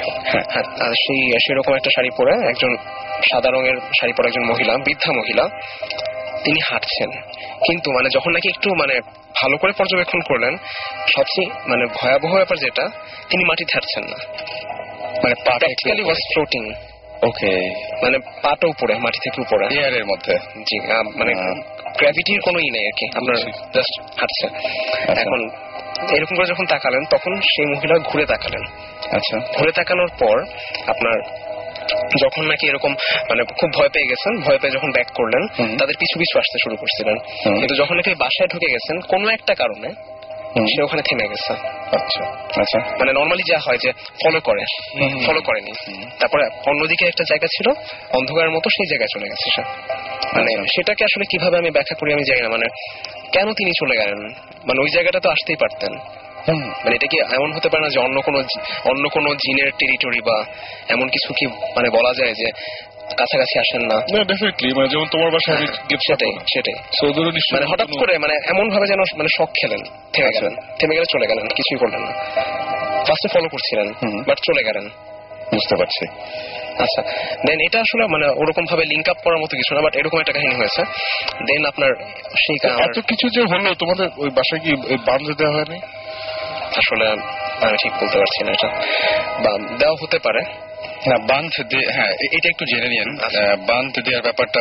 আর সেই সেরকম একটা শাড়ি পরে একজন সাদা রঙের শাড়ি পরা একজন মহিলা, বৃদ্ধা মহিলা, তিনি হাঁটছেন। কিন্তু মানে যখন নাকি একটু মানে ভালো করে পর্যবেক্ষণ করলেন, সবচেয়ে মানে ভয়াবহ ব্যাপার যেটা, তিনি মাটিতে হাঁটছেন না, মানে প্র্যাকটিক্যালি ওয়াজ ফ্লোটিং। ওকে, মানে পাটা উপরে, মাটি থেকে উপরে, এয়ারের মধ্যে। জি, মানে গ্র্যাভিটির কোনো ই নেই আর কি, আপনার জাস্ট হাঁটছে। এখন এরকম করে যখন তাকালেন তখন সেই মহিলা ঘুরে তাকালেন। আচ্ছা, ঘুরে তাকানোর পর আপনার যখন নাকি এরকম মানে খুব ভয় পেয়ে গেছেন, ভয় পেয়ে যখন ব্যাক করলেন তাদের পিছু পিছু আসতে শুরু করছিলেন। কিন্তু যখন নাকি বাসায় ঢুকে গেছেন কোনো একটা কারণে সে ওখানে থেমে গেছে। আচ্ছা আচ্ছা, মানে নর্মালি যা হয় যে ফলো করে, ফলো করেনি। তারপরে অন্যদিকে একটা জায়গা ছিল অন্ধকারের মতো, সেই জায়গায় চলে গেছে সে। মানে সেটাকে আসলে কিভাবে আমি ব্যাখ্যা করি আমি জানি না, মানে কেন তিনি চলে গেলেন, মানে ওই জায়গাটা তো আসতেই পারতেন। মানে এটা কি এমন হতে পারে না যে অন্য কোনো অন্য কোনো জিনের টেরিটরি বা এমন কিছু কি মানে বলা যায় যে কাছাকাছি আসেন না? না, ডেফিনেটলি, মানে যেমন তোমার বাসায় আমি সেটাই সেটাই মানে হঠাৎ করে মানে এমন ভাবে যেন মানে শক খেলেন, থেমে গেলেন, থেমে গেলে চলে গেলেন, কিছুই করলেন না। ফার্স্টে ফলো করছিলেন বাট চলে গেলেন। বুঝতে পারছি। আচ্ছা, দেন এটা আসলে মানে ওরকম ভাবে লিঙ্ক আপ করার মতো কিছু না, বাট এরকম একটা কাহিনী হয়েছে। দেন আপনার সেই এত কিছু যে হলো, তোমাদের ওই বাসায় কি বাঁধ দেওয়া হয়নি? আসলে আমি ঠিক বলতে পারছি না, এটা দেওয়া হতে পারে। না, বাঁধ হ্যাঁ, এটা একটু জেনে নিন। বাঁধ দেওয়ার ব্যাপারটা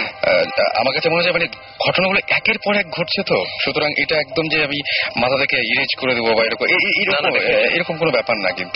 আমার কাছে মনে হয় মানে ঘটনাগুলো একের পর এক ঘটছে, তো সুতরাং এটা একদম যে আমি মাথা থেকে ইরেজ করে দেবো বা এরকম এরকম কোনো ব্যাপার না। কিন্তু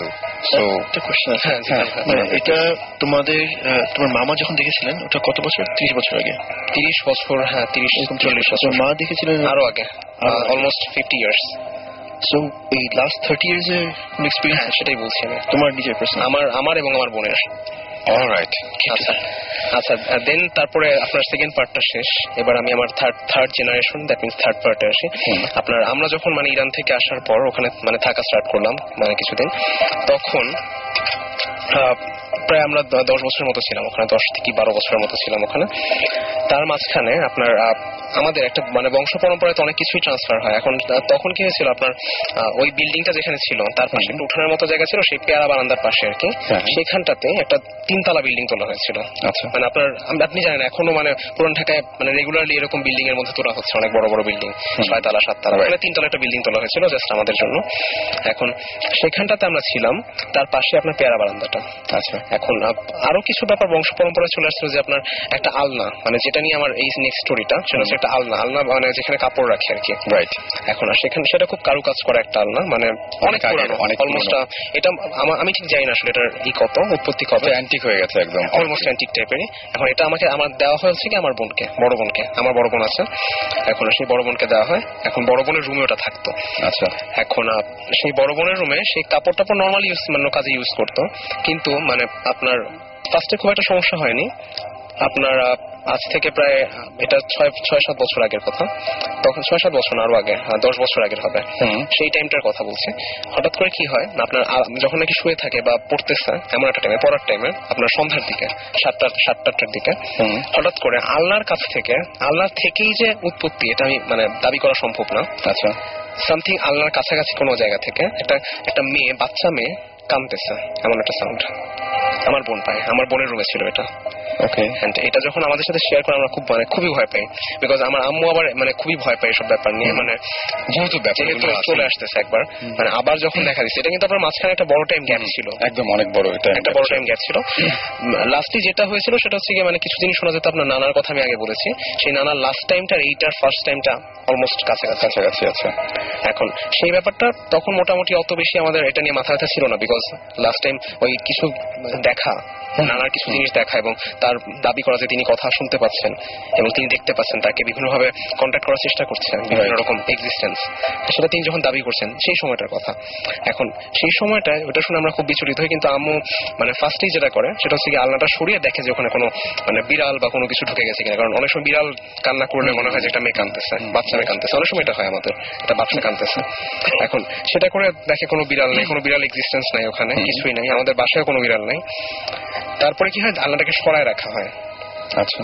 এটা তোমাদের তোমার মামা যখন দেখেছিলেন ওটা কত বছর? ত্রিশ বছর আগে? তিরিশ বছর, হ্যাঁ তিরিশ চল্লিশ বছর। মা দেখেছিলেন আরো আগে, অলমোস্ট ফিফটি ইয়ার্স। সো এই লাস্ট থার্টি ইয়ার্স এর এক্সপিরিয়েন্স, সেটাই বলছি আমি, তোমার নিজের পার্সোনাল, আমার আমার এবং আমার বোনের। অলরাইট, আচ্ছা আচ্ছা, দেন তারপরে আপনার সেকেন্ড পার্টটা শেষ। এবার আমি আমার third third generation, that means third পার্টে আসি। আপনার আমরা যখন মানে ইরান থেকে আসার পর ওখানে মানে থাকা স্টার্ট করলাম মানে কিছুদিন, তখন প্রায় আমরা দ- দশ বছরের মতো ছিলাম ওখানে, দশ থেকে বারো বছরের মতো ছিলাম ওখানে। তার মাঝখানে আপনার আহ, আমাদের একটা মানে বংশ পরম্পরায় তো অনেক কিছুই ট্রান্সফার হয়। এখন আহ, তখন কি হয়েছিল আপনার আহ, ওই বিল্ডিংটা যেখানে ছিল তার পাশে একটা উঠানের মতো জায়গা ছিল, সেই পেয়ারা বারান্দার পাশে আর কি, হ্যাঁ। সেখানটাতে একটা তিনতলা বিল্ডিং তোলা হয়েছিল। আচ্ছা। মানে আপনার আম- আপনি জানেন এখনো মানে পুরান ঢাকায় মানে রেগুলারলি এরকম বিল্ডিং এর মধ্যে তোলা হচ্ছে, অনেক বড় বড় বিল্ডিং, ছয়তলা সাততলা, মানে তিনতলা একটা বিল্ডিং তোলা হয়েছিল জাস্ট আমাদের জন্য। এখন সেখানটাতে আমরা ছিলাম, তার পাশে আপনার পেয়ারা বারান্দাটা। আচ্ছা। এখন আপ- আরো কিছু ব্যাপার বংশ পরম্পরা চলে আসছিল, যে আপনার একটা আলনা, মানে যেটা নিয়ে আমার এই নেক্সট স্টোরিটা, সেটা হচ্ছে একটা আলনা, আলনা মানে যেখানে কাপড় রাখে আর কি। রাইট। এখন আর সেখানে সেটা খুব কারুকাজ করা একটা আলনা, মানে অনেক আগের, পুরানো, অনেক অলমোস্ট পুরনো। এটা আমা- আমি ঠিক জানি না আসলে এটার ই কত, উৎপত্তি কবে, অ্যান্টিক হয়ে গেছে একদম। অলমোস্ট অ্যান্টিক টাইপেরই। এখন এটা আমাকে আমার দেওয়া হয়েছে কি আমার বোনকে, বড় বোনকে, আমার বড় বোন আছে, এখন সেই বড় বোনকে দেওয়া হয়। এখন বড় বোনের রুমে ওটা থাকতো। আচ্ছা। এখন আহ, সেই বড় বোনের রুমে সেই কাপড় টাপড় নর্মালি ইউজ মানে কাজে ইউজ করতো, কিন্তু মানে আপনার ফার্স্টে খুব একটা সমস্যা হয়নি। আপনার আহ, আজ থেকে প্রায় আহ, এটা ছয় ছয় সাত বছর আগের কথা, তখন ছয় সাত বছর না আরো আগে, হ্যাঁ, দশ বছর আগের হবে, হুম। সেই টাইমটার কথা বলছি। হঠাৎ করে কি হয় না, আপনার আ- যখন নাকি শুয়ে থাকে বা পড়তেছে এমন একটা টাইমে, পড়ার টাইমে আপনার সন্ধ্যার দিকে সাতটা সাতটার দিকে, হুম। হঠাৎ করে আল্লাহর কাছ থেকে, আল্লাহর থেকেই যে উৎপত্তি এটা আমি মানে দাবি করা সম্ভব না, আচ্ছা। সামথিং আল্লাহর কাছাকাছি কোনো জায়গা থেকে একটা একটা মেয়ে, বাচ্চা মেয়ে কাঁদতেছে, এমন একটা সাউন্ড আমার বোন পায়। আমার বোনের রুমে ছিল এটা। ওকে। And এটা যখন আমাদের সাথে শেয়ার করে আমরা খুব মানে খুবই ভয় পাই, বিকজ আমার আম্মু আবার মানে খুবই ভয় পায় এসব ব্যাপার নিয়ে, মানে যেহেতু যেহেতু ব্যাপারগুলো আছে। চলে আসতেছে একবার, মানে আবার যখন দেখা দিচ্ছে, এটা কিন্তু আপনার মাঝখানে একটা বড় টাইম গ্যাপ ছিল, একদম অনেক বড় এটা একটা বড় টাইম গ্যাপ ছিল। লাস্টে যেটা হয়েছিল সেটা হচ্ছে গিয়ে মানে কিছু জিনিস শোনা যেত, আপনার নানার কথা আমি আগে বলেছি, সেই নানার লাস্ট টাইমটা এইটার ফার্স্ট টাইমটা অলমোস্ট কাছাকাছি কাছাকাছি আছে। এখন সেই ব্যাপারটা তখন মোটামুটি অত বেশি আমাদের এটা নিয়ে মাথা ব্যথা ছিল না, বিকজ লাস্ট টাইম ওই কিছু দেখা, নানার কিছু জিনিস দেখা এবং তার দাবি করা যে তিনি কথা শুনতে পাচ্ছেন এবং তিনি দেখতে পাচ্ছেন, তাকে বিভিন্নভাবে কন্ট্যাক্ট করার চেষ্টা করছেন, বিভিন্ন রকম এক্সিস্টেন্স, সেটা তিনি যখন দাবি করছেন সেই সময়টার কথা। এখন সেই সময়টায় ওটা শুনে আমরা খুব বিচলিত হই, কিন্তু আম্মু মানে ফার্স্টেই যেটা করে সেটা হচ্ছে কি আলনাটা সরিয়ে দেখে যে ওখানে কোনো মানে বিড়াল বা কোনো কিছু ঢুকে গেছে কিনা, কারণ অনেক সময় বিড়াল কান্না করলে মনে হয় যে একটা মেয়ে কাঁদতেছে, বাচ্চা মেয়ে কাঁদতেছে, অনেক সময় এটা হয় আমাদের, একটা বাচ্চা কাঁদতেছে। এখন সেটা করে দেখে কোনো বিড়াল নেই, কোনো বিড়াল এক্সিস্টেন্স নাই ওখানে, কিছুই নাই, আমাদের বাসায় কোনো বিড়াল নাই। তারপরে কি হয়, আলনাটাকে সরায় রাখা হয়। আচ্ছা।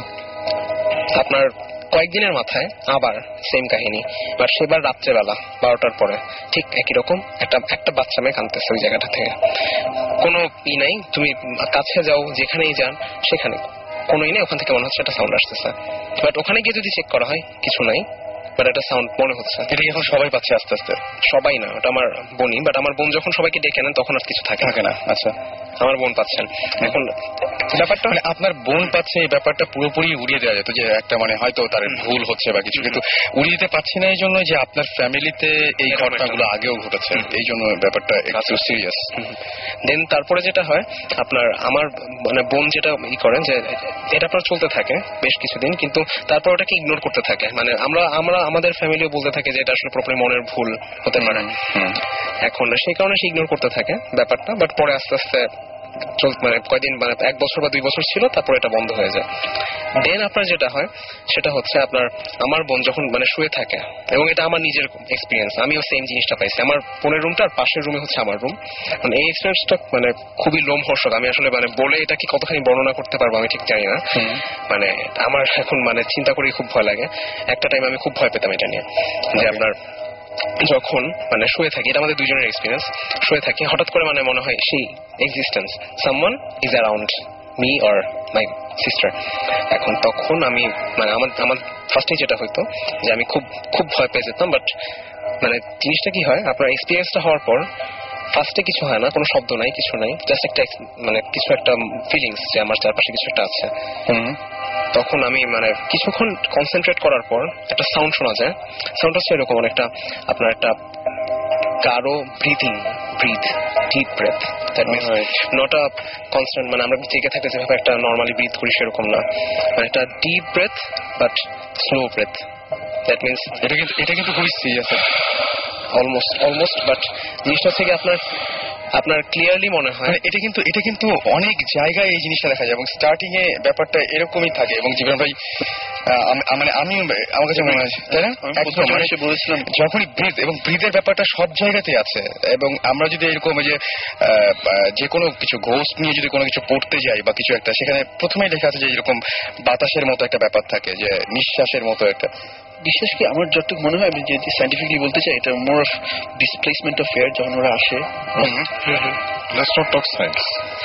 আপনার কয়েকদিনের মাথায় আবার সেম কাহিনী, বাট সেবার রাত্রেবেলা বারোটার পরে ঠিক একই রকম একটা একটা বাচ্চা মেয়ে কাঁদতেছে ওই জায়গাটা থেকে। কোনো ই নাই, তুমি কাছে যাও যেখানেই যান সেখানে কোনো ই নেই, ওখান থেকে মনে হচ্ছে একটা সাউন্ড আসতেছে, বাট ওখানে গিয়ে যদি চেক করা হয় কিছু নাই, বাট একটা সাউন্ড মনে হচ্ছে। এটা কি এখন সবাই পাচ্ছে আস্তে আস্তে? সবাই না, ওটা আমার বোনই, বাট আমার বোন যখন সবাইকে ডেকে নেন তখন আর কিছু থাকে থাকে না। আচ্ছা। আমার বোন পাচ্ছেন। এখন ব্যাপারটা মানে আপনার বোন পাচ্ছে এই ব্যাপারটা পুরোপুরি উড়িয়ে দেওয়া যেত, যে একটা মানে হয়তো তার ভুল হচ্ছে বা কিছু, কিন্তু উড়িয়ে দিতে পারছি না এই জন্য যে আপনার ফ্যামিলিতে এই এরকম ঘটনাগুলো আগেও ঘটেছে, এই জন্য ব্যাপারটা একটু সিরিয়াস। দেন তারপরে যেটা হয় আপনার আমার মানে বোন যেটা ই করেন যে এটা আপনার চলতে থাকে বেশ কিছুদিন, কিন্তু তারপর ওটাকে ইগনোর করতে থাকে, মানে আমরা আমরা আমাদের ফ্যামিলিও বলতে থাকে যে এটা আসলে প্রপারলি মনের ভুল হতে পারে। এখন সেই কারণে সে ইগনোর করতে থাকে ব্যাপারটা, বাট পরে আস্তে আস্তে চল মানে কয়দিন মানে এক বছর বা দুই বছর ছিল, তারপর এটা বন্ধ হয়ে যায়। দেন আপনার যেটা হয় সেটা হচ্ছে আপনার আমার বোন যখন মানে শুয়ে থাকে, এবং এটা আমার নিজের এক্সপিরিয়েন্স, আমিও সেম জিনিসটা পাইছি, আমার বোনের রুমটার পাশের রুমে হচ্ছে আমার রুম, মানে এই এক্সপিরিয়েন্সটা মানে খুবই লোমহর্ষক, আমি আসলে মানে বলে এটা কি কতখানি বর্ণনা করতে পারবো আমি ঠিক জানি না, মানে আমার এখন মানে চিন্তা করি খুব ভয় লাগে। একটা টাইম আমি খুব ভয় পেতাম এটা নিয়ে, যে আপনার যখন মানে শুয়ে থাকি, এটা আমাদের দুজনের এক্সপিরিয়েন্স, শুয়ে থাকি হঠাৎ করে মানে মনে হয় সেই existence, someone is around me or my sister. এখন তখন আমি মানে আমার আমার ফার্স্টে যেটা হইতো যে আমি খুব খুব ভয় পেয়ে যেতাম, বাট মানে জিনিসটা কি হয় আপনার এক্সপিরিয়েন্সটা হওয়ার পর ফার্স্টে কিছু হয় না, কোনো শব্দ নাই, কিছু নাই, জাস্ট একটা মানে কিছু একটা ফিলিংস যে আমার চারপাশে কিছু একটা আছে। তখন আমি মানে কিছুক্ষণ কনসেন্ট্রেট করার পর একটা সাউন্ড শোনা যায়, সাউন্ড হচ্ছে এরকম অনেকটা আপনার একটা গাঢ় breathing, breath deep breath, that means not a constant, মানে আমরা জেগে থাকতে যেভাবে একটা নর্মালি ব্রিথ করি সেরকম না, মানে একটা deep breath but slow breath, that means এটা কিন্তু এটা কিন্তু খুবই সিরিয়াস অলমোস্ট অলমোস্ট বাট জিনিসটা থেকে আপনার আপনার ক্লিয়ারলি মনে হয় মানে এটা কিন্তু এটা কিন্তু অনেক জায়গায় এই জিনিসটা দেখা যায় এবং স্টার্টিং এ ব্যাপারটা এরকমই থাকে এবং জীবন ভাই আহ, আম- মানে আমি আমার কাছে মনে হয় তাই না আমি একদম, প্রথমে মানে এসে বলেছিলাম যখনই ব্রিথ এবং ব্রিথের ব্যাপারটা সব জায়গাতেই আছে এবং আমরা যদি এরকম ওই যে আহ, আহ, যে কোনো কিছু ঘোস্ট নিয়ে যদি কোনো কিছু পড়তে যাই বা কিছু একটা সেখানে প্রথমেই লেখা আছে যে এরকম বাতাসের মতো একটা ব্যাপার থাকে যে নিঃশ্বাসের মতো একটা বিশেষ করে আমার যতটুকু মনে হয় আমি যদি সাইন্টিফিকলি বলতে চাই এটা more of displacement of air যখন ওরা আসে let's not talk science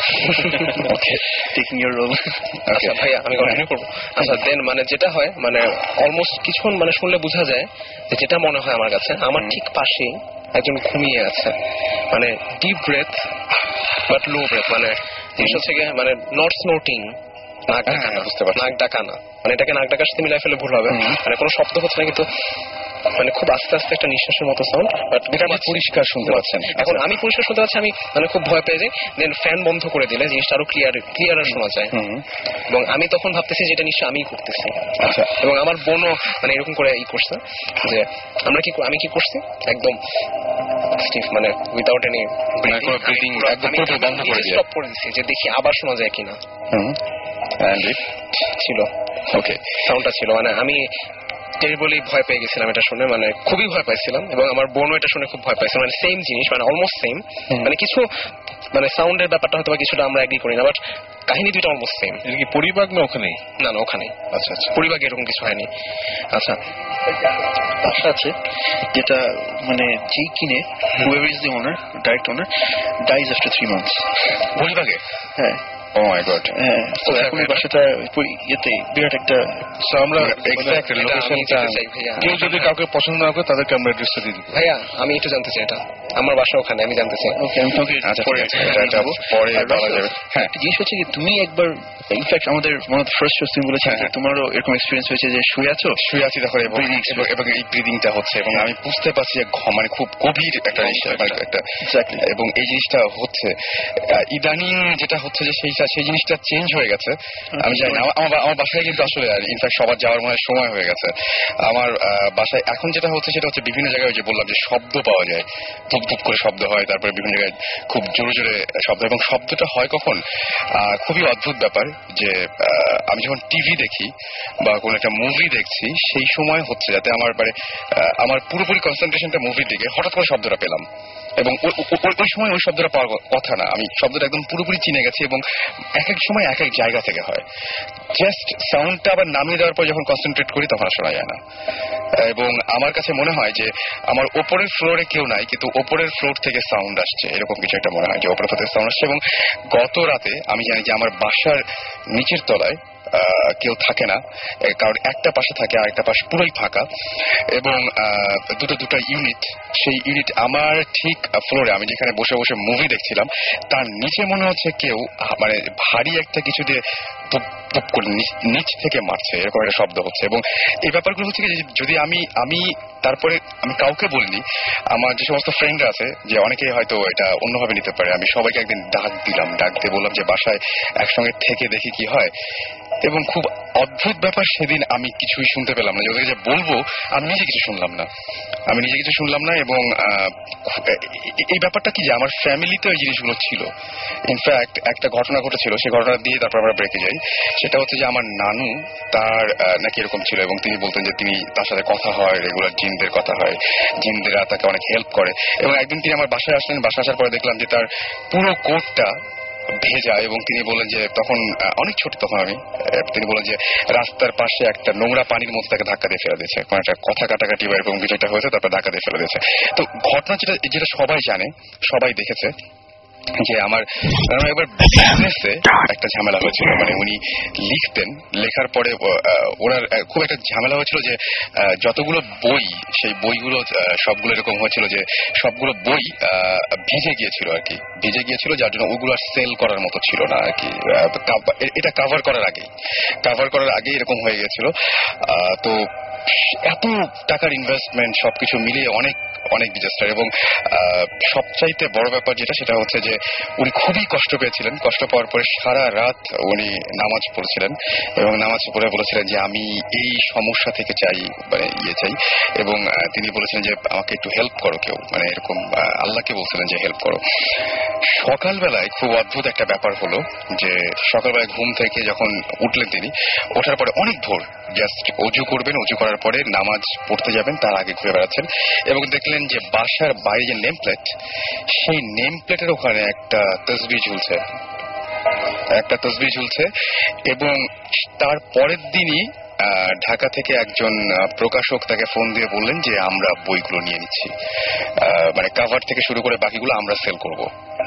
okay taking your role আচ্ছা ভাইয়া আমি কন্টিনিউ করবো আচ্ছা দেন মানে যেটা হয় মানে অলমোস্ট কিছুক্ষণ মানে শুনলে বোঝা যায় যে যেটা মনে হয় আমার কাছে আমার ঠিক পাশেই একজন ঘুমিয়ে আছে মানে deep breath but low breath মানে জিনিস হচ্ছে গিয়ে মানে নট স্নোটিং নাক ডাকা না, বুঝতে পারছি নাক ডাকা না মানে এটাকে নাক ডাকার সাথে মিলাই ফেলে ভুল হবে মানে কোনো শব্দ হচ্ছে না কিন্তু মানে খুব আস্তে আস্তে একটা নিঃশ্বাসের মতো সাউন্ড বাট এটা আপনি পরিষ্কার শুনতে পাচ্ছেন এখন আমি পরিষ্কার শুনতে পাচ্ছি আমি মানে খুব ভয় পেয়ে যাই দেন ফ্যান বন্ধ করে দিলে জিনিসটা আরো ক্লিয়ার ক্লিয়ার শোনা যায় এবং আমি তখন ভাবতেছি যেটা নিশ্চয় আমিই করতেছি আচ্ছা এবং আমার বোনও মানে এরকম করে ই করছে যে আমরা কি আমি কি করছি একদম স্টিফ মানে উইদাউট এনি ব্রিদিং একদম পুরোপুরি বন্ধ করে দিয়ে স্টপ করে দিচ্ছি যে দেখি আবার শোনা যায় কিনা হুম এন্ড ইট ছিল ওকে সাউন্ডটা ছিল মানে আমি টেরিবলি ভয় পেয়ে গেছিলাম এটা শুনে মানে খুবই ভয় পাইছিলাম এবং আমার বোনও এটা শুনে খুব ভয় পাইছিল মানে সেম জিনিস মানে অলমোস্ট সেম মানে কিছু মানে সাউন্ডের ব্যাপারটা হয়তো কিছুটা আমরা এগ্রি করি না বাট কাহিনী দুইটা অলমোস্ট সেম এটা কি পরিবাগ না ওখানেই না না ওখানে আচ্ছা আচ্ছা পরিবাগে এরকম কিছু হয়নি আচ্ছা বাসা আছে যেটা মানে যেই কিনে whoever is the owner direct owner dies after three months পরিবাগে হ্যাঁ ও মাই গড হ্যাঁ তো এখন এই বাসাটা পুরো ইয়েতে বিরাট একটা So, আমরা এক্সাক্ট এটা আমি লোকেশনটা যেতে চাই ভাইয়া কেউ যদি কাউকে পছন্দ না করে তাদেরকে আমরা অ্যাড্রেসটা দিয়ে দিব ভাইয়া আমি একটু জানতে চাই এটা আমার বাসা ওখানে আমি জানতে চাই ওকে আমি তোকে আচ্ছা পরে ঠিক আছে, এটা এটা পরে বলা যাবে হ্যাঁ একটা জিনিস হচ্ছে কি তুমি একবার ইনফ্যাক্ট আমাদের one of the first shows তুমি বলেছিলে যে তোমারও এরকম এক্সপিরিয়েন্স হয়েছে যে শুয়ে আছো শুয়ে আছি তখন এবং এবং- এবং এই ব্রিদিংটা হচ্ছে এবং আমি বুঝতে পারছি যে ঘ- মানে খুব গভীর একটা নিঃশ্বাস, মানে একটা Exactly. এবং এই জিনিসটা হচ্ছে আহ, ইদানিং যেটা হচ্ছে যে সেই সেই জিনিসটা চেঞ্জ হয়ে গেছে আমি জানি না আমার- আমার বা- আমার বাসায় কিন্তু আসলে ইনফ্যাক্ট সবার যাওয়ার মনে হয় সময় হয়ে গেছে আমার আহ, বাসায় এখন যেটা হচ্ছে সেটা হচ্ছে বিভিন্ন জায়গায় ওই যে বললাম যে শব্দ পাওয়া যায় ধুপ ধুপ করে শব্দ হয় তারপরে বিভিন্ন জায়গায় খুব জোরে জোরে শব্দ এবং শব্দটা হয় কখন আহ, খুবই অদ্ভুত ব্যাপার যে আহ, আমি যখন টিভি দেখি বা কোনো একটা মুভি দেখছি সেই সময় হচ্ছে যাতে আমার মানে আহ, আমার পুরোপুরি কনসেন্ট্রেশনটা মুভির দিকে হঠাৎ করে শব্দটা পেলাম এবং ও- ও- ও- ওই সময় ওই শব্দটা পাওয়ার কথা না আমি শব্দটা একদম পুরোপুরি চিনে গেছি এবং এক এক সময় এক এক জায়গা থেকে হয় জাস্ট সাউন্ডটা আবার নামিয়ে দেওয়ার পর যখন কনসেন্ট্রেট করি তখন আর শোনা যায় না এবং আমার কাছে মনে হয় যে আমার ওপরের ফ্লোরে কেউ নাই কিন্তু ওপরের ফ্লোর থেকে সাউন্ড আসছে এরকম কিছু একটা মনে হয় যে ওপরের ফ্লোর থেকে সাউন্ড আসছে এবং গত রাতে আমি জানি যে আমার বাসার নিচের তলায় আহ, কেউ থাকে না এ, কারণ একটা পাশে থাকে আর একটা পাশ পুরোই ফাঁকা এবং আহ, দুটো দুটো ইউনিট সেই ইউনিট আমার ঠিক ফ্লোরে আমি যেখানে বসে বসে মুভি দেখছিলাম তার নিচে মনে হচ্ছে কেউ আহ, মানে ভারী একটা কিছু দিয়ে টুপ টুপ করে নিচ- নিচ থেকে মারছে এরকম একটা শব্দ হচ্ছে এবং এই ব্যাপারগুলো হচ্ছে কি যে যদি আমি আমি তারপরে আমি কাউকে বলিনি আমার যে সমস্ত ফ্রেন্ড আছে যে অনেকেই হয়তো এটা অন্যভাবে নিতে পারে আমি সবাইকে একদিন ডাক দিলাম ডাক দিয়ে বললাম যে বাসায় একসঙ্গে থেকে দেখি কি হয় এবং খুব অদ্ভুত ব্যাপার সেদিন আমি কিছুই শুনতে পেলাম না যে ওদেরকে যে বলবো আমি নিজে কিছু শুনলাম না আমি নিজে কিছু শুনলাম না এবং আহ, এ- এই ব্যাপারটা কি যে আমার ফ্যামিলিতে ওই জিনিসগুলো ছিল ইনফ্যাক্ট একটা ঘটনা ঘটেছিল সেই ঘটনা দিয়ে তারপর আমরা ব্রেকে যাই সেটা হচ্ছে যে আমার নানু তার আহ, নাকি এরকম ছিল এবং তিনি বলতেন যে তিনি তার সাথে কথা হয় রেগুলার জিনদের কথা হয় জিনদেরা তাকে অনেক হেল্প করে এবং একদিন তিনি আমার বাসায় আসলেন বাসায় আসার পরে দেখলাম যে তার পুরো কোটটা ভেজা এবং তিনি বললেন যে তখন আহ, অনেক ছোট তখন আমি আহ, তিনি বললেন যে রাস্তার পাশে একটা নোংরা পানির মধ্যে তাকে ধাক্কা দিয়ে ফেলে দিয়েছে কোনো একটা কথা কাটাকাটি বা এরকম কিছু একটা হয়েছে তারপর ধাক্কা দিয়ে ফেলে দিয়েছে তো ঘটনা যেটা যেটা সবাই জানে সবাই দেখেছে যে আমার আমার একবার বিজনেসে একটা ঝামেলা হয়েছিল মানে উনি লিখতেন লেখার পরে আহ, ওনার আহ, খুব একটা ঝামেলা হয়েছিল যে আহ, যতগুলো বই সেই বইগুলো আহ, সবগুলো এরকম হয়েছিল যে সবগুলো বই আহ, ভিজে গিয়েছিল আর কি ভিজে গিয়েছিল যার জন্য ওগুলো আর সেল করার মতো ছিল না আর কি আহ, কা- এ- এটা কাভার করার আগে কাভার করার আগে এরকম হয়ে গেছিল আহ, তো এত টাকার ইনভেস্টমেন্ট সবকিছু মিলিয়ে অনেক অনেক ডিজাস্টার। এবং সবচাইতে বড় ব্যাপার যেটা সেটা হচ্ছে যে উনি খুবই কষ্ট পেয়েছিলেন। কষ্ট পাওয়ার পরে সারা রাত উনি নামাজ পড়ছিলেন এবং নামাজ পড়ে বলেছিলেন যে আমি এই সমস্যা থেকে চাই, মানে ইয়ে চাই। এবং তিনি বলেছিলেন যে আমাকে একটু হেল্প করো কেউ, মানে এরকম আল্লাহকে বলছিলেন যে হেল্প করো। সকালবেলায় খুব অদ্ভুত একটা ব্যাপার হলো যে সকালবেলায় ঘুম থেকে যখন উঠলেন তিনি, ওঠার পরে অনেক ভোর জাস্ট অজু করবেন, অজু করার পরে নামাজ পড়তে যাবেন, তার আগে ঘুরে বেড়াচ্ছেন এবং দেখলেন যে বাসার বাইরে যে নেম প্লেট, সেই নেম প্লেটের ওখানে একটা তসবিহ ঝুলছে, একটা তসবিহ ঝুলছে। এবং তার পরের দিনই ঢাকা থেকে একজন প্রকাশক তাকে ফোন দিয়ে বললেন যে আমরা বইগুলো নিয়ে নিচ্ছি, মানে কভার থেকে শুরু করে বাকিগুলো আমরা সেল করব।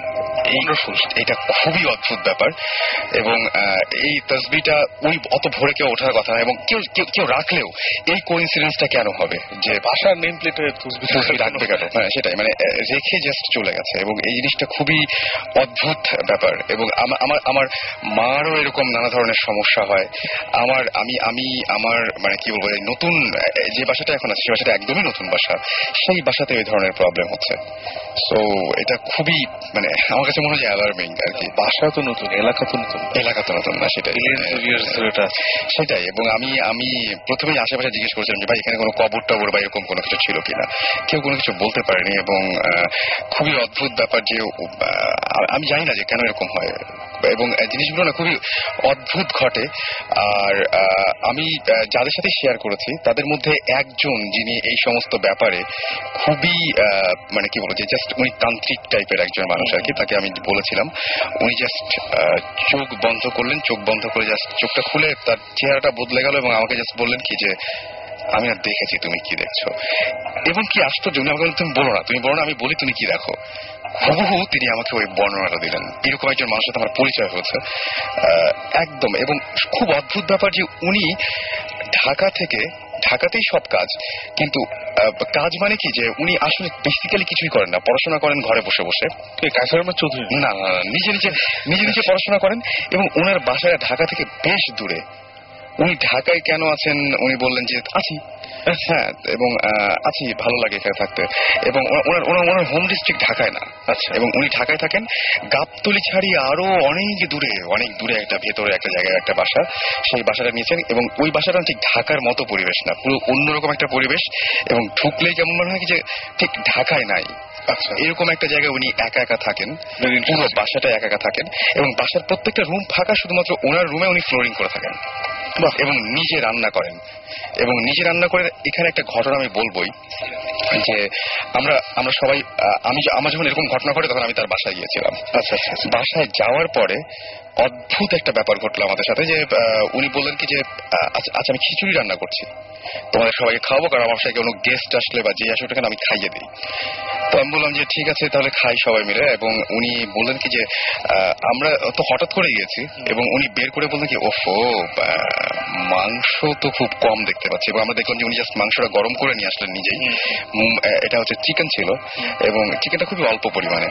এটা খুবই অদ্ভুত ব্যাপার। এবং এই তসবিটা ওই অত ভোরে কেউ ওঠার কথা, এবং কেউ কেউ রাখলেও এই কোইন্সিডেন্সটা কেন হবে যে বাসার নেম প্লেটে তসবি রাখবে কেন? হ্যাঁ, সেটাই, মানে রেখে জাস্ট চলে গেছে। এবং এই জিনিসটা খুবই অদ্ভুত ব্যাপার। এবং আমার আমার মারও এরকম নানা ধরনের সমস্যা হয়। আমার আমি আমি আমার মানে কি বলবো, নতুন যে বাসাটা এখন আছে সেই বাসাটা একদমই নতুন বাসা, সেই বাসাতে এই ধরনের প্রবলেম হচ্ছে। সো এটা খুবই মানে আমার কাছে মনে হয় অ্যালার্মিং আর কি। বাসা তো নতুন, এলাকা তো নতুন, এলাকা তো নতুন না, সেটাই সেটাই। এবং আমি আমি প্রথমেই আশেপাশে জিজ্ঞেস করেছিলাম যে ভাই এখানে কোনো কবর টবর বা এরকম কোনো কিছু ছিল কিনা, কেউ কোনো কিছু বলতে পারেনি। এবং খুবই অদ্ভুত ব্যাপার যে আমি জানি না যে কেন এরকম হয়, এবং জিনিসগুলো না খুবই অদ্ভুত ঘটে। আর আমি যাদের সাথে শেয়ার করেছি তাদের মধ্যে একজন যিনি এই সমস্ত ব্যাপারে খুবই মানে কি বলবো যে জাস্ট উনি তান্ত্রিক টাইপের একজন মানুষ আর কি। তাকে আমি বলেছিলাম, উনি জাস্ট চোখ বন্ধ করলেন, চোখ বন্ধ করে জাস্ট চোখটা খুলে তার চেহারাটা বদলে গেল এবং আমাকে জাস্ট বললেন কি যে আমি আর দেখেছি তুমি কি দেখছো। এবং কি আশ্চর্য, উনি আমাকে তুমি বলো না, তুমি বলো না, আমি বলি তুমি কি দেখো। হুবহু তিনি আমাকে ওই বর্ণনাটা দিলেন। এরকম একজন মানুষের সাথে আমার পরিচয় হয়েছে একদম। এবং খুব অদ্ভুত ব্যাপার যে উনি ঢাকা থেকে, ঢাকাতেই সব কাজ, কিন্তু কাজ মানে কি যে উনি আসলে বেসিক্যালি কিছুই করেন না, পড়াশোনা করেন ঘরে বসে বসে। চৌধুরী না, নিজে নিজে নিজে নিজে পড়াশোনা করেন। এবং ওনার বাসায় ঢাকা থেকে বেশ দূরে। উনি ঢাকায় কেন আছেন উনি বললেন যে আছি, হ্যাঁ, এবং আছি, ভালো লাগে এখানে থাকতে। এবং ওনার ওনার ওনার হোম ডিস্ট্রিক্ট ঢাকায় না। আচ্ছা। এবং উনি ঢাকায় থাকেন, গাবতলী ছাড়িয়ে আরো অনেক দূরে, অনেক দূরে একটা ভেতরে একটা জায়গায় একটা বাসা, সেই বাসাটা নিয়েছেন। এবং ওই বাসাটা ঠিক ঢাকার মতো পরিবেশ না, পুরো অন্যরকম একটা পরিবেশ। এবং ঢুকলেই কেমন মনে হয় যে ঠিক ঢাকায় নাই। আচ্ছা, এরকম একটা জায়গায় উনি একা একা থাকেন, পুরো বাসাটা একা একা থাকেন। এবং বাসার প্রত্যেকটা রুম ফাঁকা, শুধুমাত্র ওনার রুমে উনি ফ্লোরিং করে থাকেন এবং নিজে রান্না করেন। এবং নিজে রান্না করে এখানে একটা ঘটনা আমি বলবোই যে আমরা আমরা সবাই আমি আমার যখন এরকম ঘটনা ঘটে তখন আমি তার বাসায় গিয়েছিলাম। আচ্ছা আচ্ছা। বাসায় যাওয়ার পরে অদ্ভুত একটা ব্যাপার ঘটলো আমাদের সাথে যে উনি বললেন কি যে আচ্ছা আমি খিচুড়ি রান্না করছি, তোমাদের সবাইকে খাওয়াবো, কারণ আমার সাথে কোনো গেস্ট আসলে বা যে আসলে আমি খাইয়ে দিই। তো আমি বললাম যে ঠিক আছে তাহলে খাই সবাই মিলে। এবং উনি বললেন কি যে আমরা তো হঠাৎ করে গিয়েছি, এবং উনি বের করে বললেন কি ওফো মাংস তো খুব কম দেখতে পাচ্ছি। এবং আমরা দেখলাম যে উনি জাস্ট মাংসটা গরম করে নিয়ে আসলেন নিজেই। এটা হচ্ছে চিকেন ছিল, এবং চিকেনটা খুবই অল্প পরিমাণে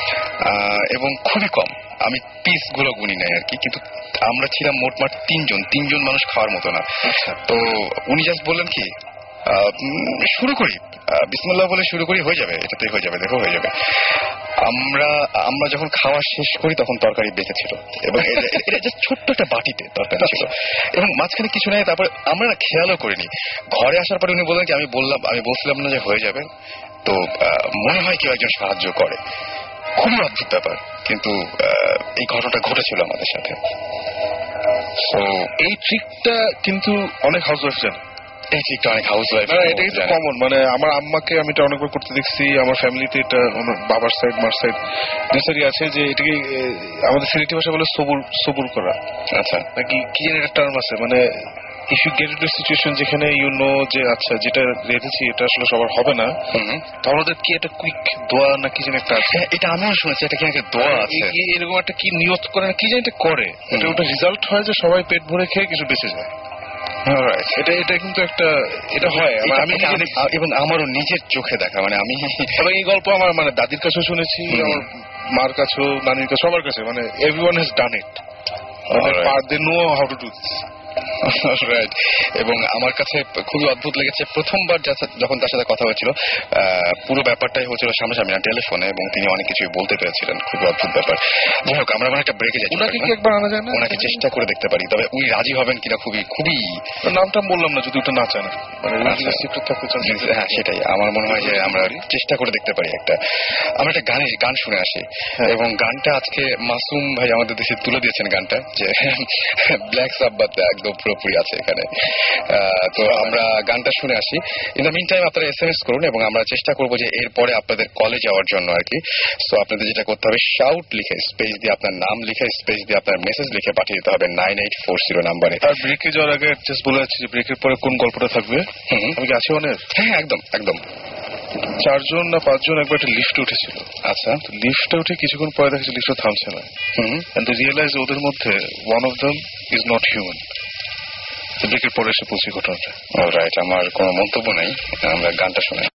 এবং খুবই কম। আমি পিস গুলো গুনি নাই আর কি, কিন্তু আমরা ছিলাম মোটমাট তিনজন, তিনজন মানুষ খাওয়ার মতো না। তো উনি জাস্ট বললেন কি শুরু করি, বিসমিল্লাহ বলে শুরু করি, হয়ে যাবে, এটাতে হয়ে যাবে, দেখো হয়ে যাবে। আমরা আমরা যখন খাওয়া শেষ করি তখন তরকারি বেঁচে ছিল, এবং এটা জাস্ট ছোট্ট একটা বাটিতে তরকারি ছিল, এবং মাঝখানে কিছু নেই। তারপরে আমরা না খেয়ালও করিনি। ঘরে আসার পরে উনি বললেন কি আমি বললাম আমি বলছিলাম না যে হয়ে যাবে, তো মনে হয় কেউ একজন সাহায্য করে। খুবই অদ্ভুত ব্যাপার, কিন্তু এই ঘটনাটা ঘটেছিল আমাদের সাথে। তো এই ট্রিকটা কিন্তু অনেক হাউস ওয়াইফ জানে। এই ট্রিকটা অনেক হাউস ওয়াইফ, এটা কিন্তু কমন। মানে আমার আম্মাকে আমি এটা অনেকবার করতে দেখছি, আমার ফ্যামিলিতে এটা বাবার সাইড মার সাইড নেসারি আছে যে এটাকে আমাদের সিলেটি ভাষা বলে সবুর সবুর করা। আচ্ছা, নাকি কি যেন একটা টার্ম আছে, মানে if you get into situation যেখানে ইউ নো যে আচ্ছা যেটা রেখেছি এটা আসলে সবার হবে না, তাহলে ওদের কি একটা কুইক দোয়া না কি যেন একটা আছে। এটা আমিও শুনেছি, এটা কি একটা দোয়া আছে, এরকম একটা কি নিয়ত করে না কি যেন এটা করে, এটা ওটা রেজাল্ট হয় যে সবাই পেট ভরে খেয়ে কিছু বেঁচে যায়। এটা এটা কিন্তু একটা এটা হয় আমি এবং আমারও নিজের চোখে দেখা, মানে আমি এই গল্প আমার মানে দাদির কাছেও শুনেছি, আমার মার কাছেও, নানির কাছে, সবার কাছে, মানে everyone has done it, they know how to do this. Right. এবং আমার কাছে খুবই অদ্ভুত লেগেছে প্রথমবার যা- যখন তার সাথে কথা হয়েছিল, আহ, পুরো ব্যাপারটাই হচ্ছিল সামনাসামনি না, টেলিফোনে, এবং তিনি অনেক কিছুই বলতে পেরেছিলেন। খুবই অদ্ভুত ব্যাপার। যাই হোক, আমরা মানে একটা ব্রেকে যাচ্ছি। ওনাকে কি একবার আনা যায় না? ওনাকে চেষ্টা করে দেখতে পারি, তবে উনি রাজি হবেন কিনা খুবই খুবই নামটা বললাম না, যদি ওটা না চান, মানে আচ্ছা। সিক্রেট থাকতে চান। হ্যাঁ, সেটাই আমার মনে হয় যে আমরা চেষ্টা করে দেখতে পারি একটা আমরা একটা গানের গান শুনে আসি। এবং গানটা আজকে মাসুম ভাই আমাদের দেশে তুলে দিয়েছেন গানটা, যে ব্ল্যাক সাব্বাত একদম পুরোপুরি আছে এখানে। আহ, তো আমরা গানটা শুনে আসি। ইন দ্য মিন টাইম আপনারা এস এম এস করুন, এবং আমরা চেষ্টা করবো যে এরপরে আপনাদের কলে যাওয়ার জন্য আর কি। সো আপনাদের যেটা করতে হবে, শাউট লিখে স্পেস দিয়ে আপনার নাম লিখে স্পেস দিয়ে আপনার মেসেজ লিখে পাঠিয়ে দিতে হবে নাইন এইট ফোর জিরো নাম্বারে। আর ব্রেকে যাওয়ার আগে জাস্ট বলে যাচ্ছি যে ব্রেকের পরে কোন গল্পটা থাকবে। হুম, আমি কি আছি অনেক? হ্যাঁ একদম একদম। চারজন না পাঁচজন একবার একটা লিফটে উঠেছিল। আচ্ছা। লিফটে উঠে কিছুক্ষণ পরে দেখেছি লিফটটা থামছে না। হুম। And they realize ওদের মধ্যে one of them is not human. ব্রেকের পরে এসে পৌঁছে ঘটনাটা। রাইট, আমার কোনো মন্তব্য নাই, আমরা গানটা শুনে